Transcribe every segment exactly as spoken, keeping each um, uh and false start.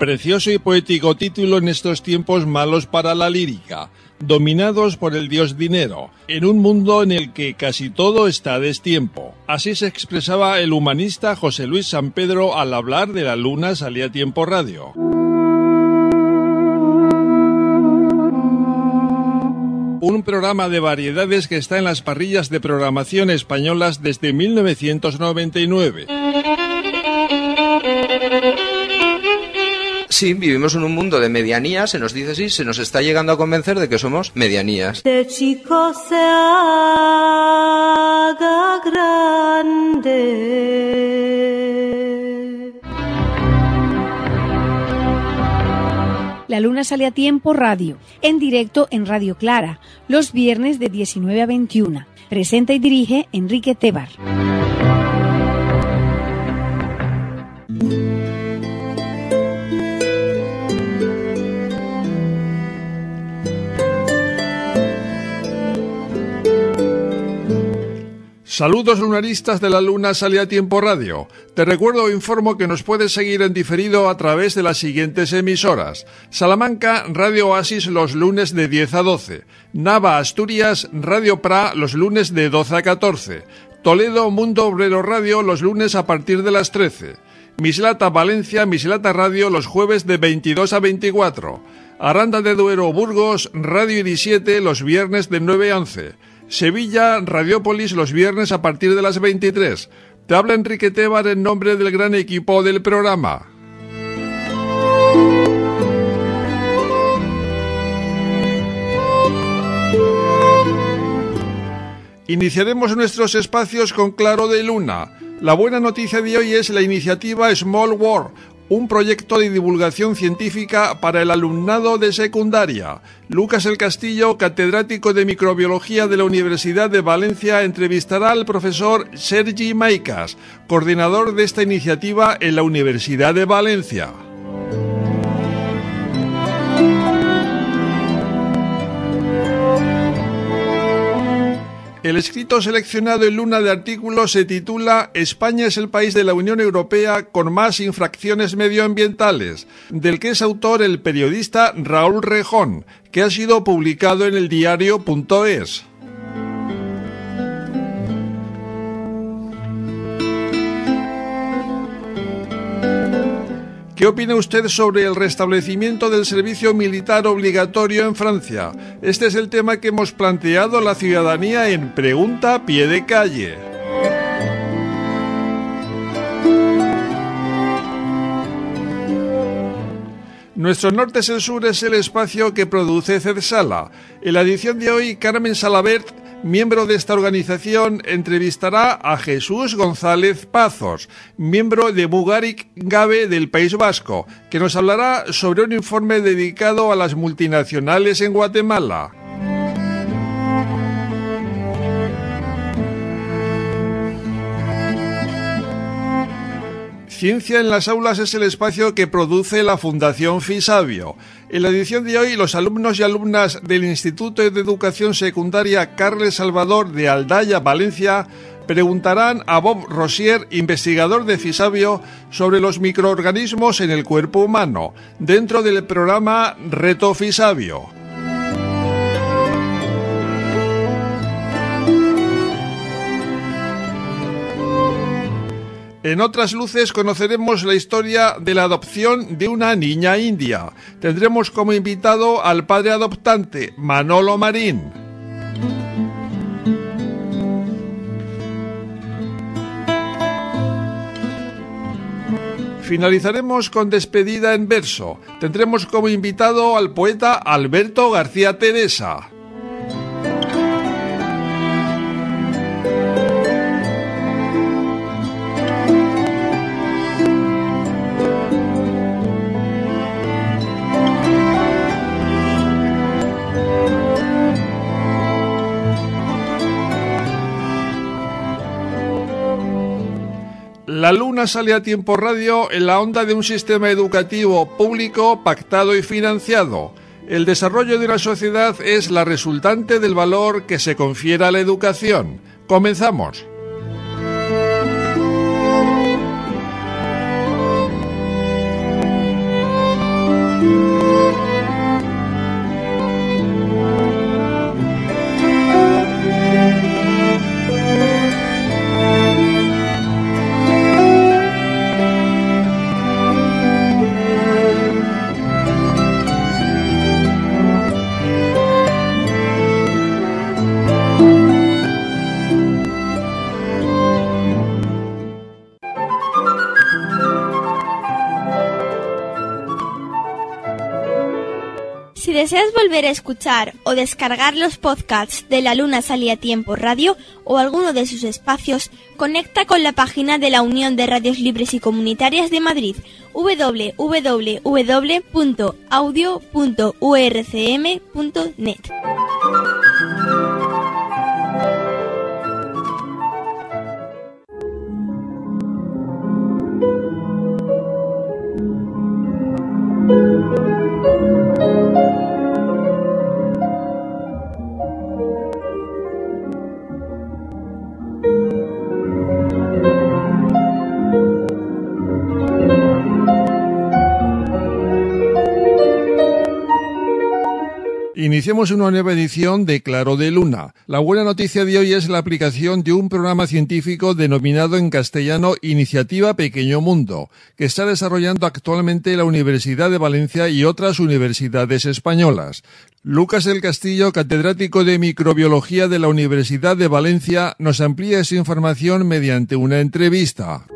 Precioso y poético título en estos tiempos malos para la lírica, dominados por el dios dinero, en un mundo en el que casi todo está a destiempo. Así se expresaba el humanista José Luis San Pedro al hablar de La Luna Salía a Tiempo Radio. Un programa de variedades que está en las parrillas de programación españolas desde mil novecientos noventa y nueve. Sí, vivimos en un mundo de medianías, se nos dice así, se nos está llegando a convencer de que somos medianías. De chico se haga grande. La Luna Sale a Tiempo Radio, en directo en Radio Clara, los viernes de diecinueve a veintiuna. Presenta y dirige Enrique Tebar. Saludos lunaristas de La Luna Sale a Tiempo Radio. Te recuerdo o informo que nos puedes seguir en diferido a través de las siguientes emisoras. Salamanca, Radio Oasis los lunes de diez a doce. Nava, Asturias, Radio Pra los lunes de doce a catorce. Toledo, Mundo Obrero Radio los lunes a partir de las trece. Mislata, Valencia, Mislata Radio los jueves de veintidós a veinticuatro. Aranda de Duero, Burgos, Radio I D I siete los viernes de nueve a once. Sevilla, Radiópolis los viernes a partir de las veintitrés. Te habla Enrique Tebar en nombre del gran equipo del programa. Iniciaremos nuestros espacios con Claro de Luna. La buena noticia de hoy es la iniciativa Small World, un proyecto de divulgación científica para el alumnado de secundaria. Lucas El Castillo, catedrático de microbiología de la Universidad de Valencia, entrevistará al profesor Sergi Maicas, coordinador de esta iniciativa en la Universidad de Valencia. El escrito seleccionado en Luna de artículos se titula «España es el país de la Unión Europea con más infracciones medioambientales», del que es autor el periodista Raúl Rejón, que ha sido publicado en el diario punto es. ¿Qué opina usted sobre el restablecimiento del servicio militar obligatorio en Francia? Este es el tema que hemos planteado a la ciudadanía en Pregunta a Pie de Calle. Nuestro Norte es el Sur es el espacio que produce CEDSALA. En la edición de hoy, Carmen Salabert, miembro de esta organización, entrevistará a Jesús González Pazos, miembro de Mugarik Gabe del País Vasco, que nos hablará sobre un informe dedicado a las multinacionales en Guatemala. Ciencia en las aulas es el espacio que produce la Fundación Fisabio. En la edición de hoy, los alumnos y alumnas del Instituto de Educación Secundaria Carles Salvador de Aldaya, Valencia, preguntarán a Bob Rosier, investigador de Fisabio, sobre los microorganismos en el cuerpo humano, dentro del programa Reto Fisabio. En Otras Luces conoceremos la historia de la adopción de una niña india. Tendremos como invitado al padre adoptante, Manolo Marín. Finalizaremos con Despedida en verso. Tendremos como invitado al poeta Alberto García Teresa. La Luna Sale a Tiempo Radio en la onda de un sistema educativo público, pactado y financiado. El desarrollo de una sociedad es la resultante del valor que se confiere a la educación. Comenzamos. deseas volver a escuchar o descargar los podcasts de La Luna Salía Tiempo Radio o alguno de sus espacios, conecta con la página de la Unión de Radios Libres y Comunitarias de Madrid, doble u doble u doble u punto audio punto u r c m punto net. Iniciamos una nueva edición de Claro de Luna. La buena noticia de hoy es la aplicación de un programa científico denominado en castellano Iniciativa Pequeño Mundo, que está desarrollando actualmente la Universidad de Valencia y otras universidades españolas. Lucas del Castillo, catedrático de Microbiología de la Universidad de Valencia, nos amplía esa información mediante una entrevista.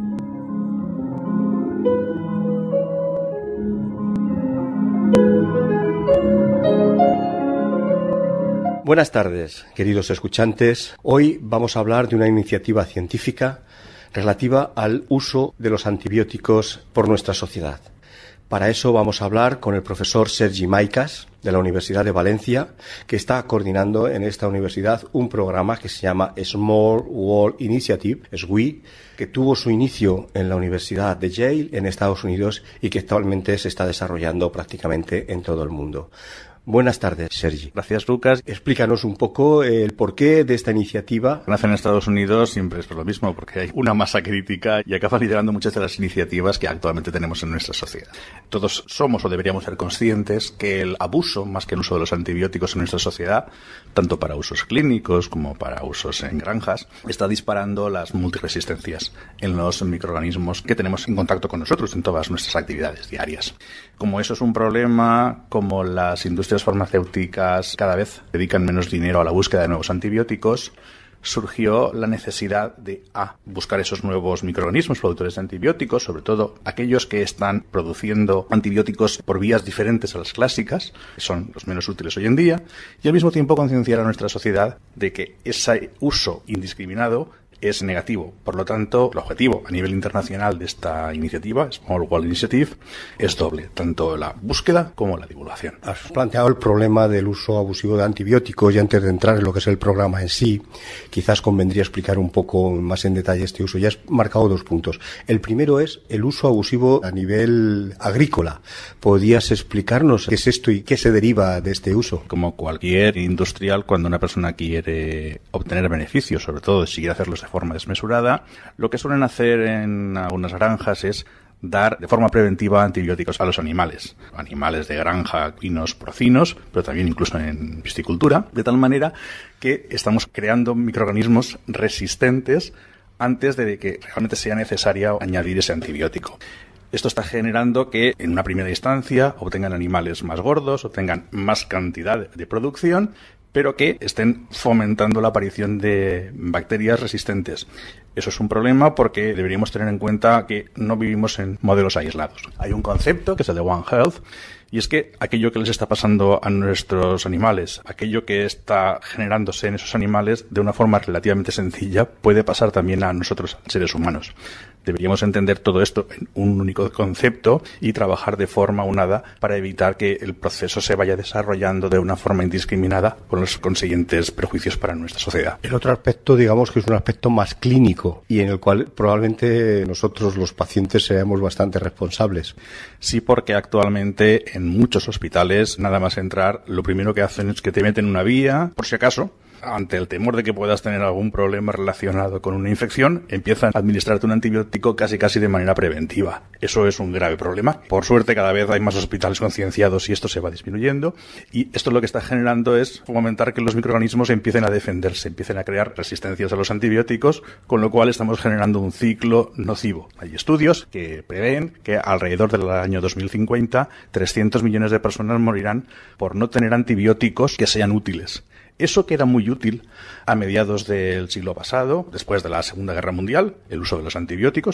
Buenas tardes, queridos escuchantes. Hoy vamos a hablar de una iniciativa científica relativa al uso de los antibióticos por nuestra sociedad. Para eso vamos a hablar con el profesor Sergi Maicas, de la Universidad de Valencia, que está coordinando en esta universidad un programa que se llama Small World Initiative, S W I, que tuvo su inicio en la Universidad de Yale, en Estados Unidos, y que actualmente se está desarrollando prácticamente en todo el mundo. Buenas tardes, Sergi. Gracias, Lucas. Explícanos un poco el porqué de esta iniciativa. Nace en Estados Unidos siempre es por lo mismo, porque hay una masa crítica y acaba liderando muchas de las iniciativas que actualmente tenemos en nuestra sociedad. Todos somos o deberíamos ser conscientes que el abuso, más que el uso de los antibióticos en nuestra sociedad, tanto para usos clínicos como para usos en granjas, está disparando las multiresistencias en los microorganismos que tenemos en contacto con nosotros en todas nuestras actividades diarias. Como eso es un problema, como las industrias farmacéuticas cada vez dedican menos dinero a la búsqueda de nuevos antibióticos, surgió la necesidad de a, buscar esos nuevos microorganismos productores de antibióticos, sobre todo aquellos que están produciendo antibióticos por vías diferentes a las clásicas, que son los menos útiles hoy en día, y al mismo tiempo concienciar a nuestra sociedad de que ese uso indiscriminado es negativo. Por lo tanto, el objetivo a nivel internacional de esta iniciativa, Small World Initiative, es doble, tanto la búsqueda como la divulgación. Has planteado el problema del uso abusivo de antibióticos y antes de entrar en lo que es el programa en sí, quizás convendría explicar un poco más en detalle este uso. Ya has marcado dos puntos. El primero es el uso abusivo a nivel agrícola. ¿Podrías explicarnos qué es esto y qué se deriva de este uso? Como cualquier industrial, cuando una persona quiere obtener beneficios, sobre todo si quiere hacerlos de forma desmesurada, lo que suelen hacer en algunas granjas es dar de forma preventiva antibióticos a los animales, animales de granja, equinos, porcinos, pero también incluso en piscicultura, de tal manera que estamos creando microorganismos resistentes antes de que realmente sea necesario añadir ese antibiótico. Esto está generando que en una primera instancia obtengan animales más gordos, obtengan más cantidad de producción, pero que estén fomentando la aparición de bacterias resistentes. Eso es un problema porque deberíamos tener en cuenta que no vivimos en modelos aislados. Hay un concepto que es el de One Health, y es que aquello que les está pasando a nuestros animales, aquello que está generándose en esos animales de una forma relativamente sencilla, puede pasar también a nosotros, seres humanos. Deberíamos entender todo esto en un único concepto y trabajar de forma unada para evitar que el proceso se vaya desarrollando de una forma indiscriminada con los consiguientes perjuicios para nuestra sociedad. El otro aspecto, digamos que es un aspecto más clínico y en el cual probablemente nosotros los pacientes seamos bastante responsables. Sí, porque actualmente en muchos hospitales, nada más entrar, lo primero que hacen es que te meten una vía, por si acaso, ante el temor de que puedas tener algún problema relacionado con una infección, empiezan a administrarte un antibiótico casi casi de manera preventiva. Eso es un grave problema. Por suerte, cada vez hay más hospitales concienciados y esto se va disminuyendo. Y esto lo que está generando es fomentar que los microorganismos empiecen a defenderse, empiecen a crear resistencias a los antibióticos, con lo cual estamos generando un ciclo nocivo. Hay estudios que prevén que alrededor del año dos mil cincuenta, trescientos millones de personas morirán por no tener antibióticos que sean útiles. Eso que era muy útil a mediados del siglo pasado, después de la Segunda Guerra Mundial, el uso de los antibióticos,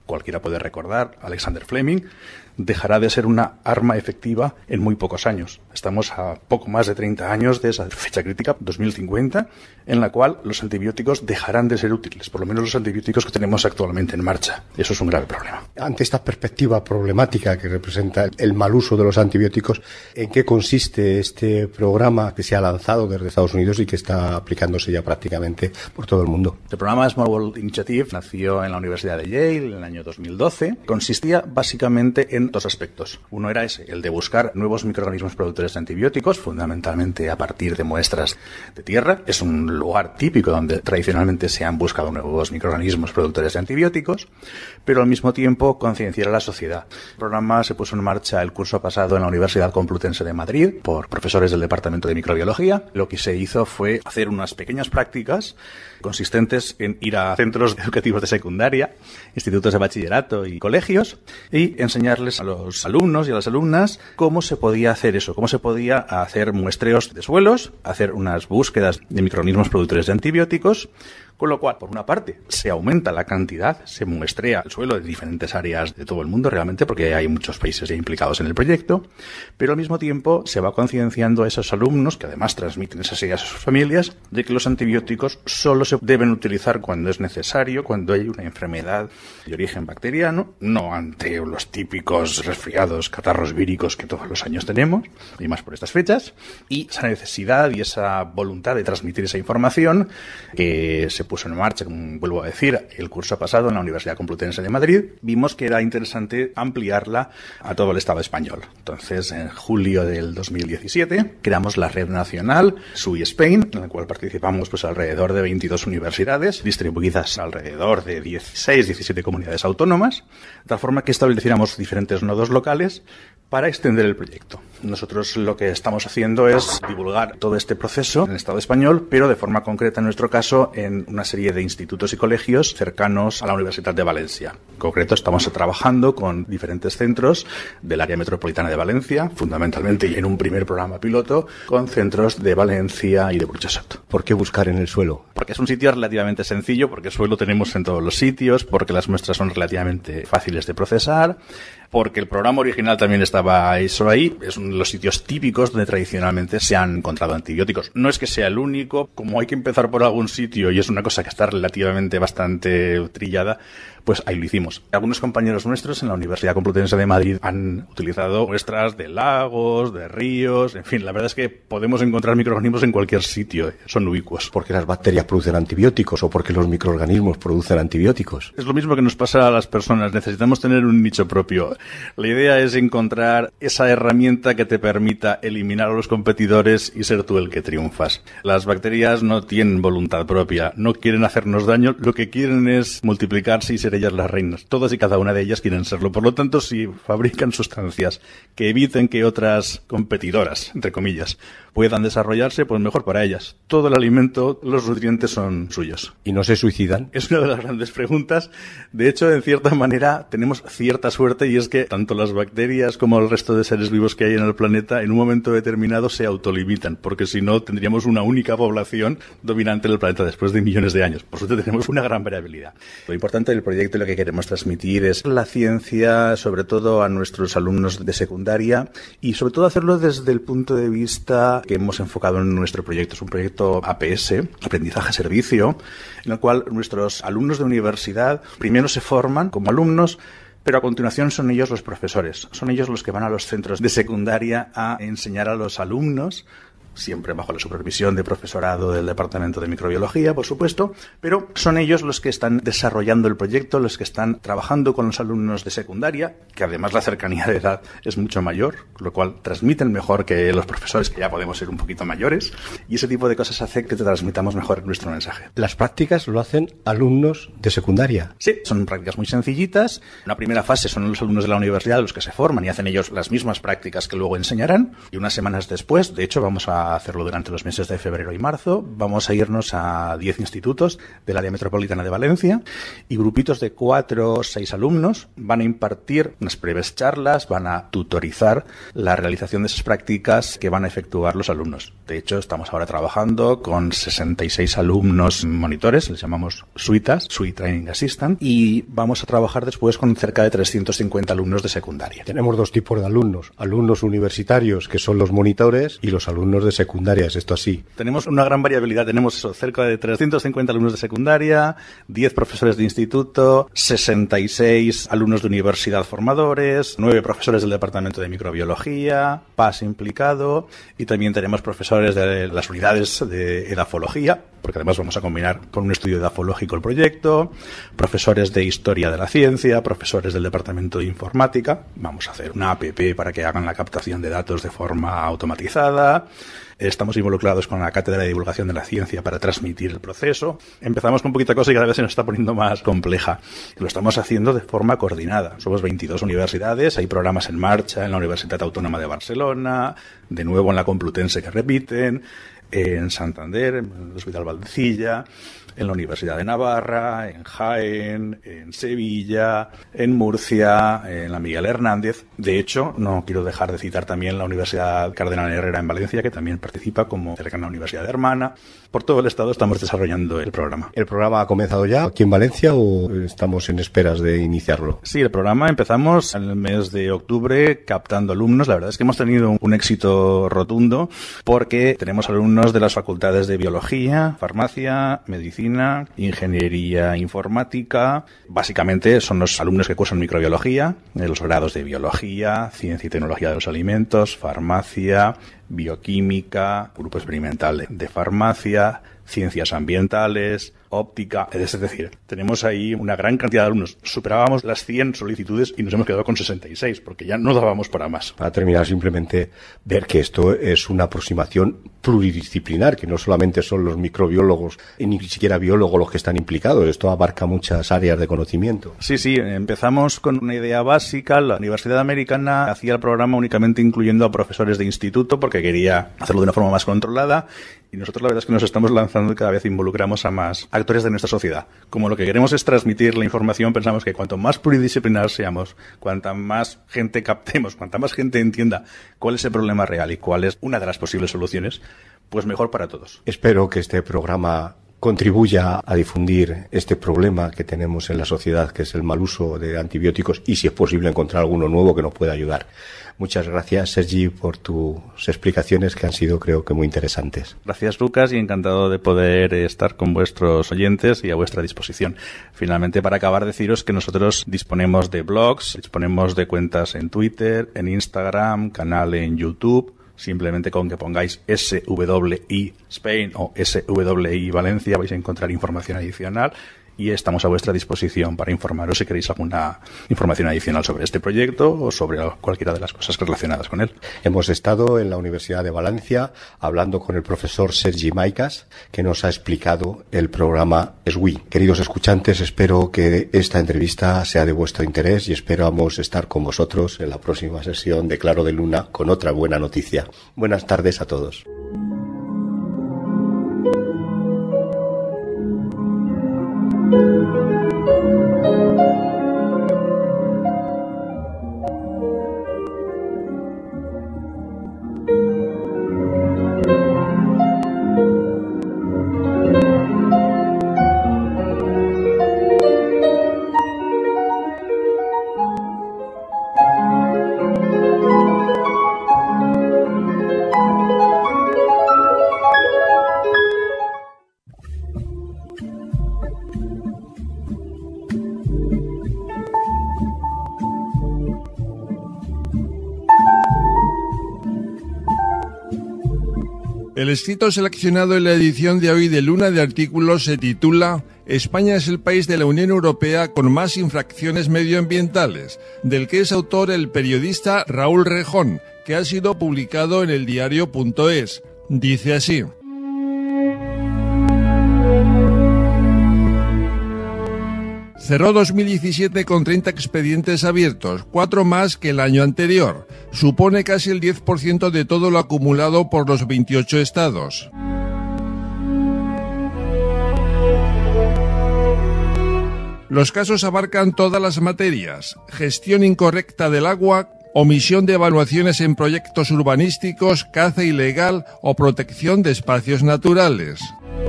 cualquiera puede recordar, Alexander Fleming, dejará de ser una arma efectiva en muy pocos años. Estamos a poco más de treinta años de esa fecha crítica, dos mil cincuenta, en la cual los antibióticos dejarán de ser útiles, por lo menos los antibióticos que tenemos actualmente en marcha. Eso es un grave problema. Ante esta perspectiva problemática que representa el mal uso de los antibióticos, ¿en qué consiste este programa que se ha lanzado desde Estados Unidos y que está aplicándose ya prácticamente por todo el mundo? El programa Small World Initiative nació en la Universidad de Yale en el año dos mil doce. Consistía básicamente en dos aspectos. Uno era ese, el de buscar nuevos microorganismos productores de antibióticos, fundamentalmente a partir de muestras de tierra. Es un lugar típico donde tradicionalmente se han buscado nuevos microorganismos productores de antibióticos, pero al mismo tiempo concienciar a la sociedad. El programa se puso en marcha el curso pasado en la Universidad Complutense de Madrid por profesores del Departamento de Microbiología. Lo que se hizo fue hacer unas pequeñas prácticas consistentes en ir a centros educativos de secundaria, institutos de bachillerato y colegios y enseñarles a los alumnos y a las alumnas cómo se podía hacer eso, cómo se podía hacer muestreos de suelos, hacer unas búsquedas de microorganismos productores de antibióticos, con lo cual, por una parte, se aumenta la cantidad, se muestrea el suelo de diferentes áreas de todo el mundo realmente, porque hay muchos países ya implicados en el proyecto, pero al mismo tiempo se va concienciando a esos alumnos, que además transmiten esas ideas a sus familias, de que los antibióticos solo se deben utilizar cuando es necesario, cuando hay una enfermedad de origen bacteriano, no ante los típicos resfriados, catarros víricos que todos los años tenemos, y más por estas fechas, y esa necesidad y esa voluntad de transmitir esa información que se puso en marcha, como vuelvo a decir, el curso pasado en la Universidad Complutense de Madrid, vimos que era interesante ampliarla a todo el Estado español. Entonces, en julio del dos mil diecisiete, creamos la red nacional S U I Spain, en la cual participamos pues alrededor de veintidós universidades, distribuidas alrededor de dieciséis, diecisiete comunidades autónomas, de tal forma que estableciéramos diferentes nodos locales para extender el proyecto. Nosotros lo que estamos haciendo es divulgar todo este proceso en el Estado español, pero de forma concreta, en nuestro caso, en una serie de institutos y colegios cercanos a la Universidad de Valencia. En concreto, estamos trabajando con diferentes centros del área metropolitana de Valencia, fundamentalmente y en un primer programa piloto, con centros de Valencia y de Burjasot. ¿Por qué buscar en el suelo? Porque es un sitio relativamente sencillo, porque el suelo tenemos en todos los sitios, porque las muestras son relativamente fáciles de procesar, porque el programa original también estaba eso ahí. Es uno de los sitios típicos donde tradicionalmente se han encontrado antibióticos. No es que sea el único, como hay que empezar por algún sitio y es una cosa que está relativamente bastante trillada, pues ahí lo hicimos. Algunos compañeros nuestros en la Universidad Complutense de Madrid han utilizado muestras de lagos, de ríos, en fin, la verdad es que podemos encontrar microorganismos en cualquier sitio, son ubicuos. ¿Porque las bacterias producen antibióticos o porque los microorganismos producen antibióticos? Es lo mismo que nos pasa a las personas, necesitamos tener un nicho propio. La idea es encontrar esa herramienta que te permita eliminar a los competidores y ser tú el que triunfas. Las bacterias no tienen voluntad propia, no quieren hacernos daño, lo que quieren es multiplicarse y ser ellas las reinas. Todas y cada una de ellas quieren serlo. Por lo tanto, si fabrican sustancias que eviten que otras competidoras, entre comillas, puedan desarrollarse, pues mejor para ellas. Todo el alimento, los nutrientes son suyos. ¿Y no se suicidan? Es una de las grandes preguntas. De hecho, en cierta manera, tenemos cierta suerte y es que tanto las bacterias como el resto de seres vivos que hay en el planeta, en un momento determinado se autolimitan, porque si no, tendríamos una única población dominante en el planeta después de millones de años. Por suerte, tenemos una gran variabilidad. Lo importante del proyecto y lo que queremos transmitir es la ciencia, sobre todo a nuestros alumnos de secundaria, y sobre todo hacerlo desde el punto de vista que hemos enfocado en nuestro proyecto. Es un proyecto A P S, Aprendizaje-Servicio, en el cual nuestros alumnos de universidad primero se forman como alumnos, pero a continuación son ellos los profesores. Son ellos los que van a los centros de secundaria a enseñar a los alumnos, siempre bajo la supervisión de profesorado del Departamento de Microbiología, por supuesto, pero son ellos los que están desarrollando el proyecto, los que están trabajando con los alumnos de secundaria, que además la cercanía de edad es mucho mayor, lo cual transmiten mejor que los profesores, que ya podemos ser un poquito mayores, y ese tipo de cosas hace que te transmitamos mejor nuestro mensaje. ¿Las prácticas lo hacen alumnos de secundaria? Sí, son prácticas muy sencillitas. En la primera fase son los alumnos de la universidad los que se forman y hacen ellos las mismas prácticas que luego enseñarán, y unas semanas después, de hecho, vamos a a hacerlo durante los meses de febrero y marzo. Vamos a irnos a diez institutos del área metropolitana de Valencia y grupitos de cuatro o seis alumnos van a impartir unas breves charlas, van a tutorizar la realización de esas prácticas que van a efectuar los alumnos. De hecho, estamos ahora trabajando con sesenta y seis alumnos monitores, les llamamos suitas, Suite Training Assistant, y vamos a trabajar después con cerca de trescientos cincuenta alumnos de secundaria. Tenemos dos tipos de alumnos, alumnos universitarios, que son los monitores, y los alumnos de secundaria, ¿es esto así? Tenemos una gran variabilidad, tenemos eso, cerca de trescientos cincuenta alumnos de secundaria, diez profesores de instituto, sesenta y seis alumnos de universidad formadores, nueve profesores del departamento de microbiología, P A S implicado, y también tenemos profesores de las unidades de edafología, porque además vamos a combinar con un estudio edafológico el proyecto, profesores de historia de la ciencia, profesores del departamento de informática. Vamos a hacer una app para que hagan la captación de datos de forma automatizada. Estamos involucrados con la Cátedra de Divulgación de la Ciencia para transmitir el proceso. Empezamos con poquita cosa y cada vez se nos está poniendo más compleja. Lo estamos haciendo de forma coordinada. Somos veintidós universidades, hay programas en marcha en la Universidad Autónoma de Barcelona, de nuevo en la Complutense que repiten, en Santander, en el Hospital Valdecilla, en la Universidad de Navarra, en Jaén, en Sevilla, en Murcia, en la Miguel Hernández. De hecho, no quiero dejar de citar también la Universidad Cardenal Herrera en Valencia, que también participa como cercana universidad hermana. Por todo el estado estamos desarrollando el programa. ¿El programa ha comenzado ya aquí en Valencia o estamos en esperas de iniciarlo? Sí, el programa empezamos en el mes de octubre captando alumnos. La verdad es que hemos tenido un éxito rotundo porque tenemos alumnos de las facultades de Biología, Farmacia, Medicina, Ingeniería Informática. Básicamente son los alumnos que cursan microbiología, en los grados de Biología, Ciencia y Tecnología de los Alimentos, Farmacia, Bioquímica, Grupo Experimental de Farmacia, Ciencias Ambientales, Óptica, es decir, tenemos ahí una gran cantidad de alumnos. Superábamos las cien solicitudes y nos hemos quedado con sesenta y seis, porque ya no dábamos para más. Para terminar, simplemente ver que esto es una aproximación pluridisciplinar, que no solamente son los microbiólogos y ni siquiera biólogos los que están implicados, esto abarca muchas áreas de conocimiento. Sí, sí, empezamos con una idea básica. La Universidad Americana hacía el programa únicamente incluyendo a profesores de instituto porque quería hacerlo de una forma más controlada. Y nosotros la verdad es que nos estamos lanzando y cada vez involucramos a más actores de nuestra sociedad. Como lo que queremos es transmitir la información, pensamos que cuanto más pluridisciplinar seamos, cuanta más gente captemos, cuanta más gente entienda cuál es el problema real y cuál es una de las posibles soluciones, pues mejor para todos. Espero que este programa contribuya a difundir este problema que tenemos en la sociedad, que es el mal uso de antibióticos, y si es posible encontrar alguno nuevo que nos pueda ayudar. Muchas gracias, Sergi, por tus explicaciones que han sido, creo que, muy interesantes. Gracias, Lucas, y encantado de poder estar con vuestros oyentes y a vuestra disposición. Finalmente, para acabar, deciros que nosotros disponemos de blogs, disponemos de cuentas en Twitter, en Instagram, canal en YouTube. Simplemente con que pongáis S W I Spain o S W I Valencia vais a encontrar información adicional y estamos a vuestra disposición para informaros si queréis alguna información adicional sobre este proyecto o sobre cualquiera de las cosas relacionadas con él. Hemos estado en la Universidad de Valencia hablando con el profesor Sergi Maicas, que nos ha explicado el programa S W I. Queridos escuchantes, espero que esta entrevista sea de vuestro interés y esperamos estar con vosotros en la próxima sesión de Claro de Luna con otra buena noticia. Buenas tardes a todos. El escrito seleccionado en la edición de hoy de Luna de Artículos se titula «España es el país de la Unión Europea con más infracciones medioambientales», del que es autor el periodista Raúl Rejón, que ha sido publicado en el diario punto es. Dice así: Cerró dos mil diecisiete con treinta expedientes abiertos, cuatro más que el año anterior. Supone casi el diez por ciento de todo lo acumulado por los veintiocho estados. Los casos abarcan todas las materias: gestión incorrecta del agua, omisión de evaluaciones en proyectos urbanísticos, caza ilegal o protección de espacios naturales.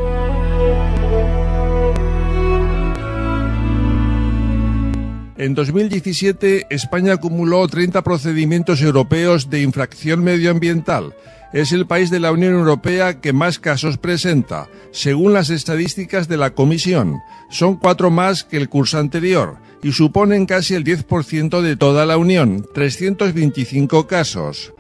En dos mil diecisiete, España acumuló treinta procedimientos europeos de infracción medioambiental. Es el país de la Unión Europea que más casos presenta, según las estadísticas de la Comisión. Son cuatro más que el curso anterior y suponen casi el diez por ciento de toda la Unión, trescientos veinticinco casos.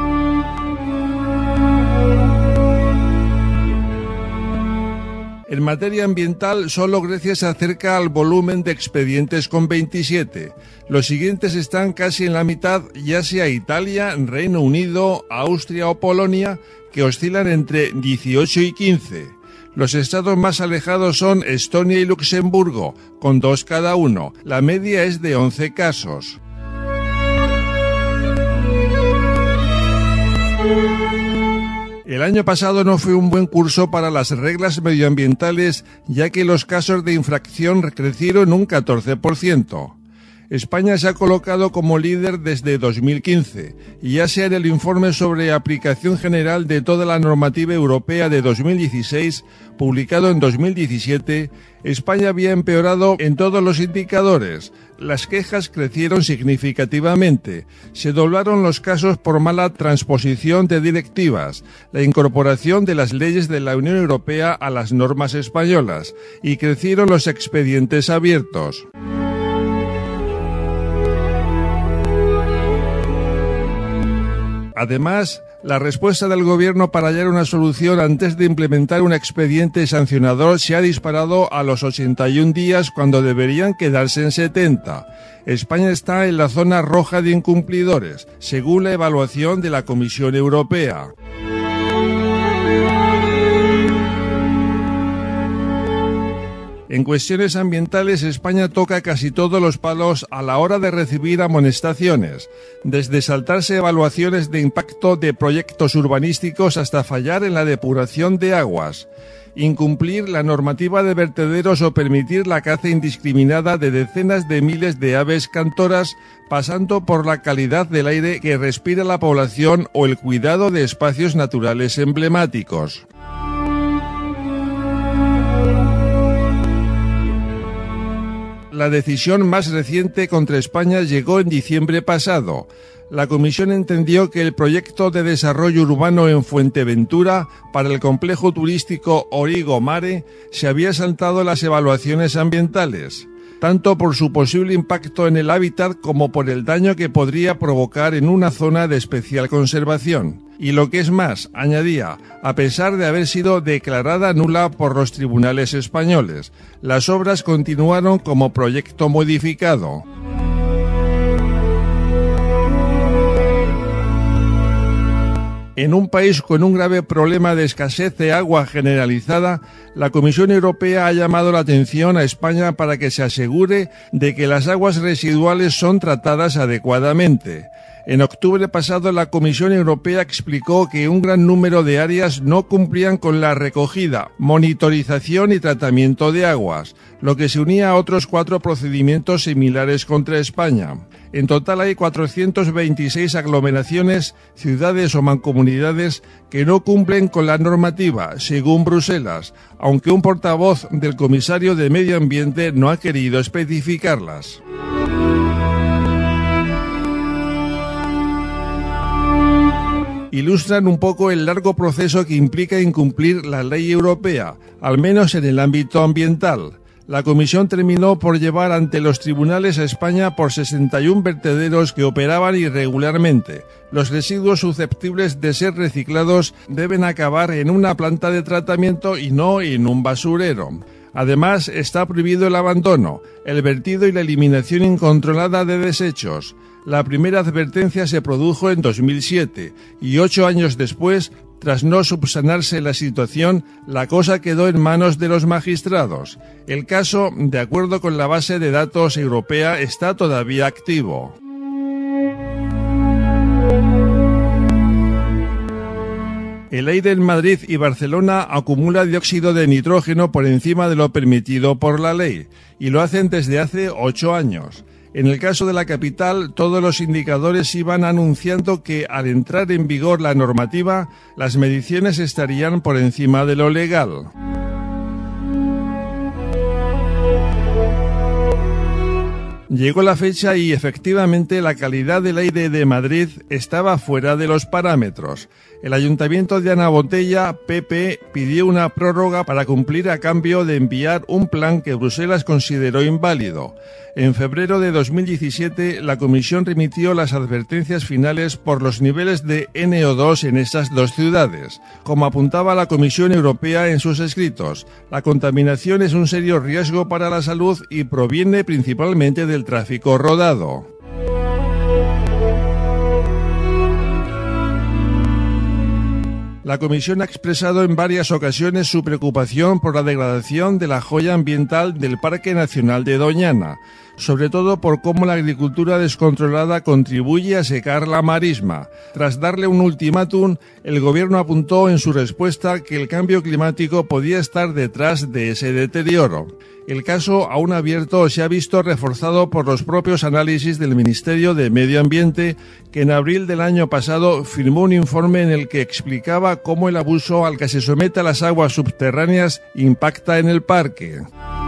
En materia ambiental, solo Grecia se acerca al volumen de expedientes con veintisiete. Los siguientes están casi en la mitad, ya sea Italia, Reino Unido, Austria o Polonia, que oscilan entre dieciocho y quince. Los estados más alejados son Estonia y Luxemburgo, con dos cada uno. La media es de once casos. El año pasado no fue un buen curso para las reglas medioambientales, ya que los casos de infracción crecieron un catorce por ciento. España se ha colocado como líder desde dos mil quince, y ya sea en el informe sobre aplicación general de toda la normativa europea de dos mil dieciséis, publicado en dos mil diecisiete, España había empeorado en todos los indicadores. Las quejas crecieron significativamente, se doblaron los casos por mala transposición de directivas, la incorporación de las leyes de la Unión Europea a las normas españolas, y crecieron los expedientes abiertos. Además, la respuesta del gobierno para hallar una solución antes de implementar un expediente sancionador se ha disparado a los ochenta y un días cuando deberían quedarse en setenta. España está en la zona roja de incumplidores, según la evaluación de la Comisión Europea. En cuestiones ambientales, España toca casi todos los palos a la hora de recibir amonestaciones, desde saltarse evaluaciones de impacto de proyectos urbanísticos hasta fallar en la depuración de aguas, incumplir la normativa de vertederos o permitir la caza indiscriminada de decenas de miles de aves cantoras, pasando por la calidad del aire que respira la población o el cuidado de espacios naturales emblemáticos. La decisión más reciente contra España llegó en diciembre pasado. La Comisión entendió que el proyecto de desarrollo urbano en Fuenteventura para el complejo turístico Origo Mare se había saltado las evaluaciones ambientales, tanto por su posible impacto en el hábitat como por el daño que podría provocar en una zona de especial conservación. Y lo que es más, añadía, a pesar de haber sido declarada nula por los tribunales españoles, las obras continuaron como proyecto modificado. En un país con un grave problema de escasez de agua generalizada, la Comisión Europea ha llamado la atención a España para que se asegure de que las aguas residuales son tratadas adecuadamente. En octubre pasado, la Comisión Europea explicó que un gran número de áreas no cumplían con la recogida, monitorización y tratamiento de aguas, lo que se unía a otros cuatro procedimientos similares contra España. En total hay cuatrocientas veintiséis aglomeraciones, ciudades o mancomunidades que no cumplen con la normativa, según Bruselas, aunque un portavoz del comisario de Medio Ambiente no ha querido especificarlas. Ilustran un poco el largo proceso que implica incumplir la ley europea, al menos en el ámbito ambiental. La Comisión terminó por llevar ante los tribunales a España por sesenta y un vertederos que operaban irregularmente. Los residuos susceptibles de ser reciclados deben acabar en una planta de tratamiento y no en un basurero. Además, está prohibido el abandono, el vertido y la eliminación incontrolada de desechos. La primera advertencia se produjo en dos mil siete y ocho años después Tras no subsanarse la situación, la cosa quedó en manos de los magistrados. El caso, de acuerdo con la base de datos europea, está todavía activo. El aire en Madrid y Barcelona acumula dióxido de nitrógeno por encima de lo permitido por la ley, y lo hacen desde hace ocho años. En el caso de la capital, todos los indicadores iban anunciando que, al entrar en vigor la normativa, las mediciones estarían por encima de lo legal. Llegó la fecha y, efectivamente, la calidad del aire de Madrid estaba fuera de los parámetros. El Ayuntamiento de Ana Botella, P P, pidió una prórroga para cumplir a cambio de enviar un plan que Bruselas consideró inválido. En febrero de dos mil diecisiete, la Comisión remitió las advertencias finales por los niveles de N O dos en esas dos ciudades. Como apuntaba la Comisión Europea en sus escritos, la contaminación es un serio riesgo para la salud y proviene principalmente del tráfico rodado. La Comisión ha expresado en varias ocasiones su preocupación por la degradación de la joya ambiental del Parque Nacional de Doñana, sobre todo por cómo la agricultura descontrolada contribuye a secar la marisma. Tras darle un ultimátum, el Gobierno apuntó en su respuesta que el cambio climático podía estar detrás de ese deterioro. El caso, aún abierto, se ha visto reforzado por los propios análisis del Ministerio de Medio Ambiente, que en abril del año pasado firmó un informe en el que explicaba cómo el abuso al que se somete a las aguas subterráneas impacta en el parque.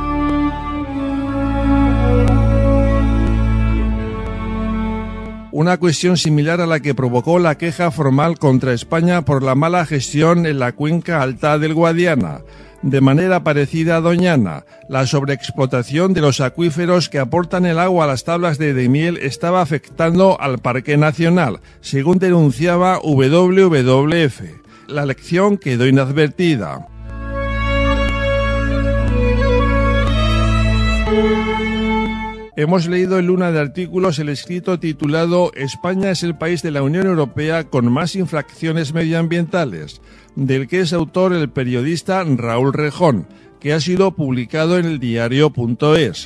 Una cuestión similar a la que provocó la queja formal contra España por la mala gestión en la cuenca alta del Guadiana. De manera parecida a Doñana, la sobreexplotación de los acuíferos que aportan el agua a las tablas de Daimiel estaba afectando al Parque Nacional, según denunciaba W W F. La lección quedó inadvertida. Hemos leído en Luna de Artículos el escrito titulado «España es el país de la Unión Europea con más infracciones medioambientales», del que es autor el periodista Raúl Rejón, que ha sido publicado en el diario punto es.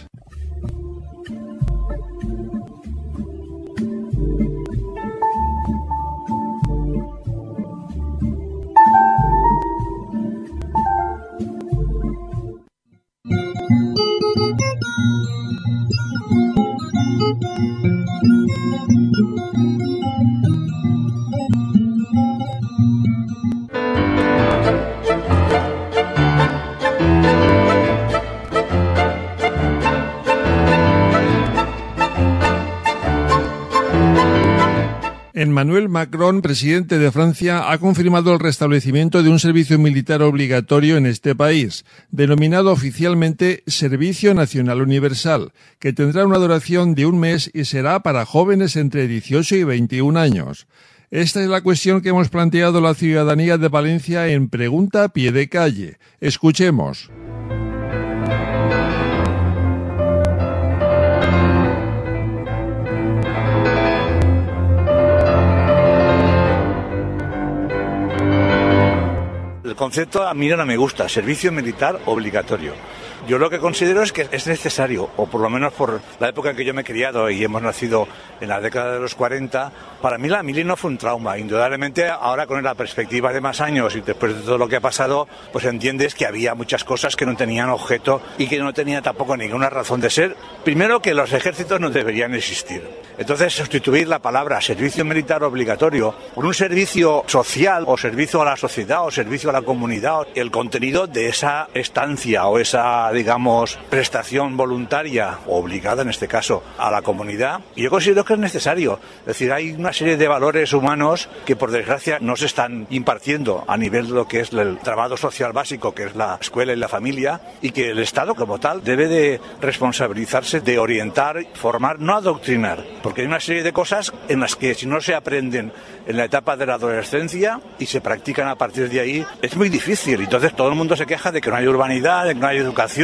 Emmanuel Macron, presidente de Francia, ha confirmado el restablecimiento de un servicio militar obligatorio en este país, denominado oficialmente Servicio Nacional Universal, que tendrá una duración de un mes y será para jóvenes entre dieciocho y veintiún años. Esta es la cuestión que hemos planteado a la ciudadanía de Valencia en Pregunta a Pie de Calle. Escuchemos. El concepto a mí no me gusta, servicio militar obligatorio. Yo lo que considero es que es necesario, o por lo menos por la época en que yo me he criado y hemos nacido en la década de los cuarenta, para mí la mili no fue un trauma. Indudablemente ahora con la perspectiva de más años y después de todo lo que ha pasado, pues entiendes que había muchas cosas que no tenían objeto y que no tenían tampoco ninguna razón de ser. Primero, que los ejércitos no deberían existir. Entonces, sustituir la palabra servicio militar obligatorio por un servicio social o servicio a la sociedad o servicio a la comunidad, el contenido de esa estancia o esa, digamos, prestación voluntaria o obligada en este caso a la comunidad, yo considero que es necesario. Es decir, hay una serie de valores humanos que por desgracia no se están impartiendo a nivel de lo que es el trabajo social básico, que es la escuela y la familia, y que el Estado como tal debe de responsabilizarse de orientar, formar, no adoctrinar, porque hay una serie de cosas en las que si no se aprenden en la etapa de la adolescencia y se practican a partir de ahí, es muy difícil. Entonces todo el mundo se queja de que no hay urbanidad, de que no hay educación,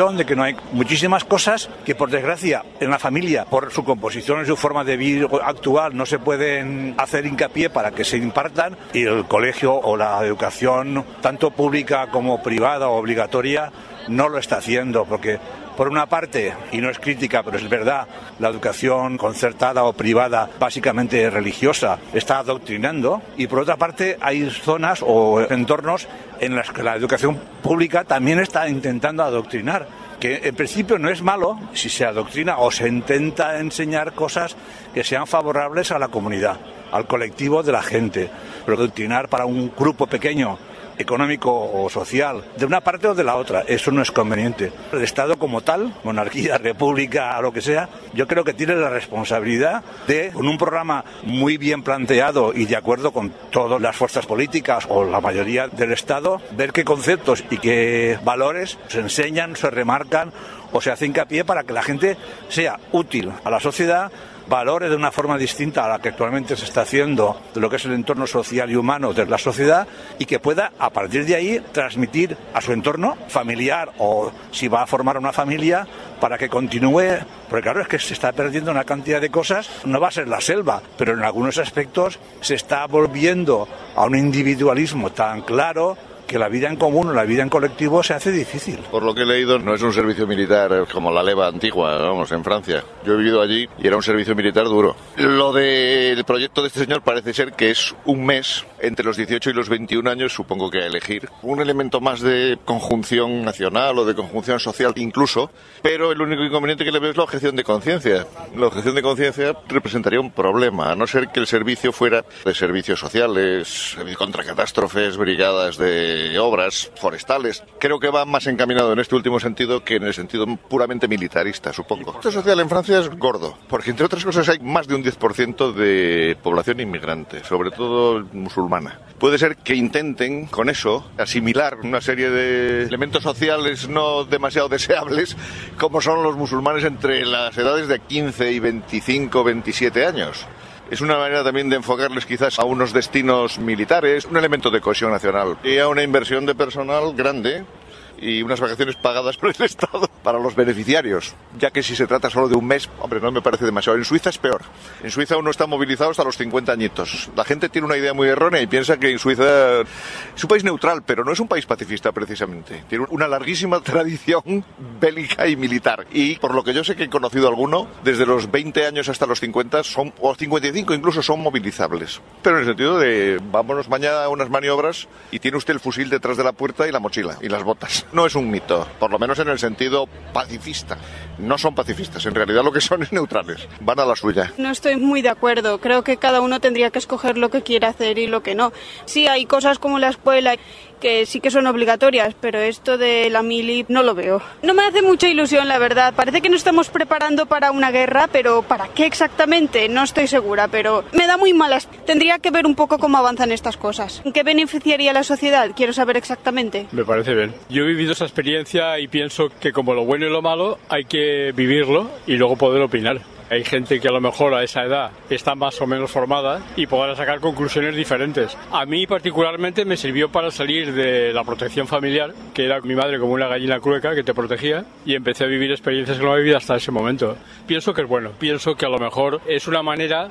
educación, de que no hay muchísimas cosas que, por desgracia, en la familia, por su composición y su forma de vivir actual, no se pueden hacer hincapié para que se impartan, y el colegio o la educación, tanto pública como privada o obligatoria, no lo está haciendo, porque por una parte, y no es crítica, pero es verdad, la educación concertada o privada, básicamente religiosa, está adoctrinando, y por otra parte hay zonas o entornos en los que la educación pública también está intentando adoctrinar, que en principio no es malo si se adoctrina o se intenta enseñar cosas que sean favorables a la comunidad, al colectivo de la gente, pero adoctrinar para un grupo pequeño, económico o social, de una parte o de la otra, eso no es conveniente. El Estado como tal, monarquía, república, lo que sea, yo creo que tiene la responsabilidad de, con un programa muy bien planteado y de acuerdo con todas las fuerzas políticas o la mayoría del Estado, ver qué conceptos y qué valores se enseñan, se remarcan o se hace hincapié para que la gente sea útil a la sociedad, valore de una forma distinta a la que actualmente se está haciendo de lo que es el entorno social y humano de la sociedad, y que pueda a partir de ahí transmitir a su entorno familiar, o si va a formar una familia, para que continúe, porque claro, es que se está perdiendo una cantidad de cosas. No va a ser la selva, pero en algunos aspectos se está volviendo a un individualismo tan claro que la vida en común, la vida en colectivo se hace difícil. Por lo que he leído, no es un servicio militar como la leva antigua, vamos, en Francia. Yo he vivido allí y era un servicio militar duro. Lo del proyecto de este señor parece ser que es un mes entre los dieciocho y los veintiún años, supongo que a elegir. Un elemento más de conjunción nacional o de conjunción social incluso, pero el único inconveniente que le veo es la objeción de conciencia. La objeción de conciencia representaría un problema, a no ser que el servicio fuera de servicios sociales, contra catástrofes, brigadas de obras forestales. Creo que va más encaminado en este último sentido que en el sentido puramente militarista, supongo. El coste social en Francia es gordo, porque entre otras cosas hay más de un diez por ciento de población inmigrante, sobre todo musulmana. Puede ser que intenten con eso asimilar una serie de elementos sociales no demasiado deseables, como son los musulmanes entre las edades de quince y veinticinco, veintisiete años. Es una manera también de enfocarles quizás a unos destinos militares, un elemento de cohesión nacional y a una inversión de personal grande y unas vacaciones pagadas por el Estado para los beneficiarios, ya que si se trata solo de un mes, hombre, no me parece demasiado. En Suiza es peor. En Suiza uno está movilizado hasta los cincuenta añitos. La gente tiene una idea muy errónea y piensa que en Suiza es un país neutral, pero no es un país pacifista precisamente. Tiene una larguísima tradición bélica y militar. Y por lo que yo sé que he conocido alguno, desde los veinte años hasta los cincuenta, son, o cincuenta y cinco incluso, son movilizables. Pero en el sentido de, vámonos mañana a unas maniobras y tiene usted el fusil detrás de la puerta y la mochila y las botas. No es un mito, por lo menos en el sentido pacifista. No son pacifistas, en realidad lo que son es neutrales, van a la suya. No estoy muy de acuerdo, creo que cada uno tendría que escoger lo que quiere hacer y lo que no. Sí, hay cosas como la escuela que sí que son obligatorias, pero esto de la mili no lo veo. No me hace mucha ilusión, la verdad. Parece que nos estamos preparando para una guerra, pero ¿para qué exactamente? No estoy segura, pero me da muy malas. Tendría que ver un poco cómo avanzan estas cosas. ¿En qué beneficiaría a la sociedad? Quiero saber exactamente. Me parece bien. Yo he vivido esa experiencia y pienso que como lo bueno y lo malo hay que vivirlo y luego poder opinar. Hay gente que a lo mejor a esa edad está más o menos formada y podrá sacar conclusiones diferentes. A mí particularmente me sirvió para salir de la protección familiar, que era mi madre como una gallina clueca que te protegía, y empecé a vivir experiencias que no había vivido hasta ese momento. Pienso que es bueno, pienso que a lo mejor es una manera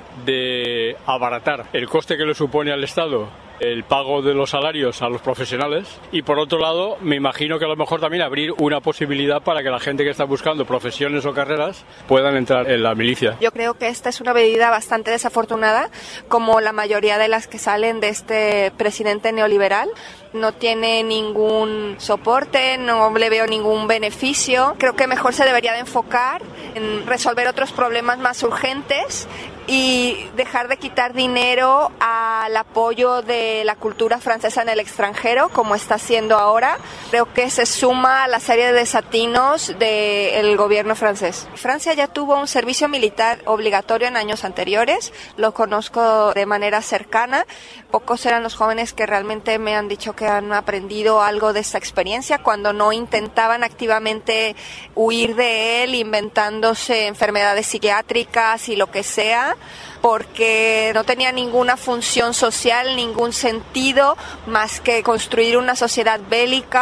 de abaratar el coste que le supone al Estado el pago de los salarios a los profesionales, y por otro lado me imagino que a lo mejor también abrir una posibilidad para que la gente que está buscando profesiones o carreras puedan entrar en la milicia. Yo creo que esta es una medida bastante desafortunada, como la mayoría de las que salen de este presidente neoliberal. No tiene ningún soporte, no le veo ningún beneficio. Creo que mejor se debería de enfocar en resolver otros problemas más urgentes y dejar de quitar dinero al apoyo de la cultura francesa en el extranjero, como está haciendo ahora. Creo que se suma a la serie de desatinos del gobierno francés. Francia ya tuvo un servicio militar obligatorio en años anteriores, lo conozco de manera cercana. Pocos eran los jóvenes que realmente me han dicho que han aprendido algo de esta experiencia, cuando no intentaban activamente huir de él, inventándose enfermedades psiquiátricas y lo que sea, porque no tenía ninguna función social, ningún sentido más que construir una sociedad bélica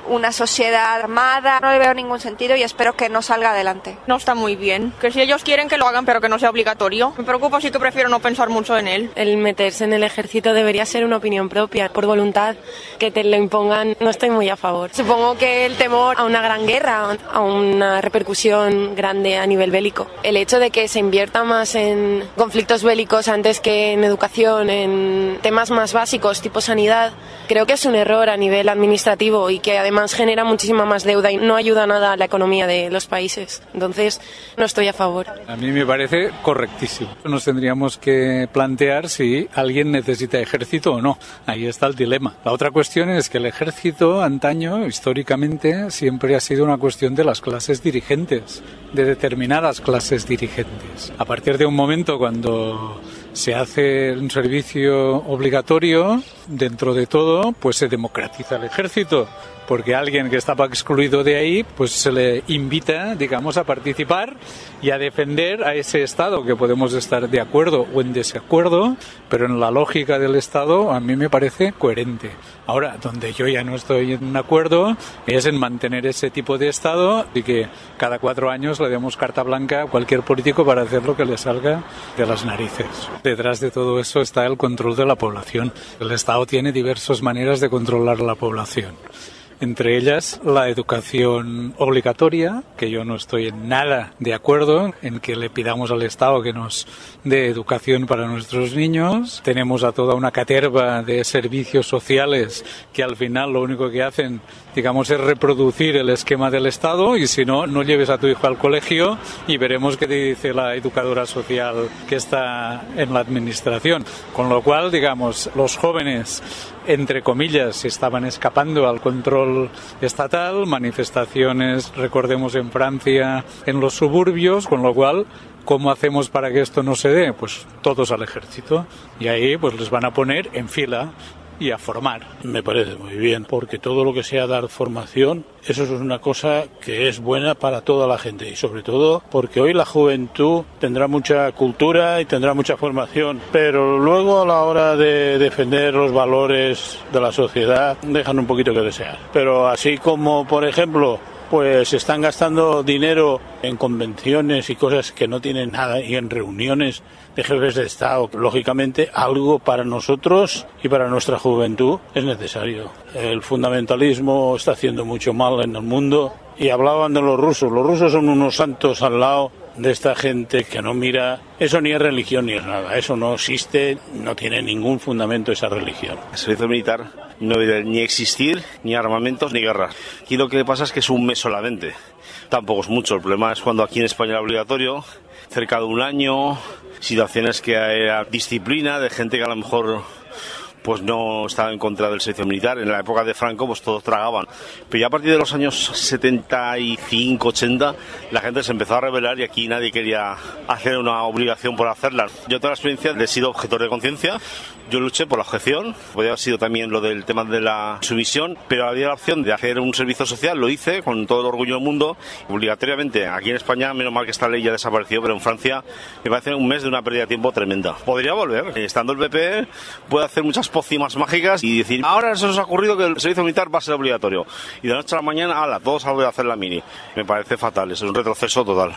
una sociedad armada. No le veo ningún sentido y espero que no salga adelante. No está muy bien. Que si ellos quieren que lo hagan, pero que no sea obligatorio. Me preocupa, así que prefiero no pensar mucho en él. El meterse en el ejército debería ser una opinión propia, por voluntad. Que te lo impongan, no estoy muy a favor. Supongo que el temor a una gran guerra, a una repercusión grande a nivel bélico. El hecho de que se invierta más en conflictos bélicos antes que en educación, en temas más básicos tipo sanidad, creo que es un error a nivel administrativo y que además genera muchísima más deuda y no ayuda nada a la economía de los países. Entonces, no estoy a favor. A mí me parece correctísimo. Nos tendríamos que plantear si alguien necesita ejército o no. Ahí está el dilema. La otra cuestión es que el ejército, antaño, históricamente, siempre ha sido una cuestión de las clases dirigentes, de determinadas clases dirigentes. A partir de un momento cuando se hace un servicio obligatorio, dentro de todo, pues se democratiza el ejército, porque alguien que estaba excluido de ahí, pues se le invita, digamos, a participar y a defender a ese Estado, que podemos estar de acuerdo o en desacuerdo, pero en la lógica del Estado a mí me parece coherente. Ahora, donde yo ya no estoy en acuerdo es en mantener ese tipo de Estado y que cada cuatro años le demos carta blanca a cualquier político para hacer lo que le salga de las narices. Detrás de todo eso está el control de la población. El Estado tiene diversas maneras de controlar la población. Entre ellas, la educación obligatoria, que yo no estoy en nada de acuerdo en que le pidamos al Estado que nos dé educación para nuestros niños. Tenemos a toda una caterva de servicios sociales que al final lo único que hacen, digamos, es reproducir el esquema del Estado, y si no, no lleves a tu hijo al colegio y veremos qué te dice la educadora social que está en la administración. Con lo cual, digamos, los jóvenes, entre comillas, estaban escapando al control estatal, manifestaciones, recordemos, en Francia, en los suburbios, con lo cual, ¿cómo hacemos para que esto no se dé? Pues todos al ejército, y ahí pues les van a poner en fila y a formar. Me parece muy bien, porque todo lo que sea dar formación, eso es una cosa que es buena para toda la gente, y sobre todo porque hoy la juventud tendrá mucha cultura y tendrá mucha formación, pero luego a la hora de defender los valores de la sociedad dejan un poquito que desear. Pero así como, por ejemplo, pues están gastando dinero en convenciones y cosas que no tienen nada, y en reuniones de jefes de Estado, lógicamente algo para nosotros y para nuestra juventud es necesario. El fundamentalismo está haciendo mucho mal en el mundo, y hablaban de los rusos. Los rusos son unos santos al lado de esta gente que no mira. Eso ni es religión ni es nada, eso no existe, no tiene ningún fundamento esa religión. El servicio militar no debe ni existir, ni armamentos, ni guerras. Aquí lo que pasa es que es un mes solamente, tampoco es mucho. El problema es cuando aquí en España era obligatorio, cerca de un año, situaciones que era disciplina, de gente que a lo mejor pues no estaba en contra del servicio militar. En la época de Franco pues todos tragaban, pero ya a partir de los años setenta y cinco, ochenta la gente se empezó a rebelar y aquí nadie quería hacer una obligación por hacerla. Yo toda la experiencia he sido objetor de conciencia. Yo luché por la objeción, podría haber sido también lo del tema de la sumisión, pero había la opción de hacer un servicio social, lo hice con todo el orgullo del mundo, obligatoriamente. Aquí en España, menos mal que esta ley ya desapareció, pero en Francia me parece un mes de una pérdida de tiempo tremenda. Podría volver, estando el P P, puede hacer muchas pócimas mágicas y decir, ahora se nos ha ocurrido que el servicio militar va a ser obligatorio. Y de la noche a la mañana, ala, todos a volver a hacer la mini. Me parece fatal, es un retroceso total.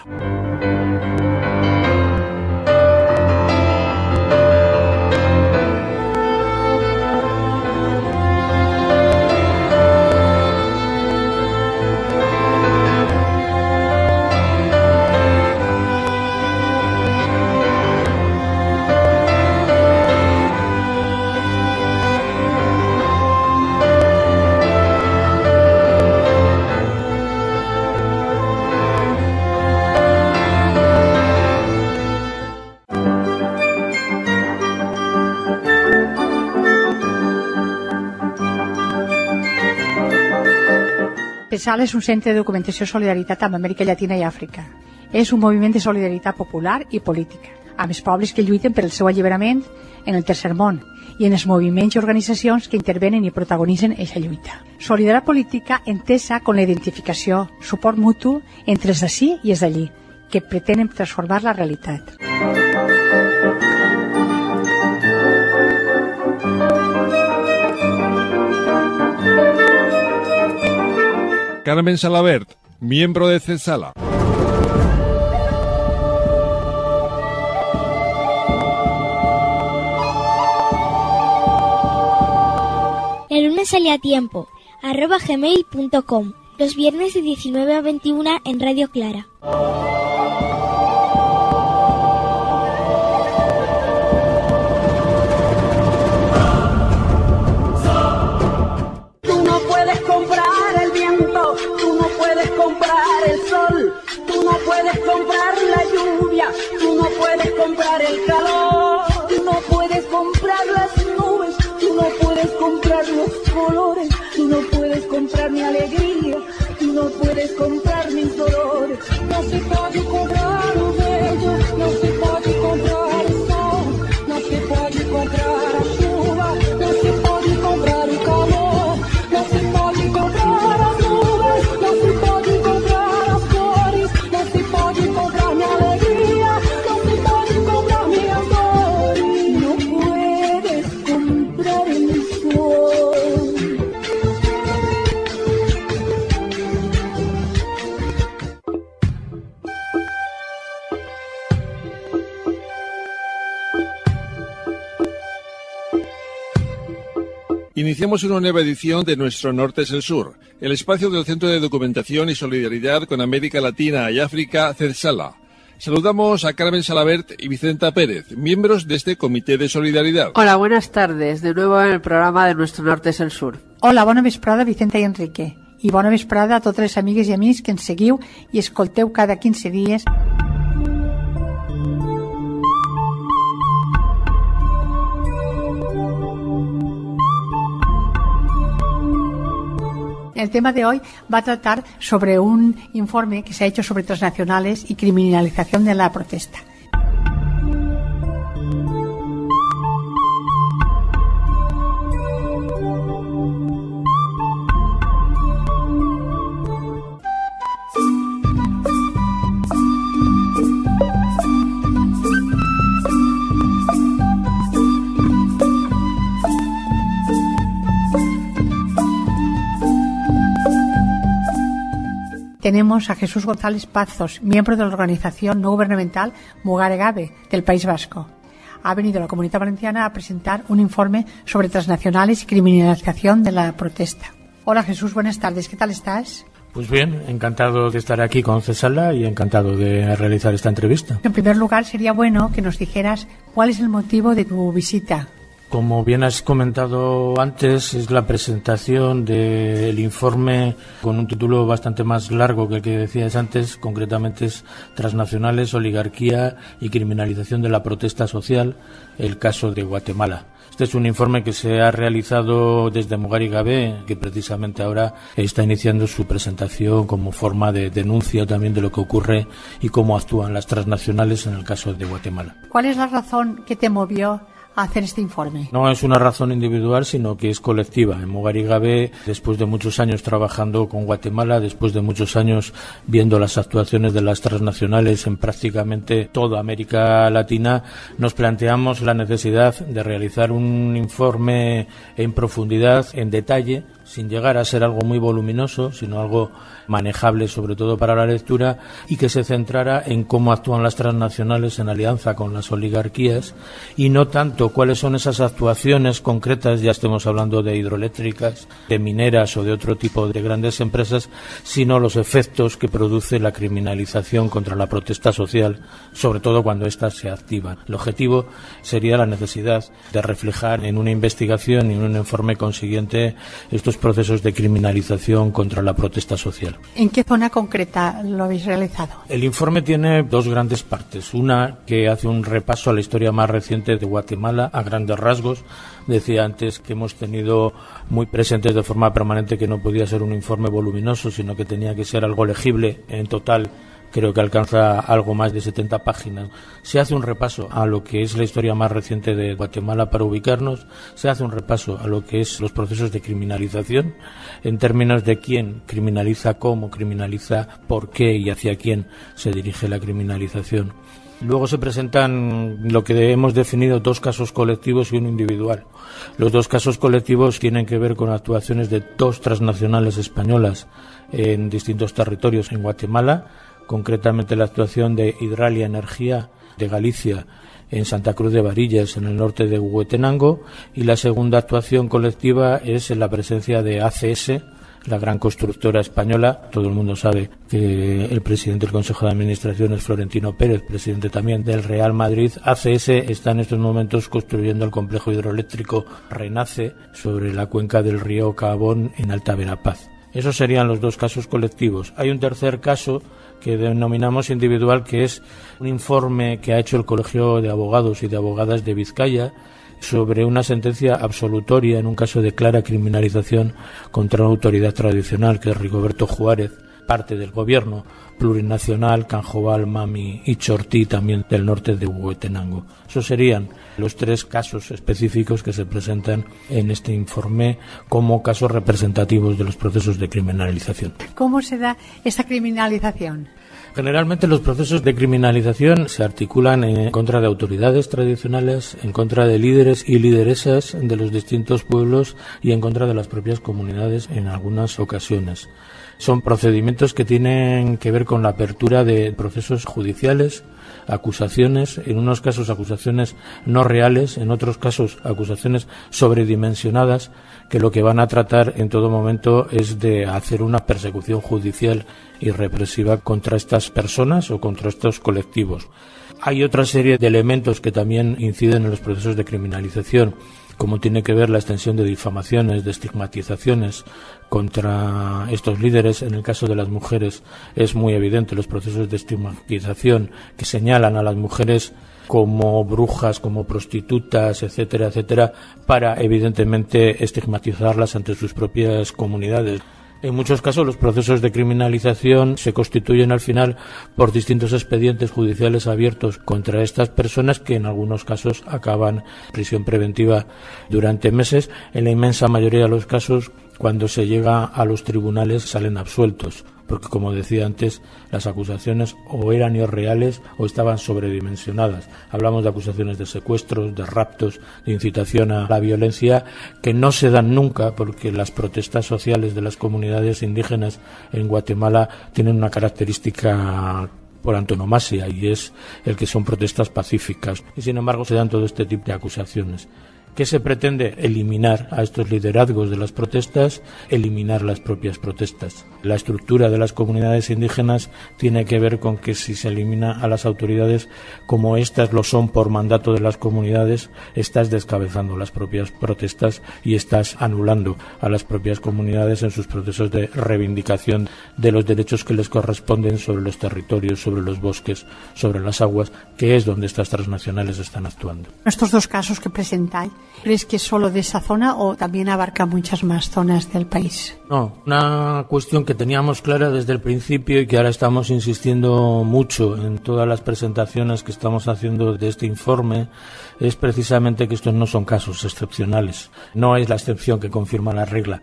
PESAL és un centre de documentació i solidaritat amb Amèrica Llatina i Àfrica. És un moviment de solidaritat popular i política, amb els pobles que lluiten per el seu alliberament en el tercer món i en els moviments i organitzacions que intervenen i protagonitzen aquesta lluita. Solidaritat política entesa com la identificació, suport mutu entre els d'ací i els d'allí, que pretenen transformar la realitat. Carmen Salabert, miembro de CESALA. La luna sale a tiempo, arroba gmail punto com, los viernes de diecinueve a veintiuna en Radio Clara. Tú no puedes comprar el viento, tú no puedes comprar el sol, tú no puedes comprar la lluvia, tú no puedes comprar el calor, tú no puedes comprar las nubes, tú no puedes comprar los colores, tú no puedes comprar mi alegría, tú no puedes comprar mis dolores. No se puede comprar lo bello, no se puede comprar el sol, no se puede comprar la chuva, no se puede comprar el calor, no se puede comprar las nubes, no se puede comprar las flores, no se puede comprar mi alegría, no se puede comprar mi amor, no puedes comprar el sol. Iniciamos una nueva edición de Nuestro Norte es el Sur, el espacio del Centro de Documentación y Solidaridad con América Latina y África, CESALA. Saludamos a Carmen Salabert y Vicenta Pérez, miembros de este Comité de Solidaridad. Hola, buenas tardes. De nuevo en el programa de Nuestro Norte es el Sur. Hola, bona vesprada, Vicenta i Enrique. I bona vesprada a totes les amigues i amics que ens seguiu i escolteu cada quinze dies. El tema de hoy va a tratar sobre un informe que se ha hecho sobre transnacionales y criminalización de la protesta. Tenemos a Jesús González Pazos, miembro de la organización no gubernamental Mugar Egabe, del País Vasco. Ha venido a la Comunidad Valenciana a presentar un informe sobre transnacionales y criminalización de la protesta. Hola Jesús, buenas tardes, ¿qué tal estás? Pues bien, encantado de estar aquí con CESALA y encantado de realizar esta entrevista. En primer lugar, sería bueno que nos dijeras cuál es el motivo de tu visita. Como bien has comentado antes, es la presentación del informe con un título bastante más largo que el que decías antes, concretamente es Transnacionales, Oligarquía y Criminalización de la Protesta Social, el caso de Guatemala. Este es un informe que se ha realizado desde Mugar Egabe, que precisamente ahora está iniciando su presentación como forma de denuncia también de lo que ocurre y cómo actúan las transnacionales en el caso de Guatemala. ¿Cuál es la razón que te movió a hacer este informe? No es una razón individual, sino que es colectiva. En Mugar Egabe, después de muchos años trabajando con Guatemala, después de muchos años viendo las actuaciones de las transnacionales en prácticamente toda América Latina, nos planteamos la necesidad de realizar un informe en profundidad, en detalle, sin llegar a ser algo muy voluminoso, sino algo manejable sobre todo para la lectura, y que se centrara en cómo actúan las transnacionales en alianza con las oligarquías y no tanto cuáles son esas actuaciones concretas, ya estemos hablando de hidroeléctricas, de mineras o de otro tipo de grandes empresas, sino los efectos que produce la criminalización contra la protesta social, sobre todo cuando éstas se activan. El objetivo sería la necesidad de reflejar en una investigación y en un informe consiguiente estos procesos de criminalización contra la protesta social. ¿En qué zona concreta lo habéis realizado? El informe tiene dos grandes partes. Una que hace un repaso a la historia más reciente de Guatemala a grandes rasgos. Decía antes que hemos tenido muy presentes de forma permanente que no podía ser un informe voluminoso, sino que tenía que ser algo legible. En total creo que alcanza algo más de setenta páginas. Se hace un repaso a lo que es la historia más reciente de Guatemala para ubicarnos, se hace un repaso a lo que es los procesos de criminalización, en términos de quién criminaliza, cómo criminaliza, por qué y hacia quién se dirige la criminalización. Luego se presentan lo que hemos definido dos casos colectivos y uno individual. Los dos casos colectivos tienen que ver con actuaciones de dos transnacionales españolas en distintos territorios en Guatemala, concretamente la actuación de Hidralia Energía de Galicia en Santa Cruz de Varillas, en el norte de Huehuetenango, y la segunda actuación colectiva es en la presencia de A C S, la gran constructora española. Todo el mundo sabe que el presidente del Consejo de Administración es Florentino Pérez, presidente también del Real Madrid. A C S está en estos momentos construyendo el complejo hidroeléctrico Renace sobre la cuenca del río Cabón en Alta Verapaz. Esos serían los dos casos colectivos. Hay un tercer caso que denominamos individual, que es un informe que ha hecho el Colegio de Abogados y de Abogadas de Vizcaya sobre una sentencia absolutoria en un caso de clara criminalización contra una autoridad tradicional, que es Rigoberto Juárez, parte del gobierno plurinacional, Canjobal, Mami y Chortí, también del norte de Huehuetenango. Esos serían los tres casos específicos que se presentan en este informe como casos representativos de los procesos de criminalización. ¿Cómo se da esta criminalización? Generalmente los procesos de criminalización se articulan en contra de autoridades tradicionales, en contra de líderes y lideresas de los distintos pueblos y en contra de las propias comunidades en algunas ocasiones. Son procedimientos que tienen que ver con la apertura de procesos judiciales, acusaciones, en unos casos acusaciones no reales, en otros casos acusaciones sobredimensionadas, que lo que van a tratar en todo momento es de hacer una persecución judicial y represiva contra estas personas o contra estos colectivos. Hay otra serie de elementos que también inciden en los procesos de criminalización, como tiene que ver la extensión de difamaciones, de estigmatizaciones contra estos líderes. En el caso de las mujeres es muy evidente los procesos de estigmatización que señalan a las mujeres como brujas, como prostitutas, etcétera, etcétera, para evidentemente estigmatizarlas ante sus propias comunidades. En muchos casos los procesos de criminalización se constituyen al final por distintos expedientes judiciales abiertos contra estas personas, que en algunos casos acaban en prisión preventiva durante meses. En la inmensa mayoría de los casos, cuando se llega a los tribunales, salen absueltos, porque, como decía antes, las acusaciones o eran irreales o estaban sobredimensionadas. Hablamos de acusaciones de secuestros, de raptos, de incitación a la violencia, que no se dan nunca, porque las protestas sociales de las comunidades indígenas en Guatemala tienen una característica por antonomasia, y es el que son protestas pacíficas. Y sin embargo se dan todo este tipo de acusaciones. ¿Qué se pretende? Eliminar a estos liderazgos de las protestas, eliminar las propias protestas. La estructura de las comunidades indígenas tiene que ver con que si se elimina a las autoridades, como éstas lo son por mandato de las comunidades, estás descabezando las propias protestas y estás anulando a las propias comunidades en sus procesos de reivindicación de los derechos que les corresponden sobre los territorios, sobre los bosques, sobre las aguas, que es donde estas transnacionales están actuando. Estos dos casos que presentáis, ¿crees que es solo de esa zona o también abarca muchas más zonas del país? No, una cuestión que teníamos clara desde el principio y que ahora estamos insistiendo mucho en todas las presentaciones que estamos haciendo de este informe es precisamente que estos no son casos excepcionales. No es la excepción que confirma la regla.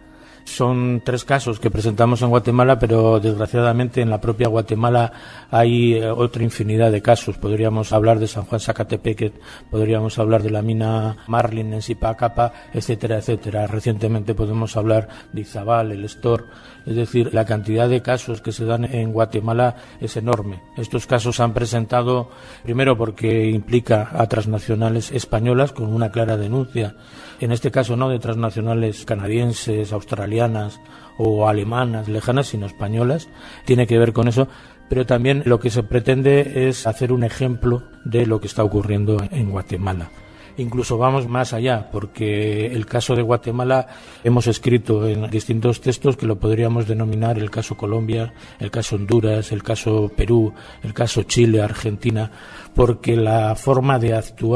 Son tres casos que presentamos en Guatemala, pero desgraciadamente en la propia Guatemala hay eh, otra infinidad de casos. Podríamos hablar de San Juan Zacatepeque, podríamos hablar de la mina Marlin en Sipacapa, etcétera, etcétera. Recientemente podemos hablar de Izabal, el Estor. Es decir, la cantidad de casos que se dan en Guatemala es enorme. Estos casos se han presentado primero porque implica a transnacionales españolas con una clara denuncia. En este caso no de transnacionales canadienses, australianas o alemanas lejanas, sino españolas. Tiene que ver con eso, pero también lo que se pretende es hacer un ejemplo de lo que está ocurriendo en Guatemala. Incluso vamos más allá, porque el caso de Guatemala hemos escrito en distintos textos que lo podríamos denominar el caso Colombia, el caso Honduras, el caso Perú, el caso Chile, Argentina, porque la forma de actuar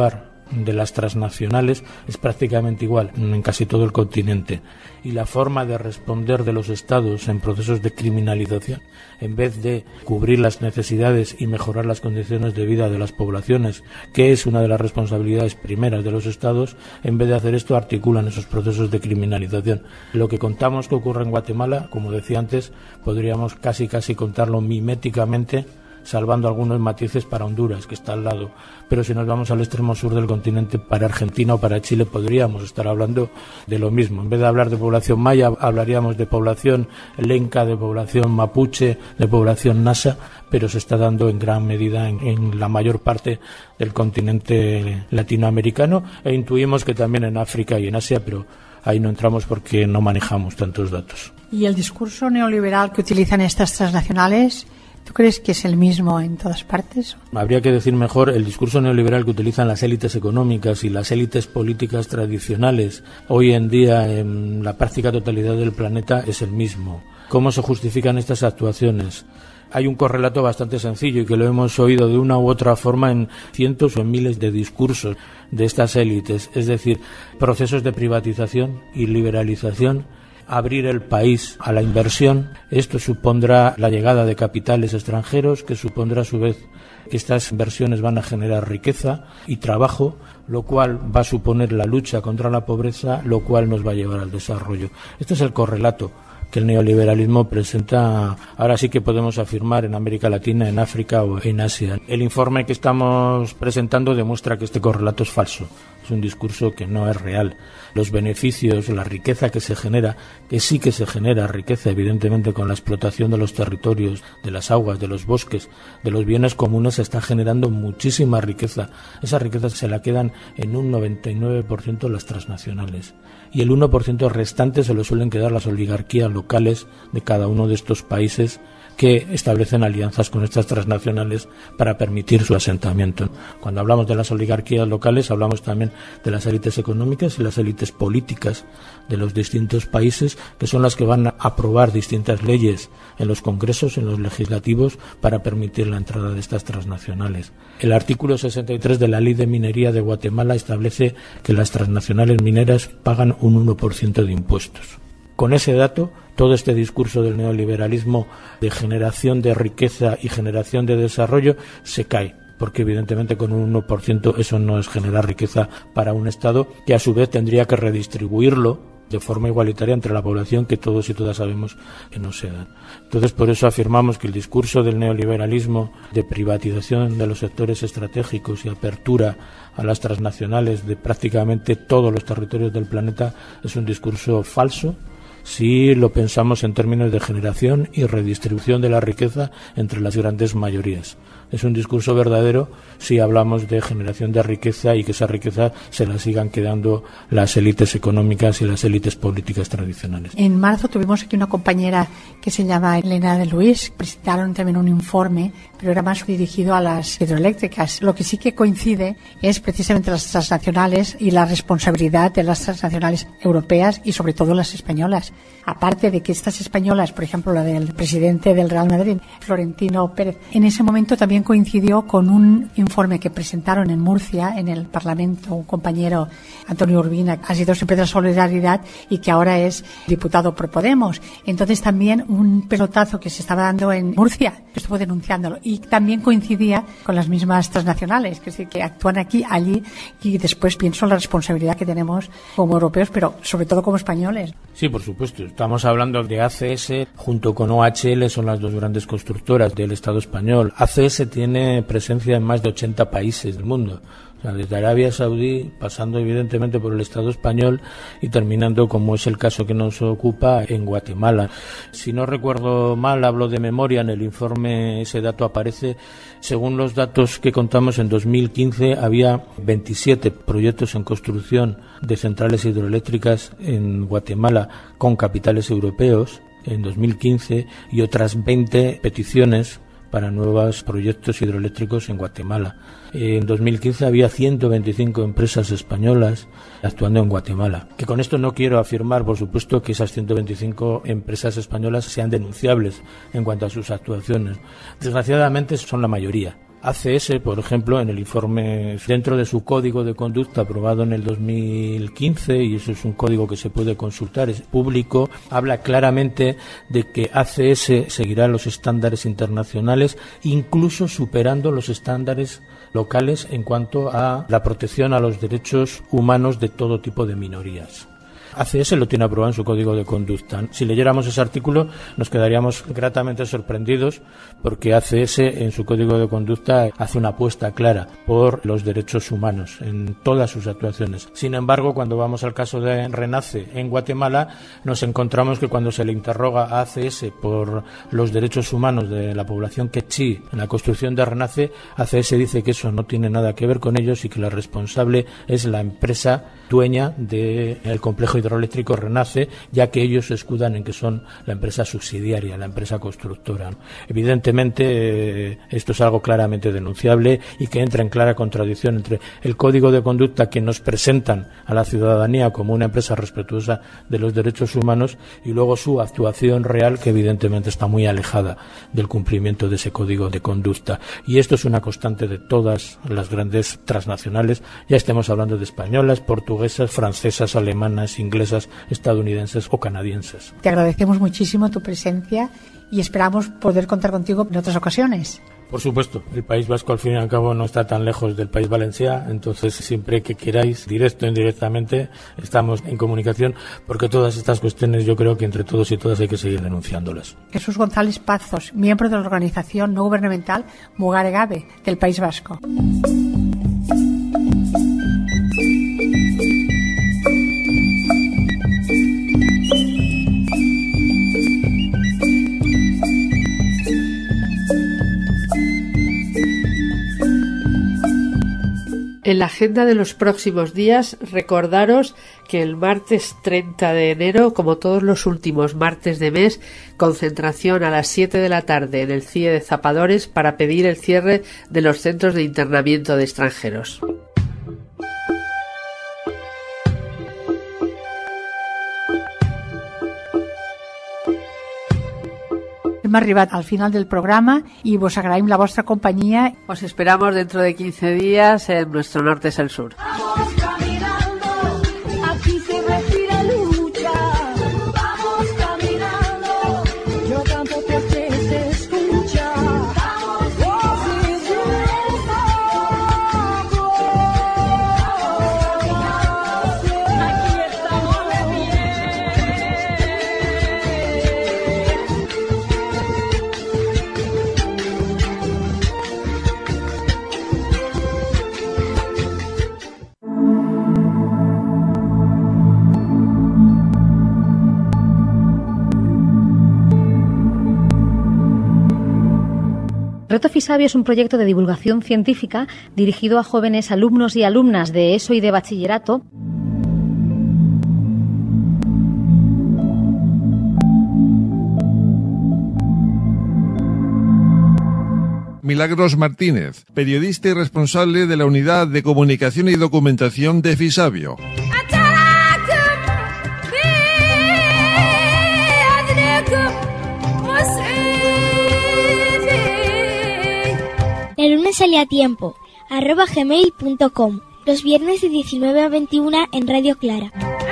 de las transnacionales es prácticamente igual en casi todo el continente, y la forma de responder de los estados en procesos de criminalización, en vez de cubrir las necesidades y mejorar las condiciones de vida de las poblaciones, que es una de las responsabilidades primeras de los estados, en vez de hacer esto articulan esos procesos de criminalización. Lo que contamos que ocurre en Guatemala, como decía antes, podríamos casi casi contarlo miméticamente, salvando algunos matices para Honduras, que está al lado. Pero si nos vamos al extremo sur del continente, para Argentina o para Chile, podríamos estar hablando de lo mismo. En vez de hablar de población maya, hablaríamos de población lenca, de población mapuche, de población nasa, pero se está dando en gran medida en, en la mayor parte del continente latinoamericano, e intuimos que también en África y en Asia, pero ahí no entramos porque no manejamos tantos datos. ¿Y el discurso neoliberal que utilizan estas transnacionales, tú crees que es el mismo en todas partes? Habría que decir mejor el discurso neoliberal que utilizan las élites económicas y las élites políticas tradicionales hoy en día en la práctica totalidad del planeta es el mismo. ¿Cómo se justifican estas actuaciones? Hay un correlato bastante sencillo y que lo hemos oído de una u otra forma en cientos o en miles de discursos de estas élites, es decir, procesos de privatización y liberalización, abrir el país a la inversión. Esto supondrá la llegada de capitales extranjeros, que supondrá a su vez que estas inversiones van a generar riqueza y trabajo, lo cual va a suponer la lucha contra la pobreza, lo cual nos va a llevar al desarrollo. Este es el correlato que el neoliberalismo presenta, ahora sí que podemos afirmar, en América Latina, en África o en Asia. El informe que estamos presentando demuestra que este correlato es falso. Es un discurso que no es real. Los beneficios, la riqueza que se genera, que sí que se genera riqueza, evidentemente, con la explotación de los territorios, de las aguas, de los bosques, de los bienes comunes, se está generando muchísima riqueza. Esa riqueza se la quedan en un noventa y nueve por ciento las transnacionales. Y el uno por ciento restante se lo suelen quedar las oligarquías locales de cada uno de estos países, que establecen alianzas con estas transnacionales para permitir su asentamiento. Cuando hablamos de las oligarquías locales, hablamos también de las élites económicas y las élites políticas de los distintos países, que son las que van a aprobar distintas leyes en los congresos, en los legislativos, para permitir la entrada de estas transnacionales. El artículo sesenta y tres de la Ley de Minería de Guatemala establece que las transnacionales mineras pagan un uno por ciento de impuestos. Con ese dato, todo este discurso del neoliberalismo de generación de riqueza y generación de desarrollo se cae, porque evidentemente con un uno por ciento eso no es generar riqueza para un Estado, que a su vez tendría que redistribuirlo de forma igualitaria entre la población, que todos y todas sabemos que no se dan. Entonces, por eso afirmamos que el discurso del neoliberalismo de privatización de los sectores estratégicos y apertura a las transnacionales de prácticamente todos los territorios del planeta es un discurso falso, si lo pensamos en términos de generación y redistribución de la riqueza entre las grandes mayorías. Es un discurso verdadero si hablamos de generación de riqueza y que esa riqueza se la sigan quedando las élites económicas y las élites políticas tradicionales. En marzo tuvimos aquí una compañera que se llama Elena de Luis, presentaron también un informe, pero era más dirigido a las hidroeléctricas. Lo que sí que coincide es precisamente las transnacionales y la responsabilidad de las transnacionales europeas y sobre todo las españolas. Aparte de que estas españolas, por ejemplo la del presidente del Real Madrid, Florentino Pérez, en ese momento también coincidió con un informe que presentaron en Murcia, en el Parlamento, un compañero, Antonio Urbina, ha sido siempre de la solidaridad y que ahora es diputado por Podemos. Entonces también un pelotazo que se estaba dando en Murcia, estuvo denunciándolo, y también coincidía con las mismas transnacionales, que es decir, que actúan aquí, allí, y después pienso en la responsabilidad que tenemos como europeos, pero sobre todo como españoles. Sí, por supuesto. Estamos hablando de A C S junto con O H L, son las dos grandes constructoras del Estado español. A C S tiene presencia en más de ochenta países del mundo. O sea, desde Arabia Saudí, pasando evidentemente por el Estado español y terminando, como es el caso que nos ocupa, en Guatemala. Si no recuerdo mal, hablo de memoria, en el informe ese dato aparece. Según los datos que contamos, en dos mil quince había veintisiete proyectos en construcción de centrales hidroeléctricas en Guatemala con capitales europeos en dos mil quince y otras veinte peticiones para nuevos proyectos hidroeléctricos en Guatemala. En dos mil quince había ciento veinticinco empresas españolas actuando en Guatemala. Que con esto no quiero afirmar, por supuesto, que esas ciento veinticinco empresas españolas sean denunciables en cuanto a sus actuaciones. Desgraciadamente son la mayoría. A C S, por ejemplo, en el informe, dentro de su código de conducta aprobado en el dos mil quince, y eso es un código que se puede consultar, es público, habla claramente de que A C S seguirá los estándares internacionales, incluso superando los estándares locales en cuanto a la protección a los derechos humanos de todo tipo de minorías. A C S lo tiene aprobado en su código de conducta. Si leyéramos ese artículo nos quedaríamos gratamente sorprendidos, porque A C S en su código de conducta hace una apuesta clara por los derechos humanos en todas sus actuaciones. Sin embargo, cuando vamos al caso de Renace en Guatemala, nos encontramos que cuando se le interroga a A C S por los derechos humanos de la población quechí en la construcción de Renace, A C S dice que eso no tiene nada que ver con ellos y que la responsable es la empresa dueña del complejo hidroeléctrico Renace, ya que ellos se escudan en que son la empresa subsidiaria, la empresa constructora. Evidentemente, eh, esto es algo claramente denunciable y que entra en clara contradicción entre el código de conducta que nos presentan a la ciudadanía como una empresa respetuosa de los derechos humanos y luego su actuación real, que evidentemente está muy alejada del cumplimiento de ese código de conducta. Y esto es una constante de todas las grandes transnacionales, ya estemos hablando de españolas, portuguesas, francesas, alemanas, inglesas, estadounidenses o canadienses. Te agradecemos muchísimo tu presencia y esperamos poder contar contigo en otras ocasiones. Por supuesto, el País Vasco al fin y al cabo no está tan lejos del País Valencià, entonces siempre que queráis, directo o indirectamente, estamos en comunicación, porque todas estas cuestiones yo creo que entre todos y todas hay que seguir denunciándolas. Jesús González Pazos, miembro de la organización no gubernamental Mugare Gabe del País Vasco. En la agenda de los próximos días, recordaros que el martes treinta de enero, como todos los últimos martes de mes, concentración a las siete de la tarde en el C I E de Zapadores para pedir el cierre de los centros de internamiento de extranjeros. Hem arribat al final del programa y vos agraïm la vostra companyia. Os esperamos dentro de quince días en nuestro Norte es el Sur. Vamos caminando, aquí se respira lucha. Vamos caminando, yo canto porque se escucha. Vamos sin aquí estamos de pie. Reto Fisabio es un proyecto de divulgación científica dirigido a jóvenes alumnos y alumnas de ESO y de bachillerato. Milagros Martínez, periodista y responsable de la Unidad de Comunicación y Documentación de Fisabio. El lunes sale a tiempo, arroba gmail punto com, los viernes de diecinueve a veintiuna en Radio Clara.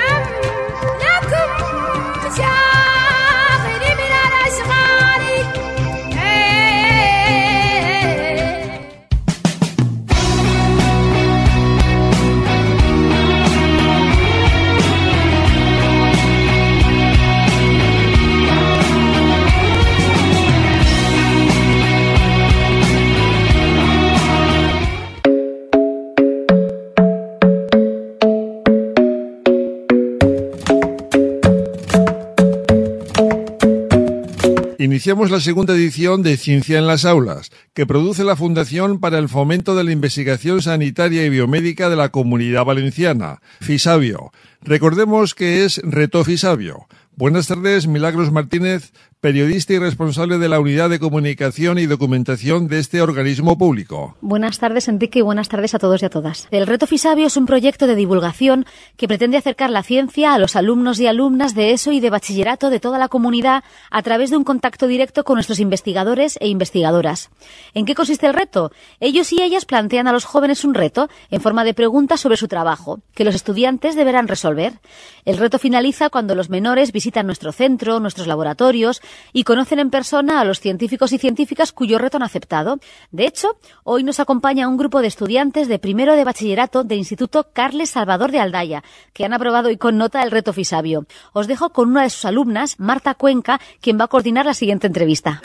Iniciamos la segunda edición de Ciencia en las Aulas, que produce la Fundación para el Fomento de la Investigación Sanitaria y Biomédica de la Comunidad Valenciana, Fisabio. Recordemos que es Reto Fisabio. Buenas tardes, Milagros Martínez, periodista y responsable de la Unidad de Comunicación y Documentación de este organismo público. Buenas tardes, Enrique, y buenas tardes a todos y a todas. El Reto Fisabio es un proyecto de divulgación que pretende acercar la ciencia a los alumnos y alumnas de ESO y de bachillerato de toda la comunidad a través de un contacto directo con nuestros investigadores e investigadoras. ¿En qué consiste el reto? Ellos y ellas plantean a los jóvenes un reto en forma de preguntas sobre su trabajo, que los estudiantes deberán resolver. El reto finaliza cuando los menores visitan nuestro centro, nuestros laboratorios y conocen en persona a los científicos y científicas cuyo reto han aceptado. De hecho, hoy nos acompaña un grupo de estudiantes de primero de bachillerato del Instituto Carles Salvador de Aldaya, que han aprobado hoy con nota el Reto Fisabio. Os dejo con una de sus alumnas, Marta Cuenca, quien va a coordinar la siguiente entrevista.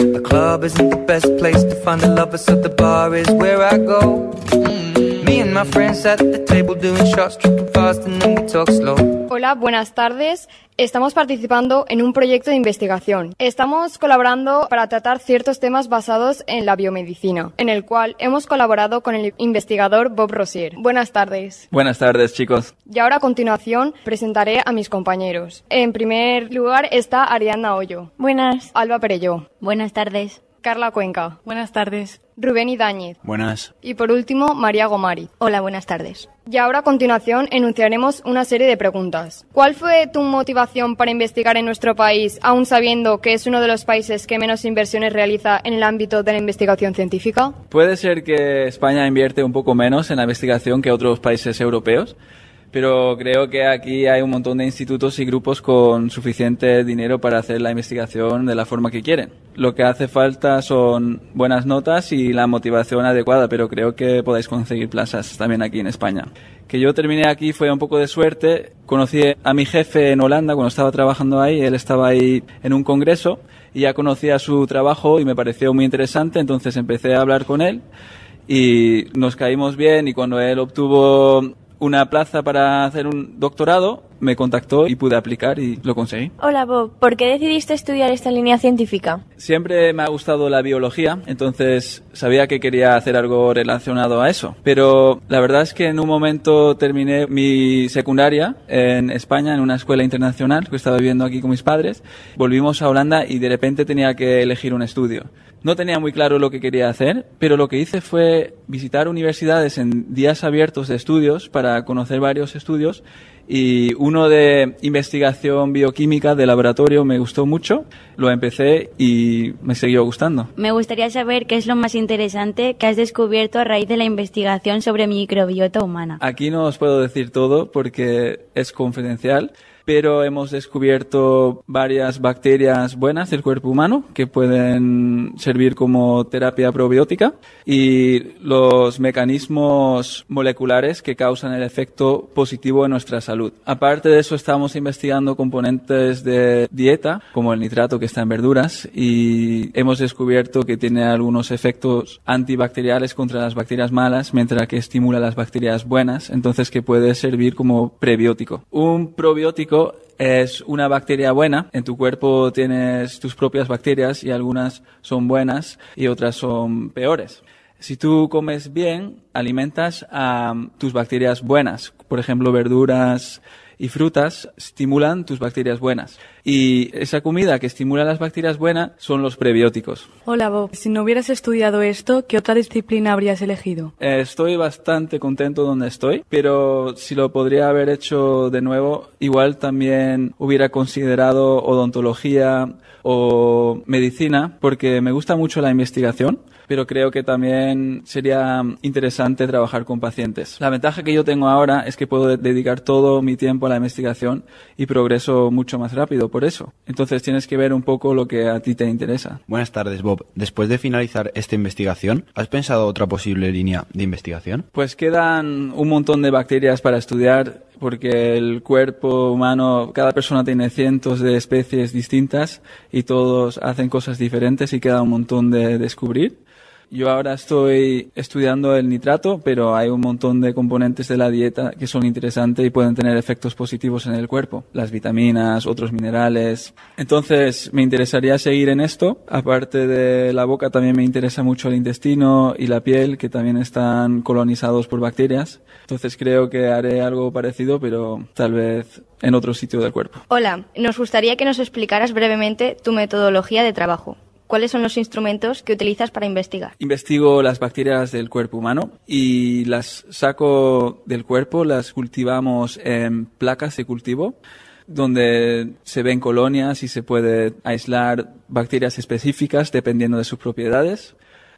Hola, buenas tardes. Estamos participando en un proyecto de investigación. Estamos colaborando para tratar ciertos temas basados en la biomedicina, en el cual hemos colaborado con el investigador Bob Rosier. Buenas tardes. Buenas tardes, chicos. Y ahora a continuación presentaré a mis compañeros. En primer lugar está Ariadna Hoyo. Buenas. Alba Perelló. Buenas tardes. Carla Cuenca. Buenas tardes. Rubén Idáñez. Buenas. Y por último, María Gomari. Hola, buenas tardes. Y ahora a continuación enunciaremos una serie de preguntas. ¿Cuál fue tu motivación para investigar en nuestro país, aun sabiendo que es uno de los países que menos inversiones realiza en el ámbito de la investigación científica? Puede ser que España invierte un poco menos en la investigación que otros países europeos, pero creo que aquí hay un montón de institutos y grupos con suficiente dinero para hacer la investigación de la forma que quieren. Lo que hace falta son buenas notas y la motivación adecuada, pero creo que podéis conseguir plazas también aquí en España. Que yo terminé aquí fue un poco de suerte. Conocí a mi jefe en Holanda cuando estaba trabajando ahí. Él estaba ahí en un congreso y ya conocía su trabajo y me pareció muy interesante, entonces empecé a hablar con él y nos caímos bien, y cuando él obtuvo una plaza para hacer un doctorado, me contactó y pude aplicar y lo conseguí. Hola Bob, ¿por qué decidiste estudiar esta línea científica? Siempre me ha gustado la biología, entonces sabía que quería hacer algo relacionado a eso. Pero la verdad es que en un momento terminé mi secundaria en España, en una escuela internacional, que estaba viviendo aquí con mis padres. Volvimos a Holanda y de repente tenía que elegir un estudio. No tenía muy claro lo que quería hacer, pero lo que hice fue visitar universidades en días abiertos de estudios para conocer varios estudios, y uno de investigación bioquímica de laboratorio me gustó mucho, lo empecé y me siguió gustando. Me gustaría saber qué es lo más interesante que has descubierto a raíz de la investigación sobre microbiota humana. Aquí no os puedo decir todo porque es confidencial, pero hemos descubierto varias bacterias buenas del cuerpo humano que pueden servir como terapia probiótica, y los mecanismos moleculares que causan el efecto positivo en nuestra salud. Aparte de eso, estamos investigando componentes de dieta, como el nitrato que está en verduras, y hemos descubierto que tiene algunos efectos antibacteriales contra las bacterias malas, mientras que estimula las bacterias buenas, entonces que puede servir como prebiótico. Un probiótico es una bacteria buena. En tu cuerpo tienes tus propias bacterias y algunas son buenas y otras son peores. Si tú comes bien, alimentas a tus bacterias buenas. Por ejemplo, verduras y frutas estimulan tus bacterias buenas. Y esa comida que estimula las bacterias buenas son los prebióticos. Hola Bob, si no hubieras estudiado esto, ¿qué otra disciplina habrías elegido? Eh, estoy bastante contento donde estoy, pero si lo podría haber hecho de nuevo, igual también hubiera considerado odontología o medicina, porque me gusta mucho la investigación, pero creo que también sería interesante trabajar con pacientes. La ventaja que yo tengo ahora es que puedo dedicar todo mi tiempo a la investigación y progreso mucho más rápido por eso. Entonces tienes que ver un poco lo que a ti te interesa. Buenas tardes, Bob. Después de finalizar esta investigación, ¿has pensado otra posible línea de investigación? Pues quedan un montón de bacterias para estudiar, porque el cuerpo humano, cada persona tiene cientos de especies distintas y todos hacen cosas diferentes y queda un montón de descubrir. Yo ahora estoy estudiando el nitrato, pero hay un montón de componentes de la dieta que son interesantes y pueden tener efectos positivos en el cuerpo. Las vitaminas, otros minerales. Entonces, me interesaría seguir en esto. Aparte de la boca, también me interesa mucho el intestino y la piel, que también están colonizados por bacterias. Entonces, creo que haré algo parecido, pero tal vez en otro sitio del cuerpo. Hola, nos gustaría que nos explicaras brevemente tu metodología de trabajo. ¿Cuáles son los instrumentos que utilizas para investigar? Investigo las bacterias del cuerpo humano y las saco del cuerpo, las cultivamos en placas de cultivo, donde se ven colonias y se puede aislar bacterias específicas dependiendo de sus propiedades.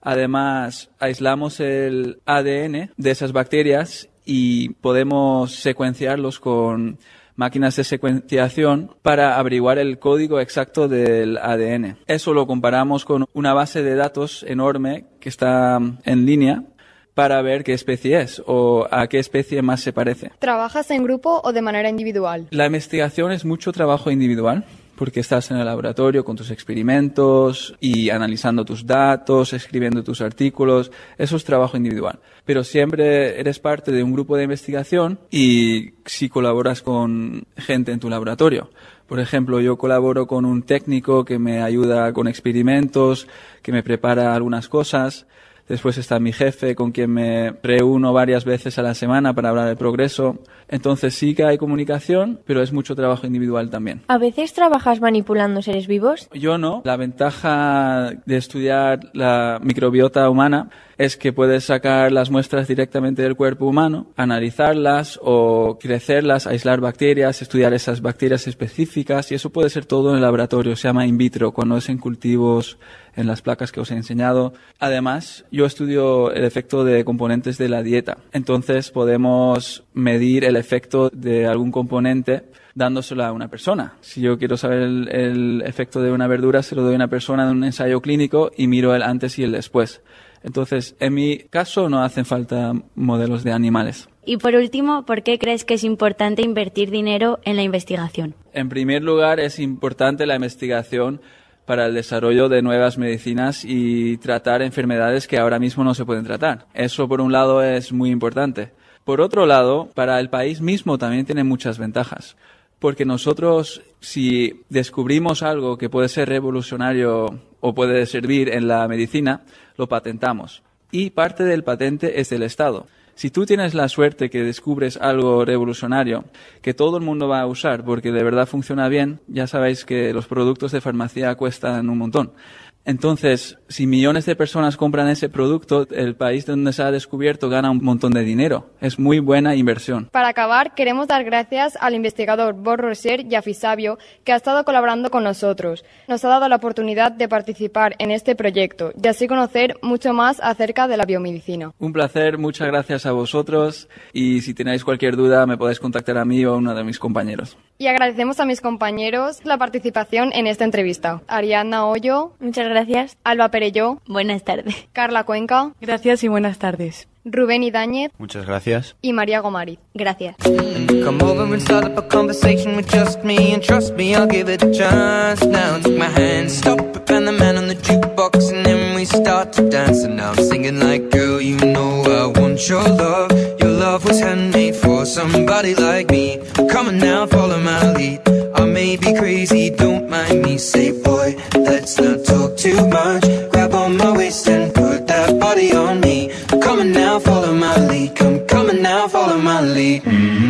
Además, aislamos el A D N de esas bacterias y podemos secuenciarlos con máquinas de secuenciación para averiguar el código exacto del A D N. Eso lo comparamos con una base de datos enorme que está en línea para ver qué especie es o a qué especie más se parece. ¿Trabajas en grupo o de manera individual? La investigación es mucho trabajo individual, porque estás en el laboratorio con tus experimentos y analizando tus datos, escribiendo tus artículos. Eso es trabajo individual. Pero siempre eres parte de un grupo de investigación y si colaboras con gente en tu laboratorio. Por ejemplo, yo colaboro con un técnico que me ayuda con experimentos, que me prepara algunas cosas. Después está mi jefe, con quien me reúno varias veces a la semana para hablar del progreso. Entonces sí que hay comunicación, pero es mucho trabajo individual también. ¿A veces trabajas manipulando seres vivos? Yo no. La ventaja de estudiar la microbiota humana es que puedes sacar las muestras directamente del cuerpo humano, analizarlas o crecerlas, aislar bacterias, estudiar esas bacterias específicas, y eso puede ser todo en el laboratorio. Se llama in vitro, cuando es en cultivos, en las placas que os he enseñado. Además, yo estudio el efecto de componentes de la dieta. Entonces podemos medir el efecto de algún componente dándoselo a una persona. Si yo quiero saber el, el efecto de una verdura, se lo doy a una persona en un ensayo clínico y miro el antes y el después. Entonces, en mi caso no hacen falta modelos de animales. Y por último, ¿por qué crees que es importante invertir dinero en la investigación? En primer lugar, es importante la investigación para el desarrollo de nuevas medicinas y tratar enfermedades que ahora mismo no se pueden tratar. Eso, por un lado, es muy importante. Por otro lado, para el país mismo también tiene muchas ventajas. Porque nosotros, si descubrimos algo que puede ser revolucionario o puede servir en la medicina, lo patentamos. Y parte del patente es del Estado. Si tú tienes la suerte que descubres algo revolucionario que todo el mundo va a usar porque de verdad funciona bien, ya sabéis que los productos de farmacia cuestan un montón. Entonces, si millones de personas compran ese producto, el país donde se ha descubierto gana un montón de dinero. Es muy buena inversión. Para acabar, queremos dar gracias al investigador Borja Roser y a Fisabio, que ha estado colaborando con nosotros. Nos ha dado la oportunidad de participar en este proyecto y así conocer mucho más acerca de la biomedicina. Un placer, muchas gracias a vosotros, y si tenéis cualquier duda me podéis contactar a mí o a uno de mis compañeros. Y agradecemos a mis compañeros la participación en esta entrevista. Ariadna Hoyo. Muchas gracias. Alba Perelló. Buenas tardes. Carla Cuenca. Gracias y buenas tardes. Rubén Idáñez. Muchas gracias. Y María Gomariz. Gracias. Come over and start up a conversation with just me, and trust me, I'll give it a chance. Now take my hand, stop it, and the man on the jukebox, and then we start to dance. And now I'm singing like, girl, you know I want your love. Your love was handmade for somebody like me. Come on now, follow my lead. I may be crazy, don't mind me. Say, boy, let's not talk too much. Grab on my waist and put that body on me. Come on now, follow my lead. Come, come on now, follow my lead.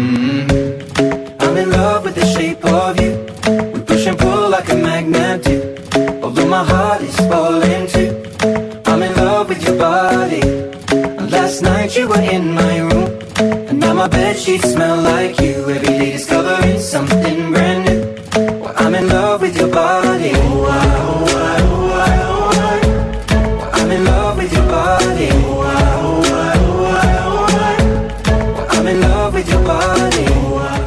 Mm-hmm. I'm in love with the shape of you. We push and pull like a magnet do. Although my heart is falling too. I'm in love with your body. Last night you were in my room, and now my bedsheets smell like you. Every day discovering something brand new. Well, I'm in love with your body. Oh, I, oh, I, oh, I, oh, I. Well, I'm in love with your body. Oh, I, oh, I, oh, I, oh, I. Well, I'm in love with your body. Oh, I.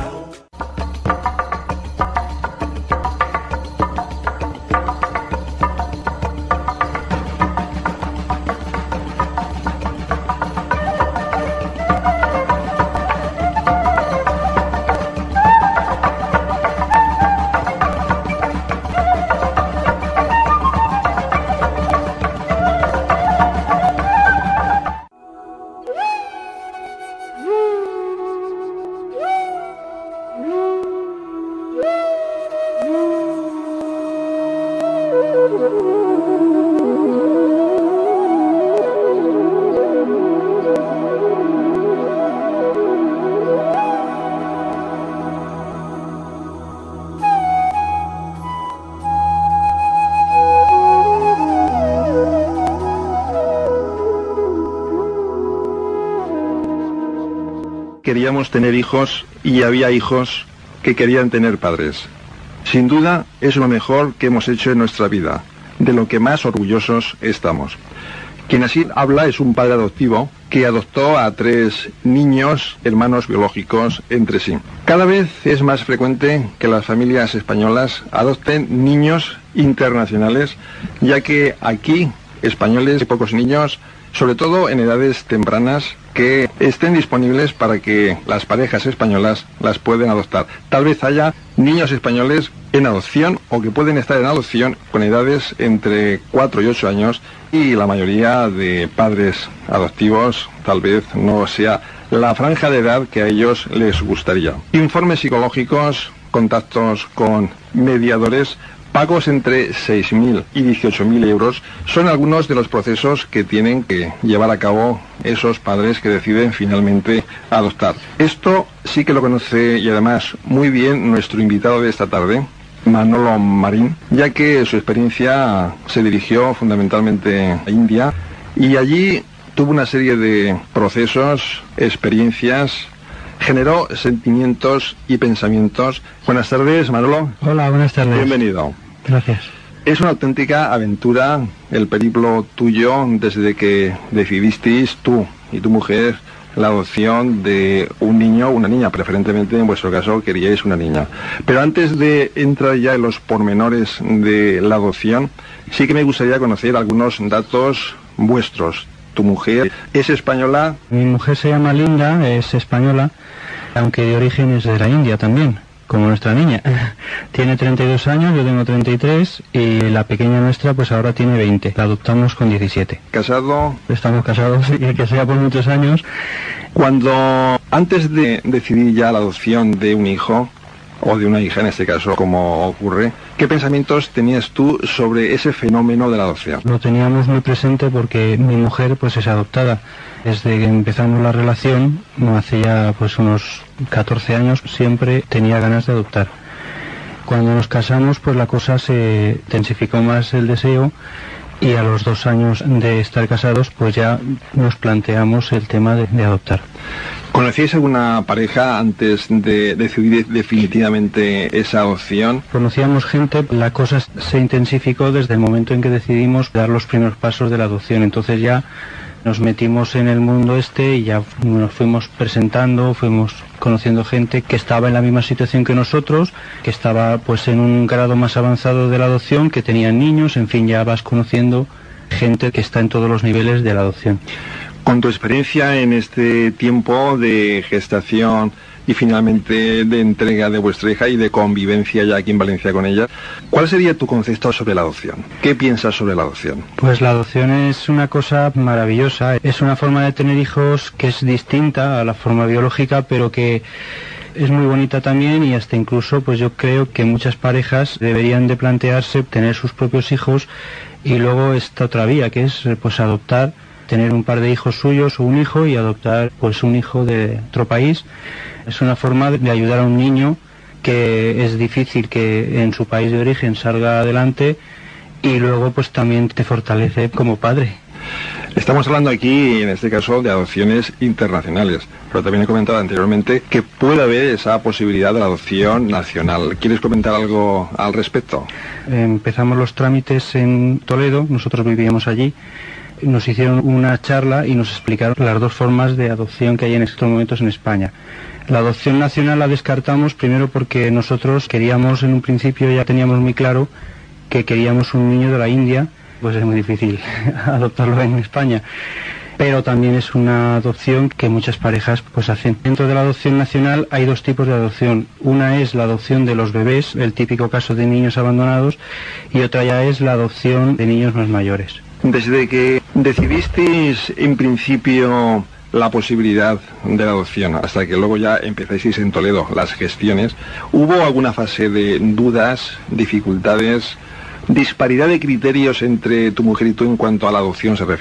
queríamos tener hijos y había hijos que querían tener padres. Sin duda es lo mejor que hemos hecho en nuestra vida, de lo que más orgullosos estamos. Quien así habla es un padre adoptivo que adoptó a tres niños, hermanos biológicos, entre sí. Cada vez es más frecuente que las familias españolas adopten niños internacionales, ya que aquí, españoles, hay pocos niños, sobre todo en edades tempranas, que estén disponibles para que las parejas españolas las pueden adoptar. Tal vez haya niños españoles en adopción o que pueden estar en adopción con edades entre cuatro y ocho años, y la mayoría de padres adoptivos tal vez no sea la franja de edad que a ellos les gustaría. Informes psicológicos, contactos con mediadores, pagos entre seis mil y dieciocho mil euros son algunos de los procesos que tienen que llevar a cabo esos padres que deciden finalmente adoptar. Esto sí que lo conoce y además muy bien nuestro invitado de esta tarde, Manolo Marín, ya que su experiencia se dirigió fundamentalmente a India y allí tuvo una serie de procesos, experiencias, generó sentimientos y pensamientos. Buenas tardes, Manolo. Hola, buenas tardes. Bienvenido. Gracias. Es una auténtica aventura el periplo tuyo desde que decidisteis tú y tu mujer la adopción de un niño o una niña, preferentemente en vuestro caso queríais una niña. Pero antes de entrar ya en los pormenores de la adopción, sí que me gustaría conocer algunos datos vuestros. Tu mujer es española. Mi mujer se llama Linda, es española, aunque de origen es de la India también, como nuestra niña. Tiene treinta y dos años, yo tengo treinta y tres y la pequeña nuestra pues ahora tiene veinte. La adoptamos con diecisiete. ¿Casado? Estamos casados y que sea por muchos años. Cuando, antes de decidir ya la adopción de un hijo, o de una hija en este caso, como ocurre, ¿qué pensamientos tenías tú sobre ese fenómeno de la adopción? Lo teníamos muy presente porque mi mujer pues es adoptada. Desde que empezamos la relación, no hace ya pues unos catorce años, siempre tenía ganas de adoptar. Cuando nos casamos pues la cosa se intensificó más el deseo y a los dos años de estar casados pues ya nos planteamos el tema de, de adoptar. ¿Conocíais alguna pareja antes de decidir definitivamente esa adopción? Conocíamos gente, la cosa se intensificó desde el momento en que decidimos dar los primeros pasos de la adopción. Entonces ya nos metimos en el mundo este y ya nos fuimos presentando, fuimos conociendo gente que estaba en la misma situación que nosotros, que estaba pues en un grado más avanzado de la adopción, que tenían niños, en fin, ya vas conociendo gente que está en todos los niveles de la adopción. Con tu experiencia en este tiempo de gestación y finalmente de entrega de vuestra hija y de convivencia ya aquí en Valencia con ella, ¿cuál sería tu concepto sobre la adopción? ¿Qué piensas sobre la adopción? Pues la adopción es una cosa maravillosa, es una forma de tener hijos que es distinta a la forma biológica, pero que es muy bonita también, y hasta incluso pues yo creo que muchas parejas deberían de plantearse tener sus propios hijos y luego esta otra vía que es pues adoptar, tener un par de hijos suyos o un hijo y adoptar pues un hijo de otro país. Es una forma de ayudar a un niño que es difícil que en su país de origen salga adelante y luego pues también te fortalece como padre. Estamos hablando aquí, en este caso, de adopciones internacionales, pero también he comentado anteriormente que puede haber esa posibilidad de la adopción nacional. ¿Quieres comentar algo al respecto? Empezamos los trámites en Toledo, nosotros vivíamos allí. Nos hicieron una charla y nos explicaron las dos formas de adopción que hay en estos momentos en España. La adopción nacional la descartamos primero porque nosotros queríamos, en un principio ya teníamos muy claro que queríamos un niño de la India, pues es muy difícil adoptarlo en España. Pero también es una adopción que muchas parejas pues hacen. Dentro de la adopción nacional hay dos tipos de adopción. Una es la adopción de los bebés, el típico caso de niños abandonados, y otra ya es la adopción de niños más mayores. Desde que decidisteis en principio la posibilidad de la adopción hasta que luego ya empezasteis en Toledo las gestiones, ¿hubo alguna fase de dudas, dificultades, disparidad de criterios entre tu mujer y tú en cuanto a la adopción se refiere?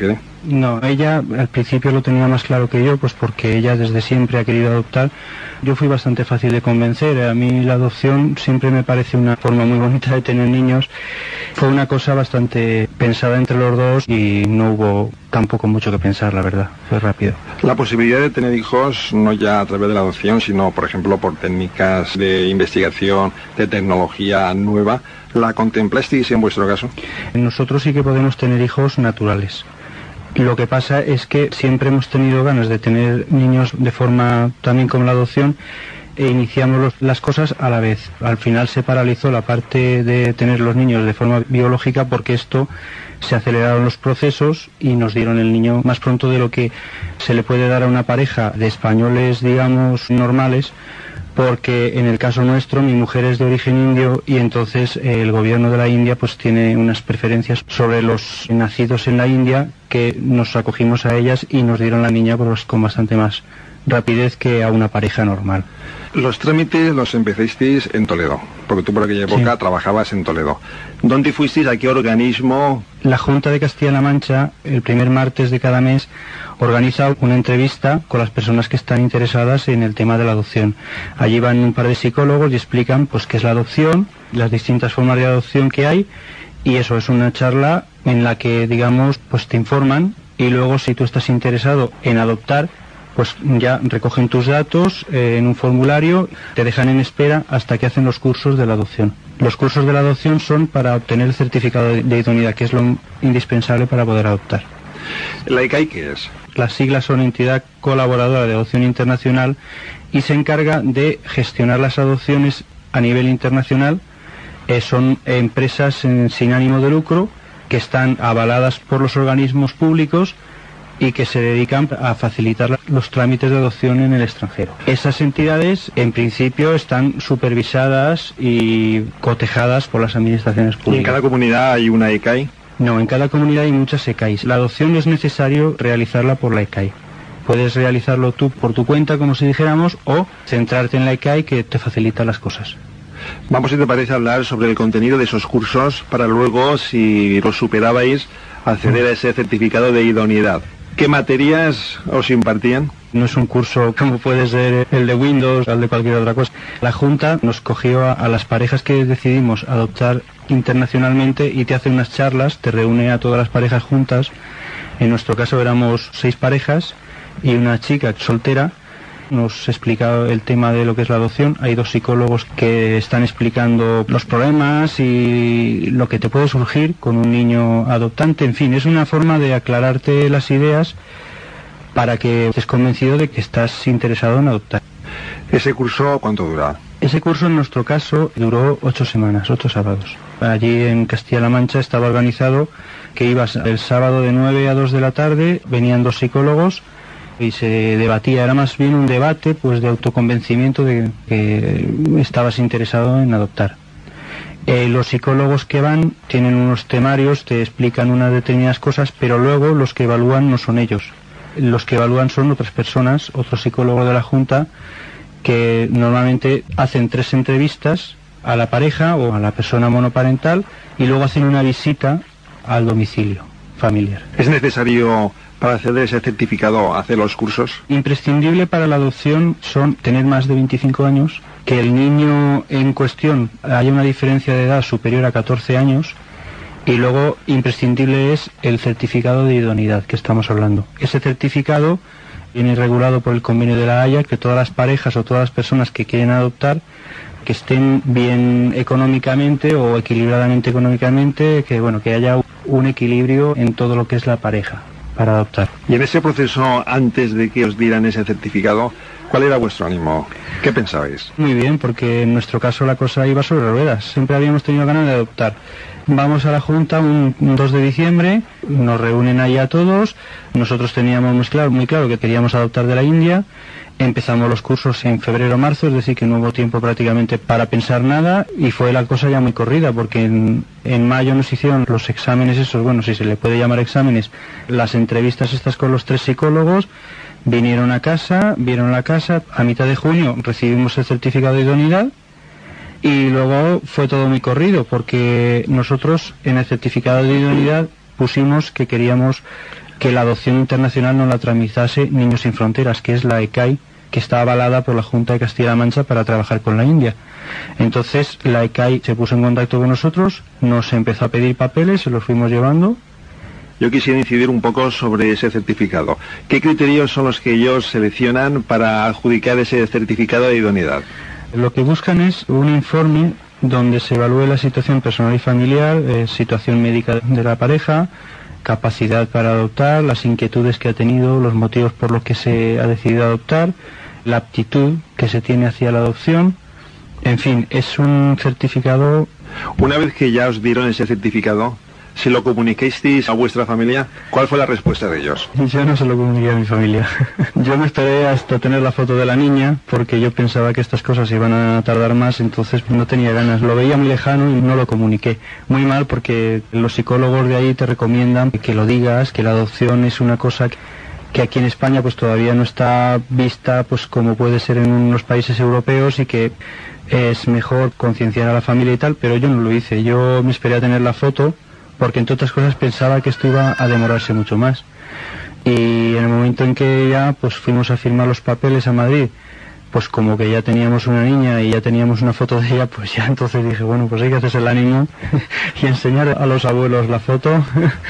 No, ella al principio lo tenía más claro que yo, pues porque ella desde siempre ha querido adoptar. Yo fui bastante fácil de convencer. A mí la adopción siempre me parece una forma muy bonita de tener niños. Fue una cosa bastante pensada entre los dos y no hubo tampoco mucho que pensar, la verdad. Fue rápido. La posibilidad de tener hijos no ya a través de la adopción, sino por ejemplo por técnicas de investigación, de tecnología nueva, ¿la contemplasteis en vuestro caso? Nosotros sí que podemos tener hijos naturales. Lo que pasa es que siempre hemos tenido ganas de tener niños de forma también como la adopción e iniciamos los, las cosas a la vez. Al final se paralizó la parte de tener los niños de forma biológica porque esto se aceleraron los procesos y nos dieron el niño más pronto de lo que se le puede dar a una pareja de españoles, digamos, normales, porque en el caso nuestro mi mujer es de origen indio y entonces eh, el gobierno de la India pues tiene unas preferencias sobre los nacidos en la India que nos acogimos a ellas y nos dieron la niña pues con bastante más rapidez que a una pareja normal. Los trámites los empezasteis en Toledo, porque tú por aquella época sí. trabajabas en Toledo. ¿Dónde fuisteis? ¿A qué organismo? La Junta de Castilla-La Mancha, el primer martes de cada mes, organiza una entrevista con las personas que están interesadas en el tema de la adopción. Allí van un par de psicólogos y explican pues qué es la adopción, las distintas formas de adopción que hay, y eso es una charla en la que, digamos, pues te informan y luego si tú estás interesado en adoptar, pues ya recogen tus datos eh, en un formulario, te dejan en espera hasta que hacen los cursos de la adopción. Los cursos de la adopción son para obtener el certificado de, de idoneidad, que es lo indispensable para poder adoptar. ¿La I C A I qué es? Las siglas son Entidad Colaboradora de Adopción Internacional y se encarga de gestionar las adopciones a nivel internacional. Eh, son empresas en, sin ánimo de lucro que están avaladas por los organismos públicos y que se dedican a facilitar los trámites de adopción en el extranjero. Esas entidades, en principio, están supervisadas y cotejadas por las administraciones públicas. ¿Y en cada comunidad hay una I C A I? No, en cada comunidad hay muchas I C A Is. La adopción no es necesario realizarla por la I C A I. Puedes realizarlo tú por tu cuenta, como si dijéramos, o centrarte en la I C A I, que te facilita las cosas. Vamos, si te parece, a hablar sobre el contenido de esos cursos para luego, si los superabais, acceder a ese certificado de idoneidad. ¿Qué materias os impartían? No es un curso como puede ser el de Windows o el de cualquier otra cosa. La Junta nos cogió a, a las parejas que decidimos adoptar internacionalmente y te hace unas charlas, te reúne a todas las parejas juntas. En nuestro caso éramos seis parejas y una chica soltera. Nos explica el tema de lo que es la adopción. Hay dos psicólogos que están explicando los problemas y lo que te puede surgir con un niño adoptante. En fin, es una forma de aclararte las ideas para que estés convencido de que estás interesado en adoptar. ¿Ese curso cuánto dura? Ese curso en nuestro caso duró ocho semanas, ocho sábados. Allí en Castilla-La Mancha estaba organizado que ibas el sábado de nueve a dos de la tarde, venían dos psicólogos y se debatía, era más bien un debate pues de autoconvencimiento de que estabas interesado en adoptar. Eh, los psicólogos que van tienen unos temarios, te explican unas determinadas cosas, pero luego los que evalúan no son ellos. Los que evalúan son otras personas, otro psicólogo de la Junta, que normalmente hacen tres entrevistas a la pareja o a la persona monoparental y luego hacen una visita al domicilio familiar. ¿Es necesario para acceder a ese certificado hacer los cursos? Imprescindible para la adopción son tener más de veinticinco años, que el niño en cuestión haya una diferencia de edad superior a catorce años y luego imprescindible es el certificado de idoneidad que estamos hablando. Ese certificado viene regulado por el convenio de la Haya, que todas las parejas o todas las personas que quieren adoptar que estén bien económicamente o equilibradamente económicamente, que bueno, que haya un equilibrio en todo lo que es la pareja para adoptar. Y en ese proceso, antes de que os dieran ese certificado, ¿cuál era vuestro ánimo? ¿Qué pensabais? Muy bien, porque en nuestro caso la cosa iba sobre ruedas. Siempre habíamos tenido ganas de adoptar. Vamos a la Junta un dos de diciembre, nos reúnen ahí a todos. Nosotros teníamos muy claro, muy claro que queríamos adoptar de la India. Empezamos los cursos en febrero o marzo, es decir, que no hubo tiempo prácticamente para pensar nada y fue la cosa ya muy corrida, porque en, en mayo nos hicieron los exámenes esos, bueno, si se le puede llamar exámenes, las entrevistas estas con los tres psicólogos, vinieron a casa, vieron la casa, a mitad de junio recibimos el certificado de idoneidad y luego fue todo muy corrido, porque nosotros en el certificado de idoneidad pusimos que queríamos que la adopción internacional no la tramitase Niños Sin Fronteras, que es la E C A I, que está avalada por la Junta de Castilla-La Mancha para trabajar con la India. Entonces la E C A I se puso en contacto con nosotros, nos empezó a pedir papeles, se los fuimos llevando. Yo quisiera incidir un poco sobre ese certificado. ¿Qué criterios son los que ellos seleccionan para adjudicar ese certificado de idoneidad? Lo que buscan es un informe donde se evalúe la situación personal y familiar, eh, situación médica de la pareja, capacidad para adoptar, las inquietudes que ha tenido, los motivos por los que se ha decidido adoptar, la aptitud que se tiene hacia la adopción. En fin, es un certificado. Una vez que ya os dieron ese certificado, ¿se lo comunicasteis a vuestra familia? ¿Cuál fue la respuesta de ellos? Yo no se lo comuniqué a mi familia. Yo me esperé hasta tener la foto de la niña, porque yo pensaba que estas cosas iban a tardar más, entonces no tenía ganas. Lo veía muy lejano y no lo comuniqué. Muy mal, porque los psicólogos de ahí te recomiendan que lo digas, que la adopción es una cosa que, que aquí en España pues todavía no está vista pues como puede ser en unos países europeos, y que es mejor concienciar a la familia y tal, pero yo no lo hice. Yo me esperé a tener la foto, porque entre otras cosas pensaba que esto iba a demorarse mucho más. Y en el momento en que ya pues fuimos a firmar los papeles a Madrid, pues como que ya teníamos una niña y ya teníamos una foto de ella, pues ya entonces dije, bueno, pues hay que hacerse el ánimo y enseñar a los abuelos la foto.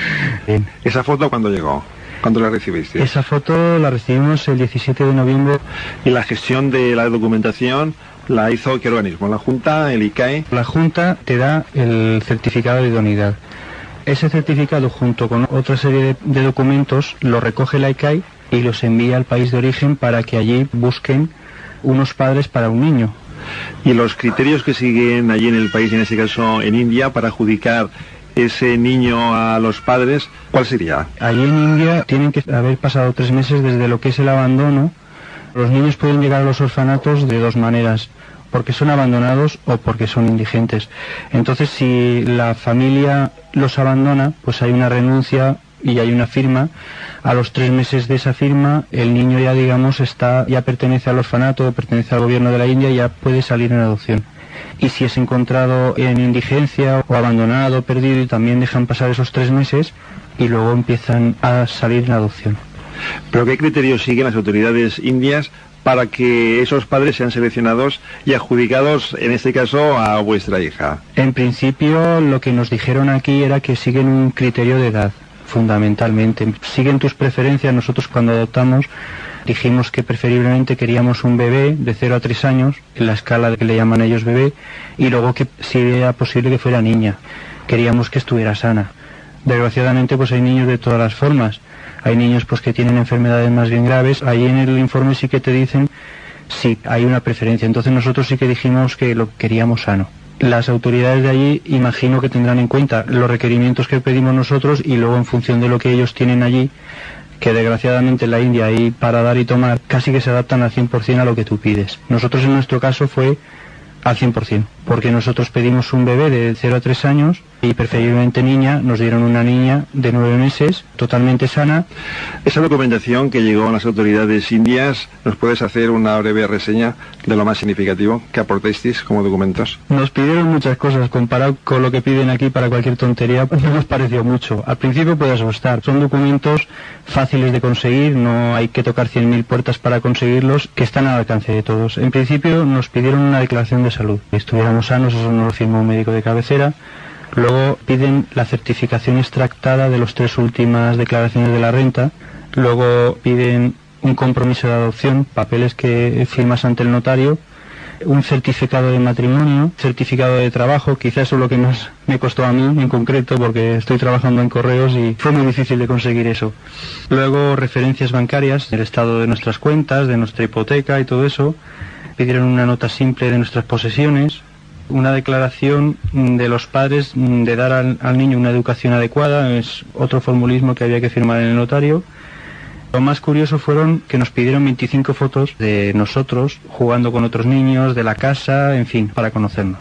¿Esa foto cuándo llegó? ¿Cuándo la recibiste? Esa foto la recibimos el diecisiete de noviembre. ¿Y la gestión de la documentación la hizo qué organismo? ¿La Junta, el I C A I? La Junta te da el certificado de idoneidad. Ese certificado, junto con otra serie de, de documentos, lo recoge la I C A I y los envía al país de origen para que allí busquen unos padres para un niño. ¿Y los criterios que siguen allí en el país, en este caso en India, para adjudicar ese niño a los padres, cuál sería? Allí en India tienen que haber pasado tres meses desde lo que es el abandono. Los niños pueden llegar a los orfanatos de dos maneras: porque son abandonados o porque son indigentes. Entonces, si la familia los abandona, pues hay una renuncia y hay una firma. A los tres meses de esa firma, el niño ya, digamos, está, ya pertenece al orfanato, pertenece al gobierno de la India y ya puede salir en adopción. Y si es encontrado en indigencia o abandonado, perdido, y también dejan pasar esos tres meses y luego empiezan a salir en adopción. ¿Pero qué criterios siguen las autoridades indias para que esos padres sean seleccionados y adjudicados, en este caso, a vuestra hija? En principio, lo que nos dijeron aquí era que siguen un criterio de edad, fundamentalmente. Siguen tus preferencias. Nosotros, cuando adoptamos, dijimos que preferiblemente queríamos un bebé de cero a tres años, en la escala que le llaman ellos bebé, y luego que, si era posible, que fuera niña. Queríamos que estuviera sana. Desgraciadamente, pues hay niños de todas las formas. Hay niños pues que tienen enfermedades más bien graves. Ahí en el informe sí que te dicen sí, hay una preferencia. Entonces nosotros sí que dijimos que lo queríamos sano. Las autoridades de allí imagino que tendrán en cuenta los requerimientos que pedimos nosotros, y luego en función de lo que ellos tienen allí, que desgraciadamente en la India ahí para dar y tomar casi que se adaptan al cien por ciento a lo que tú pides. Nosotros en nuestro caso fue al cien por ciento, porque nosotros pedimos un bebé de cero a tres años y preferiblemente niña. Nos dieron una niña de nueve meses, totalmente sana. Esa documentación que llegó a las autoridades indias, ¿nos puedes hacer una breve reseña de lo más significativo que aportasteis como documentos? Nos pidieron muchas cosas. Comparado con lo que piden aquí para cualquier tontería, no nos pareció mucho. Al principio puede asustar. Son documentos fáciles de conseguir, no hay que tocar cien mil puertas para conseguirlos, que están al alcance de todos. En principio nos pidieron una declaración de salud, que estuviéramos sanos, eso nos lo firmó un médico de cabecera. Luego piden la certificación extractada de las tres últimas declaraciones de la renta. Luego piden un compromiso de adopción, papeles que firmas ante el notario, un certificado de matrimonio, certificado de trabajo. Quizás eso es lo que más me costó a mí en concreto, porque estoy trabajando en correos y fue muy difícil de conseguir eso. Luego referencias bancarias, el estado de nuestras cuentas, de nuestra hipoteca y todo eso. Pidieron una nota simple de nuestras posesiones, una declaración de los padres de dar al, al niño una educación adecuada. Es otro formulismo que había que firmar en el notario. Lo más curioso fueron que nos pidieron veinticinco fotos de nosotros jugando con otros niños, de la casa, en fin, para conocernos.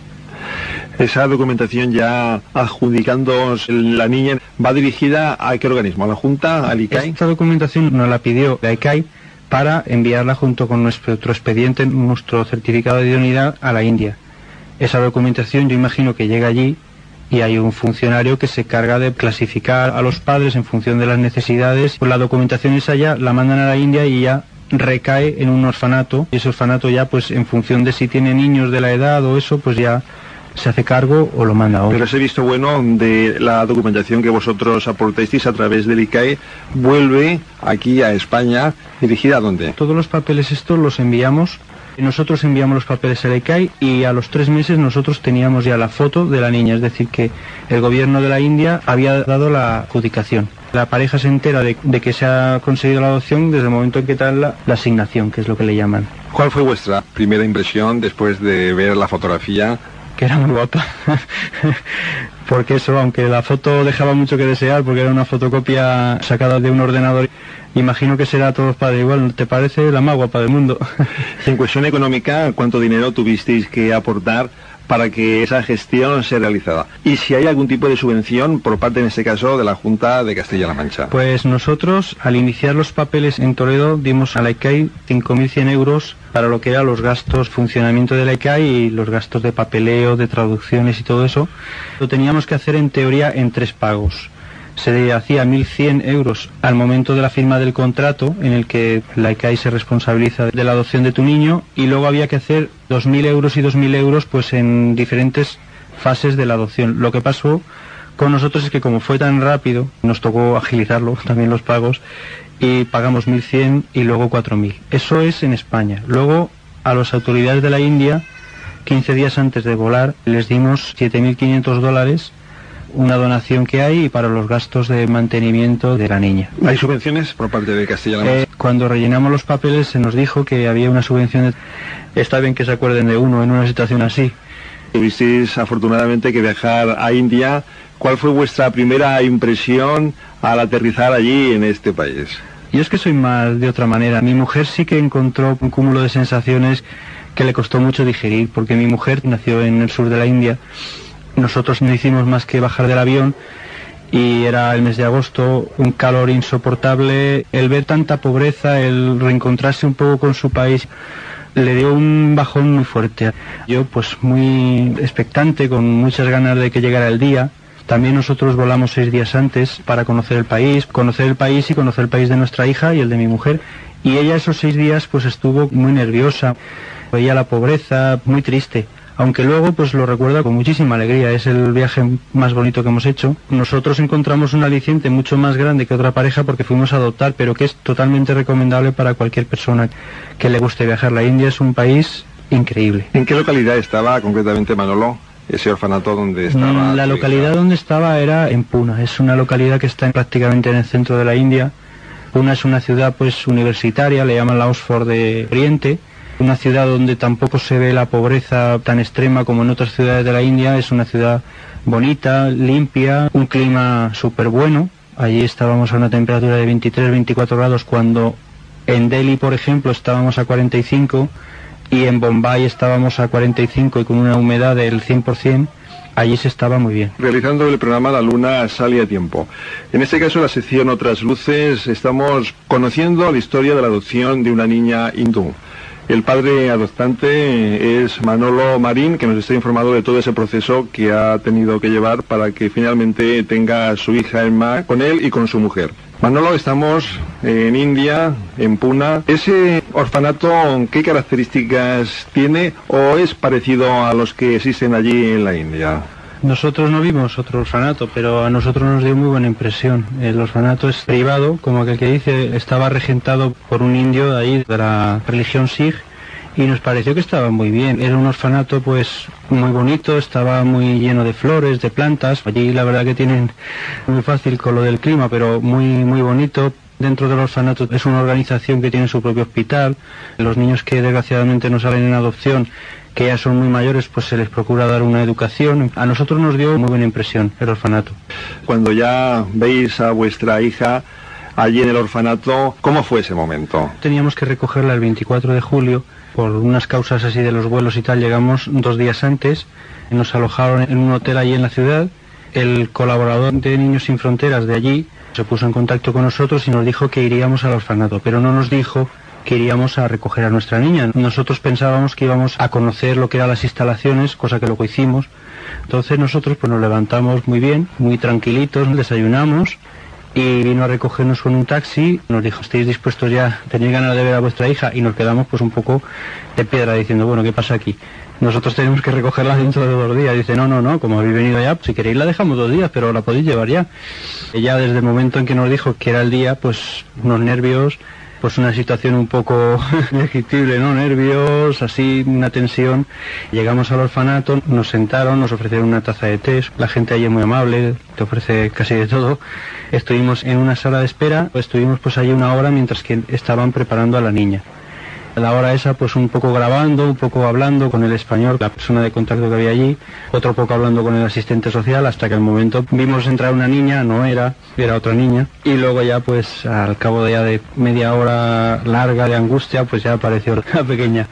Esa documentación, ya adjudicando la niña, ¿va dirigida a qué organismo? ¿A la Junta? ¿Al I C A I? Esta documentación nos la pidió la I C A I para enviarla junto con nuestro expediente, nuestro certificado de idoneidad, a la India. Esa documentación yo imagino que llega allí y hay un funcionario que se carga de clasificar a los padres en función de las necesidades. Pues la documentación esa ya la mandan a la India y ya recae en un orfanato, y ese orfanato ya pues en función de si tiene niños de la edad o eso, pues ya se hace cargo o lo manda a otro. Pero ese visto bueno de la documentación que vosotros aportasteis a través del I C A E vuelve aquí a España, ¿dirigida a dónde? Todos los papeles estos los enviamos, nosotros enviamos los papeles al I C A E y a los tres meses nosotros teníamos ya la foto de la niña, es decir que el gobierno de la India había dado la adjudicación. La pareja se entera de, de que se ha conseguido la adopción desde el momento en que tal la, la asignación, que es lo que le llaman. ¿Cuál fue vuestra primera impresión después de ver la fotografía? Que era muy guapa. Porque eso, aunque la foto dejaba mucho que desear, porque era una fotocopia sacada de un ordenador, imagino que será a todos padres igual. ¿Te parece la más guapa del mundo? En cuestión económica, ¿cuánto dinero tuvisteis que aportar para que esa gestión se realizara? Y si hay algún tipo de subvención por parte, en este caso, de la Junta de Castilla-La Mancha. Pues nosotros, al iniciar los papeles en Toledo, dimos a la I C A E cinco mil cien euros para lo que eran los gastos, funcionamiento de la I C A E y los gastos de papeleo, de traducciones y todo eso. Lo teníamos que hacer en teoría en tres pagos. Se hacía mil cien euros al momento de la firma del contrato, en el que la I C A E se responsabiliza de la adopción de tu niño, y luego había que hacer dos mil euros y dos mil euros pues en diferentes fases de la adopción. Lo que pasó con nosotros es que como fue tan rápido, nos tocó agilizarlo también los pagos, y pagamos mil cien y luego cuatro mil. Eso es en España. Luego a las autoridades de la India, quince días antes de volar, les dimos siete mil quinientos dólares, una donación que hay para los gastos de mantenimiento de la niña. ¿Hay subvenciones por parte de Castilla-La Mancha? Eh, cuando rellenamos los papeles se nos dijo que había una subvención. De... Está bien que se acuerden de uno en una situación así. Tuvisteis afortunadamente que viajar a India. ¿Cuál fue vuestra primera impresión al aterrizar allí en este país? Yo es que soy más de otra manera. Mi mujer sí que encontró un cúmulo de sensaciones que le costó mucho digerir, porque mi mujer nació en el sur de la India. Nosotros no hicimos más que bajar del avión y era el mes de agosto, un calor insoportable. El ver tanta pobreza, el reencontrarse un poco con su país, le dio un bajón muy fuerte. Yo pues muy expectante, con muchas ganas de que llegara el día. También nosotros volamos seis días antes para conocer el país, conocer el país y conocer el país de nuestra hija y el de mi mujer. Y ella esos seis días pues estuvo muy nerviosa, veía la pobreza, muy triste. Aunque luego pues lo recuerda con muchísima alegría, es el viaje más bonito que hemos hecho. Nosotros encontramos un aliciente mucho más grande que otra pareja porque fuimos a adoptar, pero que es totalmente recomendable para cualquier persona que le guste viajar. La India es un país increíble. ¿En qué localidad estaba concretamente, Manolo, ese orfanato donde estaba? La localidad donde estaba era en Pune, es una localidad que está prácticamente en el centro de la India. Pune es una ciudad pues universitaria, le llaman la Oxford de Oriente. Una ciudad donde tampoco se ve la pobreza tan extrema como en otras ciudades de la India. Es una ciudad bonita, limpia, un clima súper bueno. Allí estábamos a una temperatura de veintitrés, veinticuatro grados, cuando en Delhi, por ejemplo, estábamos a cuarenta y cinco, y en Bombay estábamos a cuarenta y cinco y con una humedad del cien por ciento. Allí se estaba muy bien. Realizando el programa La Luna sale a tiempo. En este caso, la sección Otras Luces, estamos conociendo la historia de la adopción de una niña hindú. El padre adoptante es Manolo Marín, que nos está informando de todo ese proceso que ha tenido que llevar para que finalmente tenga a su hija Emma con él y con su mujer. Manolo, estamos en India, en Pune. ¿Ese orfanato qué características tiene o es parecido a los que existen allí en la India? Nosotros no vimos otro orfanato, pero a nosotros nos dio muy buena impresión. El orfanato es privado, como aquel que dice, estaba regentado por un indio de ahí, de la religión Sikh, y nos pareció que estaba muy bien. Era un orfanato pues muy bonito, estaba muy lleno de flores, de plantas. Allí la verdad que tienen muy fácil con lo del clima, pero muy, muy bonito. Dentro del orfanato es una organización que tiene su propio hospital. Los niños que desgraciadamente no salen en adopción, que ya son muy mayores, pues se les procura dar una educación. A nosotros nos dio muy buena impresión el orfanato. Cuando ya veis a vuestra hija allí en el orfanato, ¿cómo fue ese momento? Teníamos que recogerla el veinticuatro de julio, por unas causas así de los vuelos y tal, llegamos dos días antes, nos alojaron en un hotel allí en la ciudad. El colaborador de Niños Sin Fronteras de allí se puso en contacto con nosotros y nos dijo que iríamos al orfanato, pero no nos dijo que iríamos a recoger a nuestra niña. Nosotros pensábamos que íbamos a conocer lo que eran las instalaciones, cosa que luego hicimos. Entonces nosotros pues nos levantamos muy bien, muy tranquilitos, desayunamos y vino a recogernos con un taxi. Nos dijo, ¿estáis dispuestos ya? ¿Tenéis ganas de ver a vuestra hija? Y nos quedamos pues un poco de piedra diciendo, bueno, ¿qué pasa aquí? Nosotros tenemos que recogerla dentro de dos días. Dice, no, no, no, como habéis venido ya, pues si queréis la dejamos dos días, pero la podéis llevar ya. Ella desde el momento en que nos dijo que era el día, pues unos nervios, pues una situación un poco irresistible, ¿no? Nervios, así, una tensión. Llegamos al orfanato, nos sentaron, nos ofrecieron una taza de té. La gente allí es muy amable, te ofrece casi de todo. Estuvimos en una sala de espera, estuvimos pues allí una hora mientras que estaban preparando a la niña. A la hora esa pues un poco grabando, un poco hablando con el español, la persona de contacto que había allí, otro poco hablando con el asistente social, hasta que al momento vimos entrar una niña, no era, era otra niña, y luego ya pues al cabo de ya de media hora larga de angustia, pues ya apareció la pequeña.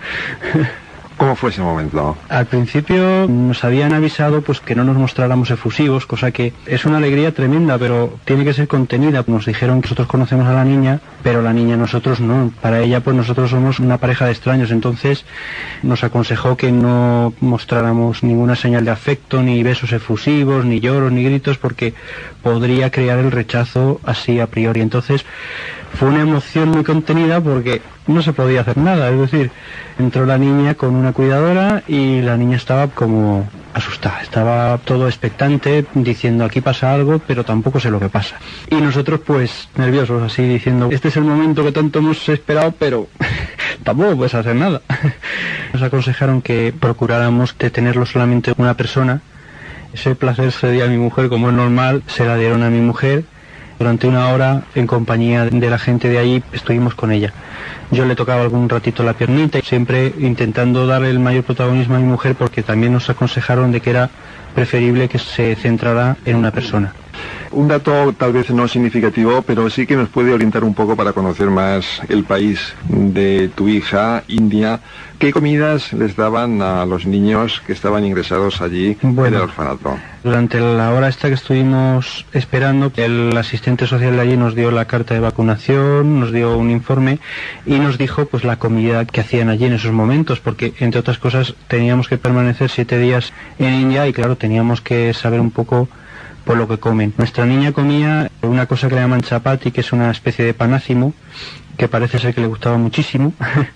¿Cómo fue ese momento? Al principio nos habían avisado pues que no nos mostráramos efusivos, cosa que es una alegría tremenda, pero tiene que ser contenida. Nos dijeron que nosotros conocemos a la niña, pero la niña nosotros no. Para ella pues nosotros somos una pareja de extraños, entonces nos aconsejó que no mostráramos ninguna señal de afecto, ni besos efusivos, ni lloros, ni gritos, porque podría crear el rechazo así a priori. Entonces fue una emoción muy contenida porque no se podía hacer nada, es decir, entró la niña con una cuidadora y la niña estaba como asustada, estaba todo expectante, diciendo aquí pasa algo, pero tampoco sé lo que pasa. Y nosotros pues nerviosos, así diciendo, este es el momento que tanto hemos esperado, pero tampoco puedes hacer nada. Nos aconsejaron que procuráramos detenerlo solamente una persona. Ese placer se dio a mi mujer, como es normal, se la dieron a mi mujer. Durante una hora, en compañía de la gente de allí, estuvimos con ella. Yo le tocaba algún ratito la piernita, siempre intentando darle el mayor protagonismo a mi mujer, porque también nos aconsejaron de que era preferible que se centrara en una persona. Un dato tal vez no significativo, pero sí que nos puede orientar un poco para conocer más el país de tu hija, India. ¿Qué comidas les daban a los niños que estaban ingresados allí bueno, en el orfanato? Durante la hora esta que estuvimos esperando, el asistente social de allí nos dio la carta de vacunación, nos dio un informe y nos dijo pues la comida que hacían allí en esos momentos, porque entre otras cosas teníamos que permanecer siete días en India y claro, teníamos que saber un poco por lo que comen. Nuestra niña comía una cosa que le llaman chapati, que es una especie de panácimo, que parece ser que le gustaba muchísimo.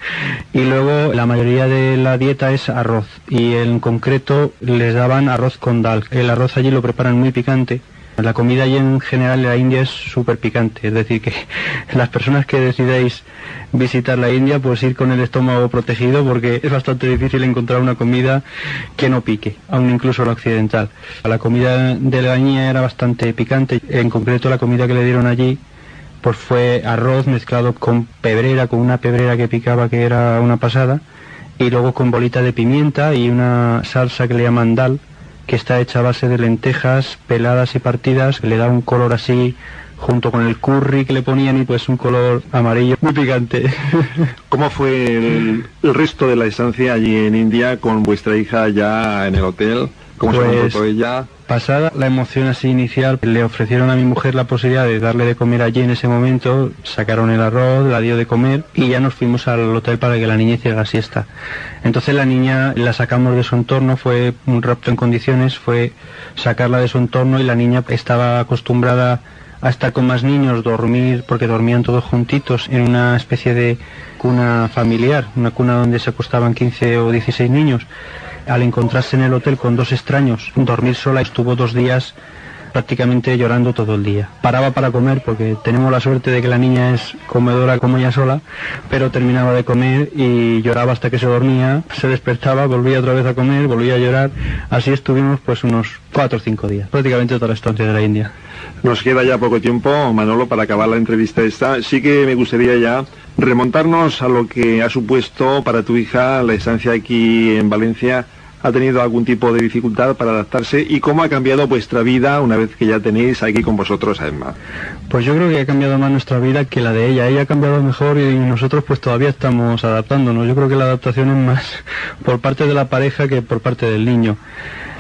Y luego la mayoría de la dieta es arroz, y en concreto les daban arroz con dal. El arroz allí lo preparan muy picante. La comida allí en general en la India es súper picante, es decir que las personas que decidáis visitar la India pues ir con el estómago protegido porque es bastante difícil encontrar una comida que no pique, aun incluso la occidental. La comida de la niña era bastante picante, en concreto la comida que le dieron allí pues fue arroz mezclado con pebrera, con una pebrera que picaba que era una pasada, y luego con bolita de pimienta y una salsa que le llaman dal, que está hecha a base de lentejas peladas y partidas, que le da un color así, junto con el curry que le ponían, y pues un color amarillo muy picante. ¿Cómo fue el, el resto de la estancia allí en India con vuestra hija ya en el hotel? ¿Cómo pues, se comportó ella? Pasada la emoción así inicial, le ofrecieron a mi mujer la posibilidad de darle de comer allí en ese momento, sacaron el arroz, la dio de comer y ya nos fuimos al hotel para que la niña hiciera la siesta. Entonces la niña la sacamos de su entorno, fue un rapto en condiciones, fue sacarla de su entorno y la niña estaba acostumbrada a estar con más niños, dormir, porque dormían todos juntitos en una especie de cuna familiar, una cuna donde se acostaban quince o dieciséis niños. Al encontrarse en el hotel con dos extraños, dormir sola, estuvo dos días prácticamente llorando todo el día. Paraba para comer porque tenemos la suerte de que la niña es comedora como ella sola, pero terminaba de comer y lloraba hasta que se dormía, se despertaba, volvía otra vez a comer, volvía a llorar. Así estuvimos pues unos cuatro o cinco días, prácticamente toda la estancia de la India. Nos queda ya poco tiempo, Manolo, para acabar la entrevista esta. Sí que me gustaría ya remontarnos a lo que ha supuesto para tu hija la estancia aquí en Valencia. ¿Ha tenido algún tipo de dificultad para adaptarse? ¿Y cómo ha cambiado vuestra vida una vez que ya tenéis aquí con vosotros a Emma? Pues yo creo que ha cambiado más nuestra vida que la de ella. Ella ha cambiado mejor y nosotros pues todavía estamos adaptándonos. Yo creo que la adaptación es más por parte de la pareja que por parte del niño.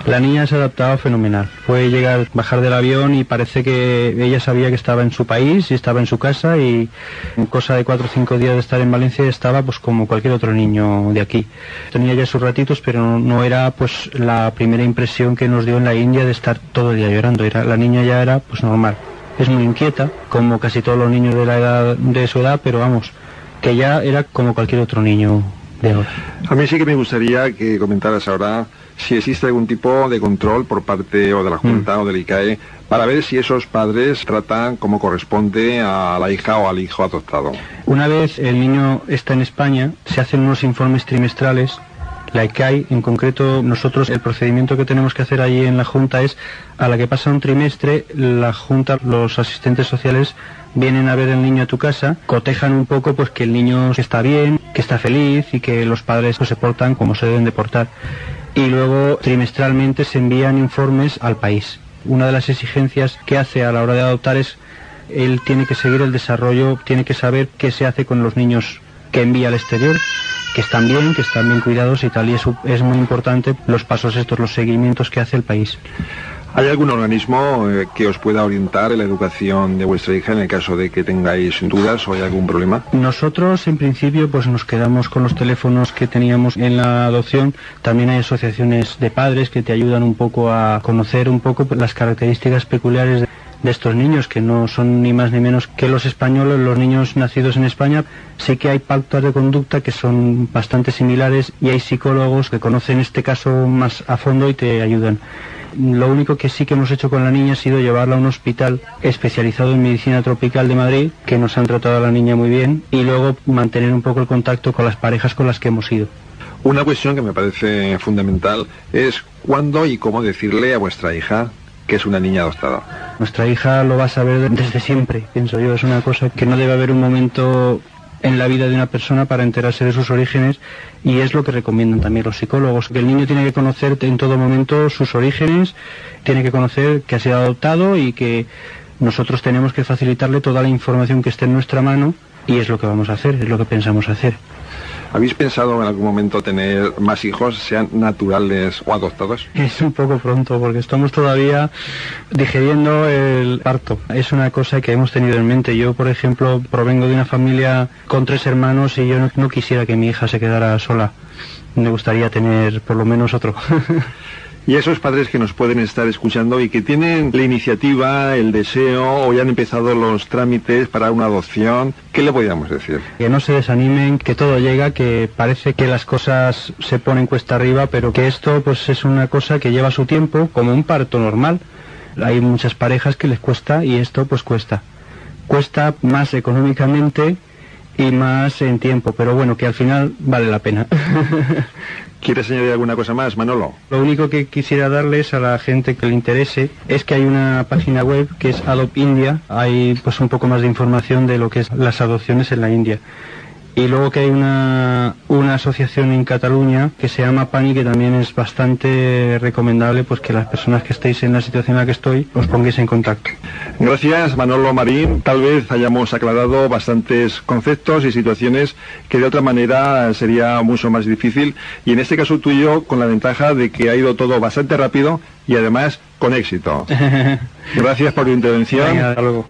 La niña se adaptaba fenomenal. Fue llegar, bajar del avión y parece que ella sabía que estaba en su país y estaba en su casa, y en cosa de cuatro o cinco días de estar en Valencia estaba pues como cualquier otro niño de aquí. Tenía ya sus ratitos, pero no, no era pues la primera impresión que nos dio en la India de estar todo el día llorando. Era, la niña ya era pues normal. Es muy inquieta, como casi todos los niños de la edad de su edad, pero vamos, que ya era como cualquier otro niño de ahora. A mí sí que me gustaría que comentaras ahora si existe algún tipo de control por parte o de la Junta mm. o del I C A E para ver si esos padres tratan como corresponde a la hija o al hijo adoptado. Una vez el niño está en España, se hacen unos informes trimestrales. La I C A E, en concreto, nosotros el procedimiento que tenemos que hacer allí en la Junta es, a la que pasa un trimestre, la Junta, los asistentes sociales vienen a ver al niño a tu casa, cotejan un poco pues que el niño está bien, que está feliz y que los padres pues, se portan como se deben de portar. Y luego trimestralmente se envían informes al país. Una de las exigencias que hace a la hora de adoptar es, él tiene que seguir el desarrollo, tiene que saber qué se hace con los niños que envía al exterior, que están bien, que están bien cuidados y tal, y eso es muy importante, los pasos estos, los seguimientos que hace el país. ¿Hay algún organismo eh, que os pueda orientar en la educación de vuestra hija en el caso de que tengáis dudas o hay algún problema? Nosotros, en principio, pues nos quedamos con los teléfonos que teníamos en la adopción. También hay asociaciones de padres que te ayudan un poco a conocer un poco las características peculiares de de estos niños, que no son ni más ni menos que los españoles, los niños nacidos en España. Sí que hay pautas de conducta que son bastante similares y hay psicólogos que conocen este caso más a fondo y te ayudan. Lo único que sí que hemos hecho con la niña ha sido llevarla a un hospital especializado en medicina tropical de Madrid, que nos han tratado a la niña muy bien, y luego mantener un poco el contacto con las parejas con las que hemos ido. Una cuestión que me parece fundamental es cuándo y cómo decirle a vuestra hija que es una niña adoptada. Nuestra hija lo va a saber desde siempre, pienso yo. Es una cosa que no debe haber un momento en la vida de una persona para enterarse de sus orígenes, y es lo que recomiendan también los psicólogos, que el niño tiene que conocer en todo momento sus orígenes, tiene que conocer que ha sido adoptado y que nosotros tenemos que facilitarle toda la información que esté en nuestra mano, y es lo que vamos a hacer, es lo que pensamos hacer. ¿Habéis pensado en algún momento tener más hijos, sean naturales o adoptados? Es un poco pronto porque estamos todavía digiriendo el parto. Es una cosa que hemos tenido en mente. Yo, por ejemplo, provengo de una familia con tres hermanos y yo no, no quisiera que mi hija se quedara sola. Me gustaría tener por lo menos otro. Y esos padres que nos pueden estar escuchando y que tienen la iniciativa, el deseo o ya han empezado los trámites para una adopción, ¿qué le podríamos decir? Que no se desanimen, que todo llega, que parece que las cosas se ponen cuesta arriba, pero que esto pues es una cosa que lleva su tiempo, como un parto normal. Hay muchas parejas que les cuesta y esto pues cuesta. Cuesta más económicamente y más en tiempo, pero bueno, que al final vale la pena. ¿Quieres añadir alguna cosa más, Manolo? Lo único que quisiera darles a la gente que le interese es que hay una página web que es Adopt India. Hay pues un poco más de información de lo que es las adopciones en la India. Y luego que hay una, una asociación en Cataluña que se llama PANI, que también es bastante recomendable pues que las personas que estéis en la situación en la que estoy os pongáis en contacto. Gracias, Manolo Marín. Tal vez hayamos aclarado bastantes conceptos y situaciones que de otra manera sería mucho más difícil, y en este caso tuyo con la ventaja de que ha ido todo bastante rápido y además con éxito. Gracias por tu intervención. Venga, hasta luego.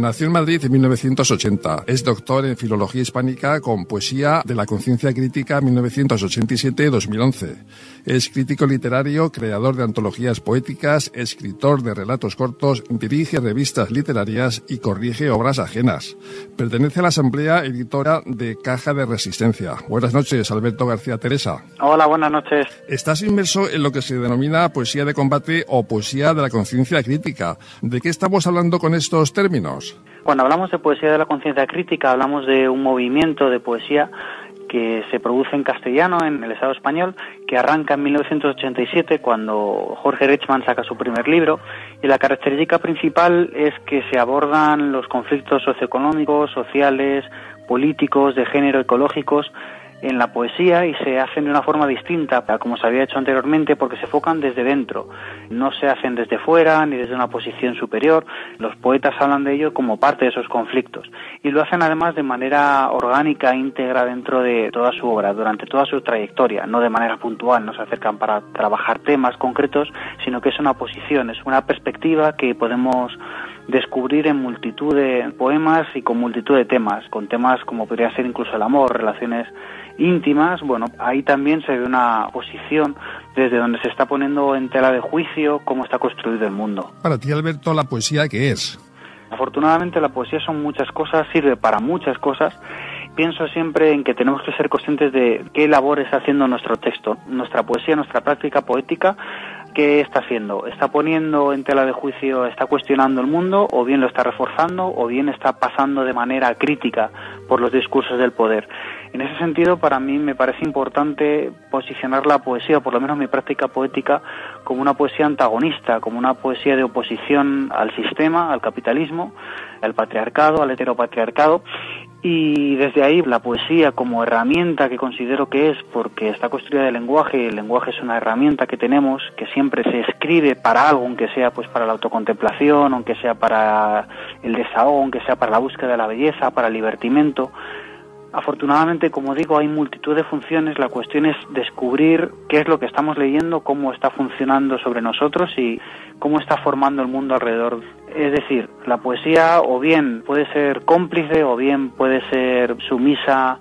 Nació en Madrid en mil novecientos ochenta. Es doctor en Filología Hispánica con poesía de la Conciencia Crítica mil novecientos ochenta y siete a dos mil once. Es crítico literario, creador de antologías poéticas, escritor de relatos cortos, dirige revistas literarias y corrige obras ajenas. Pertenece a la Asamblea Editora de Caja de Resistencia. Buenas noches, Alberto García Teresa. Hola, buenas noches. Estás inmerso en lo que se denomina poesía de combate o poesía de la conciencia crítica. ¿De qué estamos hablando con estos términos? Cuando hablamos de poesía de la conciencia crítica, hablamos de un movimiento de poesía que se produce en castellano en el Estado español, que arranca en mil novecientos ochenta y siete cuando Jorge Richman saca su primer libro, y la característica principal es que se abordan los conflictos socioeconómicos, sociales, políticos, de género, ecológicos en la poesía, y se hacen de una forma distinta a como se había hecho anteriormente, porque se enfocan desde dentro, no se hacen desde fuera ni desde una posición superior. Los poetas hablan de ello como parte de esos conflictos, y lo hacen además de manera orgánica, íntegra dentro de toda su obra, durante toda su trayectoria, no de manera puntual, no se acercan para trabajar temas concretos, sino que es una posición, es una perspectiva que podemos descubrir en multitud de poemas y con multitud de temas, con temas como podría ser incluso el amor, relaciones íntimas. Bueno, ahí también se ve una posición desde donde se está poniendo en tela de juicio cómo está construido el mundo. Para ti, Alberto, ¿la poesía qué es? Afortunadamente la poesía son muchas cosas, sirve para muchas cosas. Pienso siempre en que tenemos que ser conscientes de qué labor está haciendo nuestro texto, nuestra poesía, nuestra práctica poética. ¿Qué está haciendo? ¿Está poniendo en tela de juicio, está cuestionando el mundo, o bien lo está reforzando, o bien está pasando de manera crítica por los discursos del poder? En ese sentido, para mí me parece importante posicionar la poesía, o por lo menos mi práctica poética, como una poesía antagonista, como una poesía de oposición al sistema, al capitalismo, al patriarcado, al heteropatriarcado. Y desde ahí la poesía como herramienta que considero que es, porque está construida de lenguaje, y el lenguaje es una herramienta que tenemos, que siempre se escribe para algo, aunque sea pues para la autocontemplación, aunque sea para el desahogo, aunque sea para la búsqueda de la belleza, para el divertimento. Afortunadamente, como digo, hay multitud de funciones. La cuestión es descubrir qué es lo que estamos leyendo, cómo está funcionando sobre nosotros y cómo está formando el mundo alrededor. Es decir, la poesía o bien puede ser cómplice o bien puede ser sumisa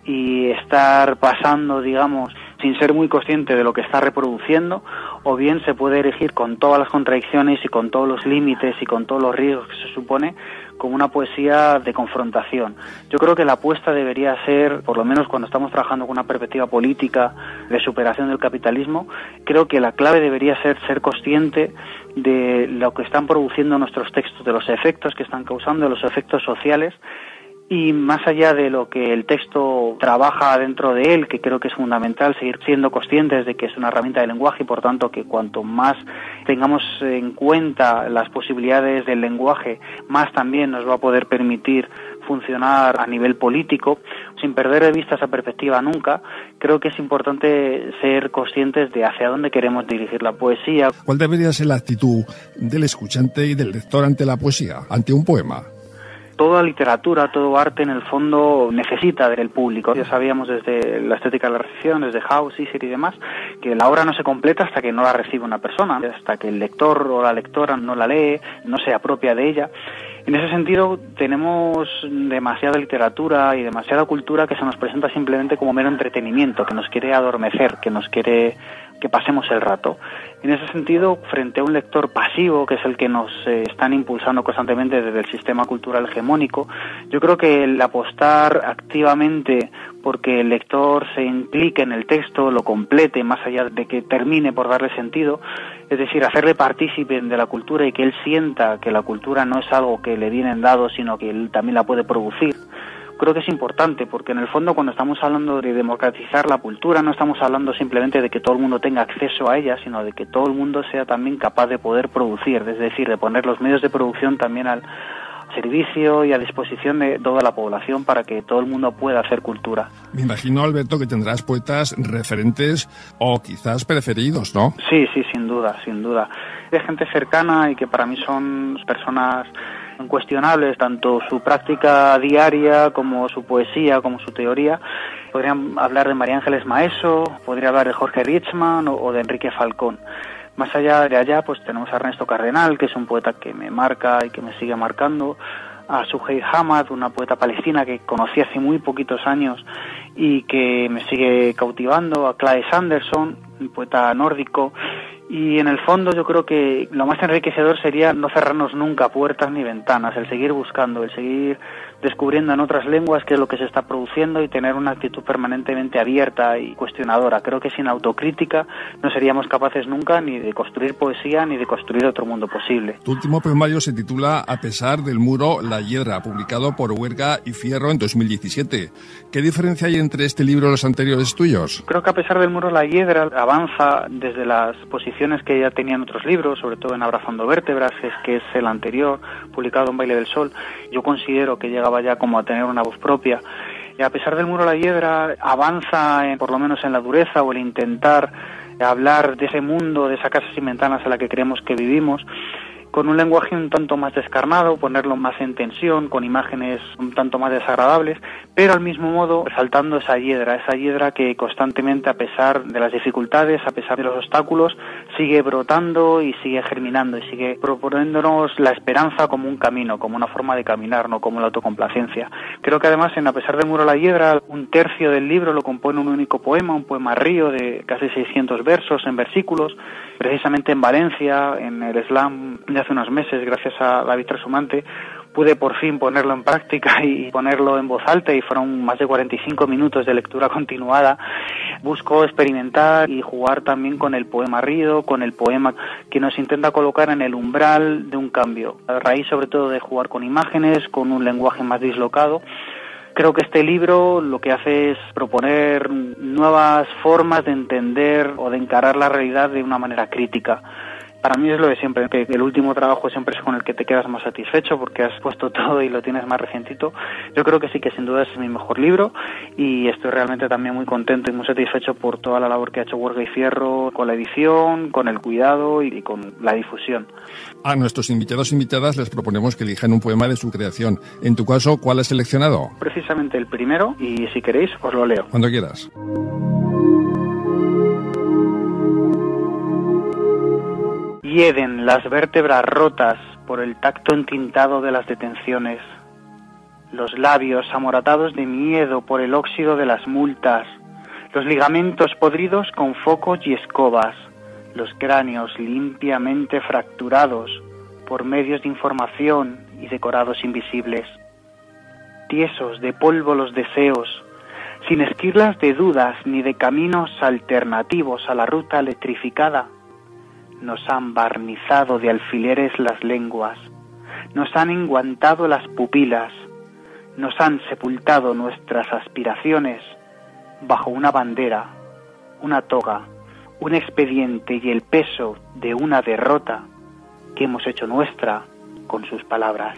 y estar pasando, digamos, sin ser muy consciente de lo que está reproduciendo, o bien se puede erigir con todas las contradicciones y con todos los límites y con todos los riesgos que se supone, como una poesía de confrontación. Yo creo que la apuesta debería ser, por lo menos cuando estamos trabajando con una perspectiva política de superación del capitalismo, creo que la clave debería ser ser consciente de lo que están produciendo nuestros textos, de los efectos que están causando, de los efectos sociales, y más allá de lo que el texto trabaja dentro de él, que creo que es fundamental seguir siendo conscientes de que es una herramienta de lenguaje, y por tanto que cuanto más tengamos en cuenta las posibilidades del lenguaje, más también nos va a poder permitir funcionar a nivel político, sin perder de vista esa perspectiva nunca. Creo que es importante ser conscientes de hacia dónde queremos dirigir la poesía. ¿Cuál debería ser la actitud del escuchante y del lector ante la poesía, ante un poema? Toda literatura, todo arte en el fondo necesita del público. Ya sabíamos desde la estética de la recepción, desde House, Isser y demás, que la obra no se completa hasta que no la recibe una persona, hasta que el lector o la lectora no la lee, no se apropia de ella. En ese sentido, tenemos demasiada literatura y demasiada cultura que se nos presenta simplemente como mero entretenimiento, que nos quiere adormecer, que nos quiere que pasemos el rato. En ese sentido, frente a un lector pasivo, que es el que nos eh, están impulsando constantemente desde el sistema cultural hegemónico, yo creo que el apostar activamente porque el lector se implique en el texto, lo complete, más allá de que termine por darle sentido, es decir, hacerle partícipe de la cultura y que él sienta que la cultura no es algo que le vienen dado, sino que él también la puede producir. Creo que es importante, porque en el fondo cuando estamos hablando de democratizar la cultura no estamos hablando simplemente de que todo el mundo tenga acceso a ella, sino de que todo el mundo sea también capaz de poder producir, es decir, de poner los medios de producción también al servicio y a disposición de toda la población para que todo el mundo pueda hacer cultura. Me imagino, Alberto, que tendrás poetas referentes o quizás preferidos, ¿no? Sí, sí, sin duda, sin duda. Hay gente cercana y que para mí son personas incuestionables, tanto su práctica diaria como su poesía, como su teoría. Podrían hablar de María Ángeles Maeso, podría hablar de Jorge Richman o, o de Enrique Falcón. Más allá de allá, pues tenemos a Ernesto Cardenal, que es un poeta que me marca y que me sigue marcando, a Suheil Hamad, una poeta palestina que conocí hace muy poquitos años y que me sigue cautivando, a Claes Anderson, un poeta nórdico. Y en el fondo yo creo que lo más enriquecedor sería no cerrarnos nunca puertas ni ventanas, el seguir buscando, el seguir descubriendo en otras lenguas qué es lo que se está produciendo y tener una actitud permanentemente abierta y cuestionadora. Creo que sin autocrítica no seríamos capaces nunca ni de construir poesía ni de construir otro mundo posible. Tu último poemario se titula A pesar del muro, la hiedra, publicado por Huerga y Fierro en dos mil diecisiete. ¿Qué diferencia hay entre este libro y los anteriores tuyos? Creo que A pesar del muro, la hiedra avanza desde las posiciones que ya tenían otros libros, sobre todo en Abrazando vértebras, es que es el anterior, publicado en Baile del Sol. Yo considero que llegaba ya como a tener una voz propia. Y A pesar del muro, la hiedra avanza en, por lo menos en la dureza o el intentar hablar de ese mundo, de esas casas sin ventanas en la que creemos que vivimos, con un lenguaje un tanto más descarnado, ponerlo más en tensión, con imágenes un tanto más desagradables, pero al mismo modo resaltando esa hiedra, esa hiedra que constantemente, a pesar de las dificultades, a pesar de los obstáculos, sigue brotando y sigue germinando y sigue proponiéndonos la esperanza como un camino, como una forma de caminar, no como la autocomplacencia. Creo que además en A pesar del muro, la hiedra, un tercio del libro lo compone un único poema, un poema río de casi seiscientos versos en versículos, precisamente en Valencia, en el slam de hace unos meses, gracias a David Trasumante, pude por fin ponerlo en práctica y ponerlo en voz alta, y fueron más de cuarenta y cinco minutos de lectura continuada. Busco experimentar y jugar también con el poema río, con el poema que nos intenta colocar en el umbral de un cambio, a raíz sobre todo de jugar con imágenes, con un lenguaje más dislocado. Creo que este libro lo que hace es proponer nuevas formas de entender o de encarar la realidad de una manera crítica. Para mí es lo de siempre, que el último trabajo siempre es con el que te quedas más satisfecho porque has puesto todo y lo tienes más recientito. Yo creo que sí, que sin duda es mi mejor libro, y estoy realmente también muy contento y muy satisfecho por toda la labor que ha hecho Huerga y Fierro con la edición, con el cuidado y con la difusión. A nuestros invitados e invitadas les proponemos que elijan un poema de su creación. En tu caso, ¿cuál has seleccionado? Precisamente el primero, y si queréis os lo leo. Cuando quieras. Hieden las vértebras rotas por el tacto entintado de las detenciones, los labios amoratados de miedo por el óxido de las multas, los ligamentos podridos con focos y escobas, los cráneos limpiamente fracturados por medios de información y decorados invisibles. Tiesos de polvo los deseos, sin esquirlas de dudas ni de caminos alternativos a la ruta electrificada. Nos han barnizado de alfileres las lenguas, nos han enguantado las pupilas, nos han sepultado nuestras aspiraciones bajo una bandera, una toga, un expediente y el peso de una derrota que hemos hecho nuestra con sus palabras.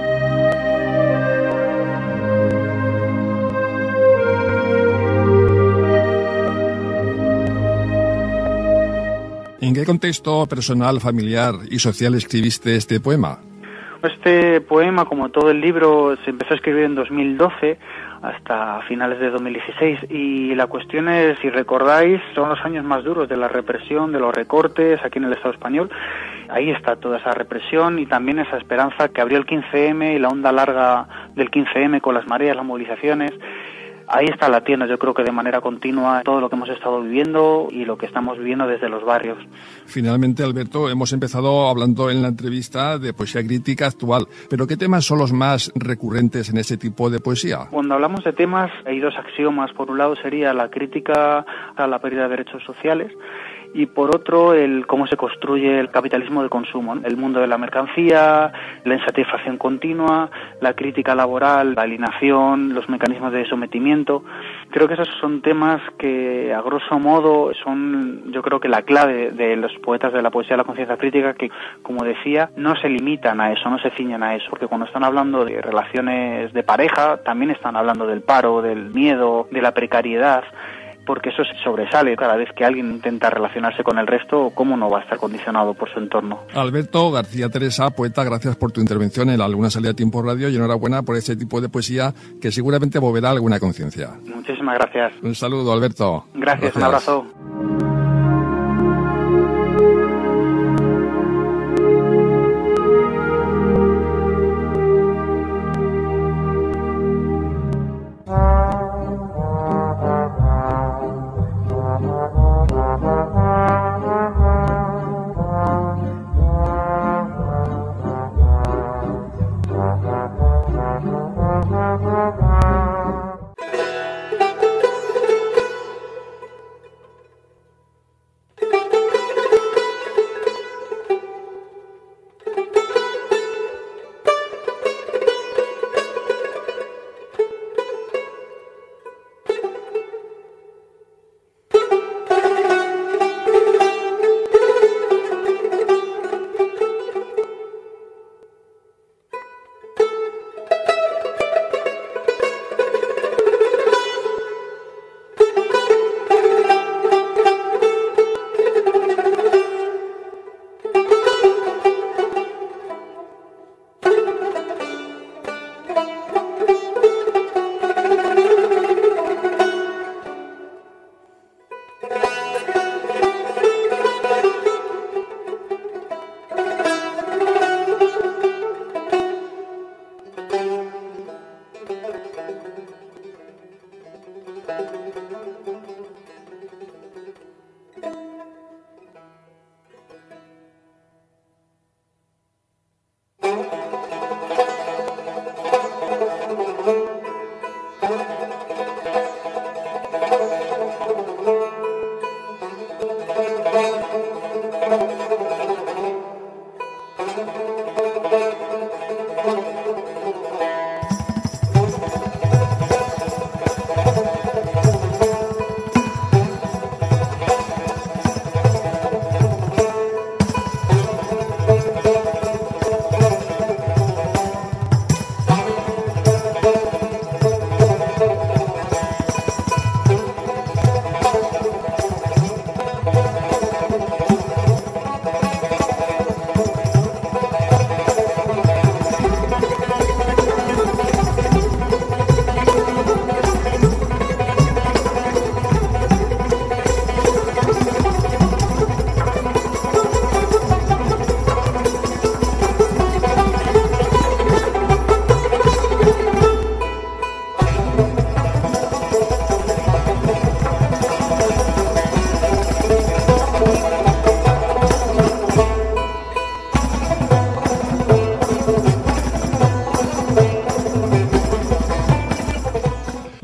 ¿En qué contexto personal, familiar y social escribiste este poema? Este poema, como todo el libro, se empezó a escribir en dos mil doce hasta finales de dos mil dieciséis, y la cuestión es, si recordáis, son los años más duros de la represión, de los recortes aquí en el Estado español. Ahí está toda esa represión y también esa esperanza que abrió el quince eme y la onda larga del quince eme con las mareas, las movilizaciones. Ahí está latiendo, yo creo que de manera continua, todo lo que hemos estado viviendo y lo que estamos viviendo desde los barrios. Finalmente, Alberto, hemos empezado hablando en la entrevista de poesía crítica actual, pero ¿qué temas son los más recurrentes en ese tipo de poesía? Cuando hablamos de temas, hay dos axiomas. Por un lado sería la crítica a la pérdida de derechos sociales, y por otro el cómo se construye el capitalismo de consumo, ¿no? El mundo de la mercancía, la insatisfacción continua, la crítica laboral, la alienación, los mecanismos de sometimiento. Creo que esos son temas que, a grosso modo, son, yo creo que la clave de los poetas de la poesía de la conciencia crítica, que, como decía, no se limitan a eso, no se ciñen a eso, porque cuando están hablando de relaciones de pareja, también están hablando del paro, del miedo, de la precariedad, porque eso sobresale cada vez que alguien intenta relacionarse con el resto. ¿Cómo no va a estar condicionado por su entorno? Alberto García Teresa, poeta, gracias por tu intervención en La Luna Sale a Tiempo Radio, y enhorabuena por ese tipo de poesía que seguramente moverá alguna conciencia. Muchísimas gracias. Un saludo, Alberto. Gracias, gracias. Un abrazo.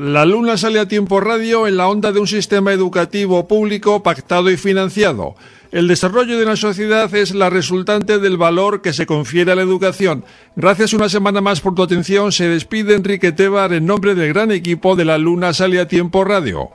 La Luna sale a tiempo radio en la onda de un sistema educativo público pactado y financiado. El desarrollo de una sociedad es la resultante del valor que se confiere a la educación. Gracias una semana más por tu atención. Se despide Enrique Tebar en nombre del gran equipo de La Luna sale a tiempo radio.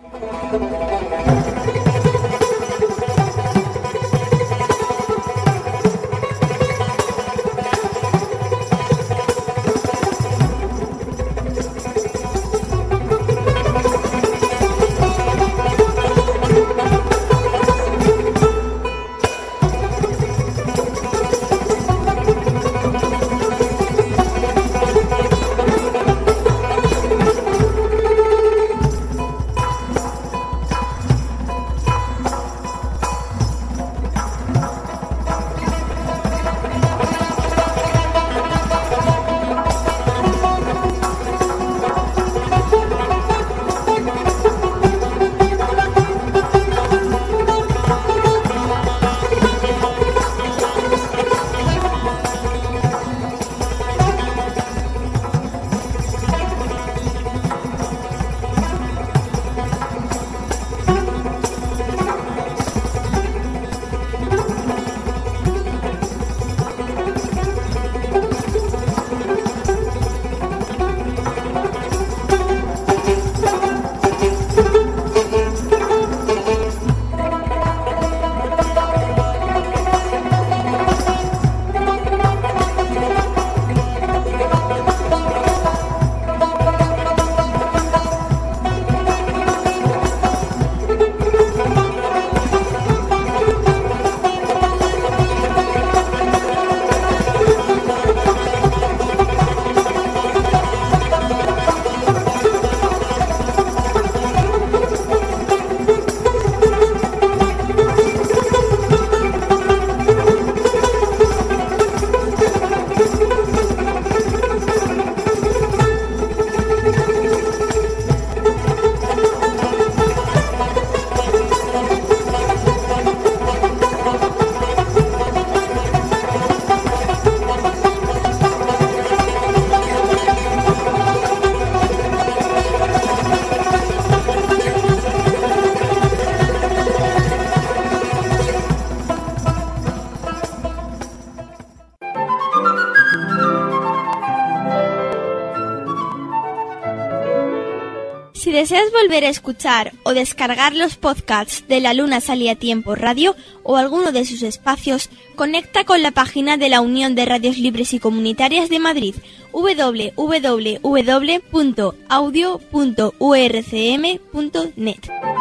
Si deseas volver a escuchar o descargar los podcasts de La Luna sale a tiempo radio o alguno de sus espacios, conecta con la página de la Unión de Radios Libres y Comunitarias de Madrid, doble u doble u doble u punto audio punto u r c m punto net.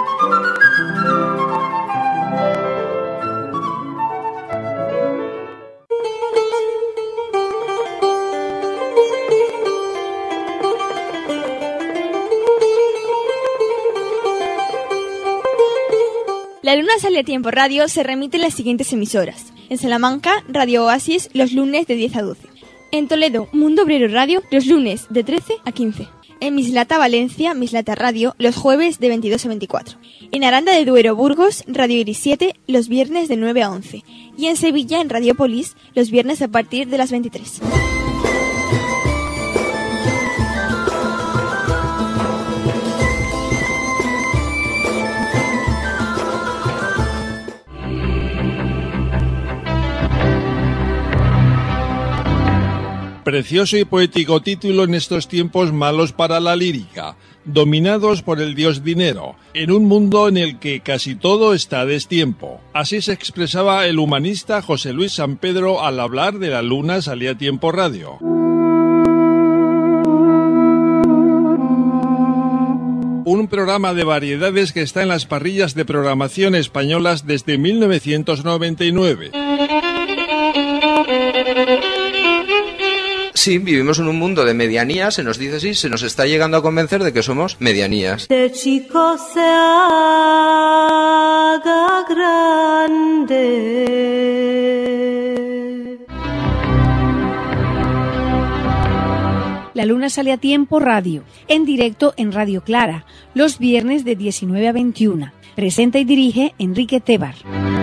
La Luna sale a tiempo radio se remite en las siguientes emisoras. En Salamanca, Radio Oasis, los lunes de diez a doce. En Toledo, Mundo Obrero Radio, los lunes de trece a quince. En Mislata, Valencia, Mislata Radio, los jueves de veintidós a veinticuatro. En Aranda de Duero, Burgos, Radio Iris siete, los viernes de nueve a once. Y en Sevilla, en Radiopolis, los viernes a partir de las veintitrés. Precioso y poético título en estos tiempos malos para la lírica, dominados por el dios dinero, en un mundo en el que casi todo está a destiempo. Así se expresaba el humanista José Luis San Pedro al hablar de La Luna salía a tiempo radio. Un programa de variedades que está en las parrillas de programación españolas desde mil novecientos noventa y nueve. Sí, vivimos en un mundo de medianías, se nos dice así, se nos está llegando a convencer de que somos medianías. De chico se haga grande. La Luna sale a tiempo radio, en directo en Radio Clara, los viernes de diecinueve a veintiuna. Presenta y dirige Enrique Tebar.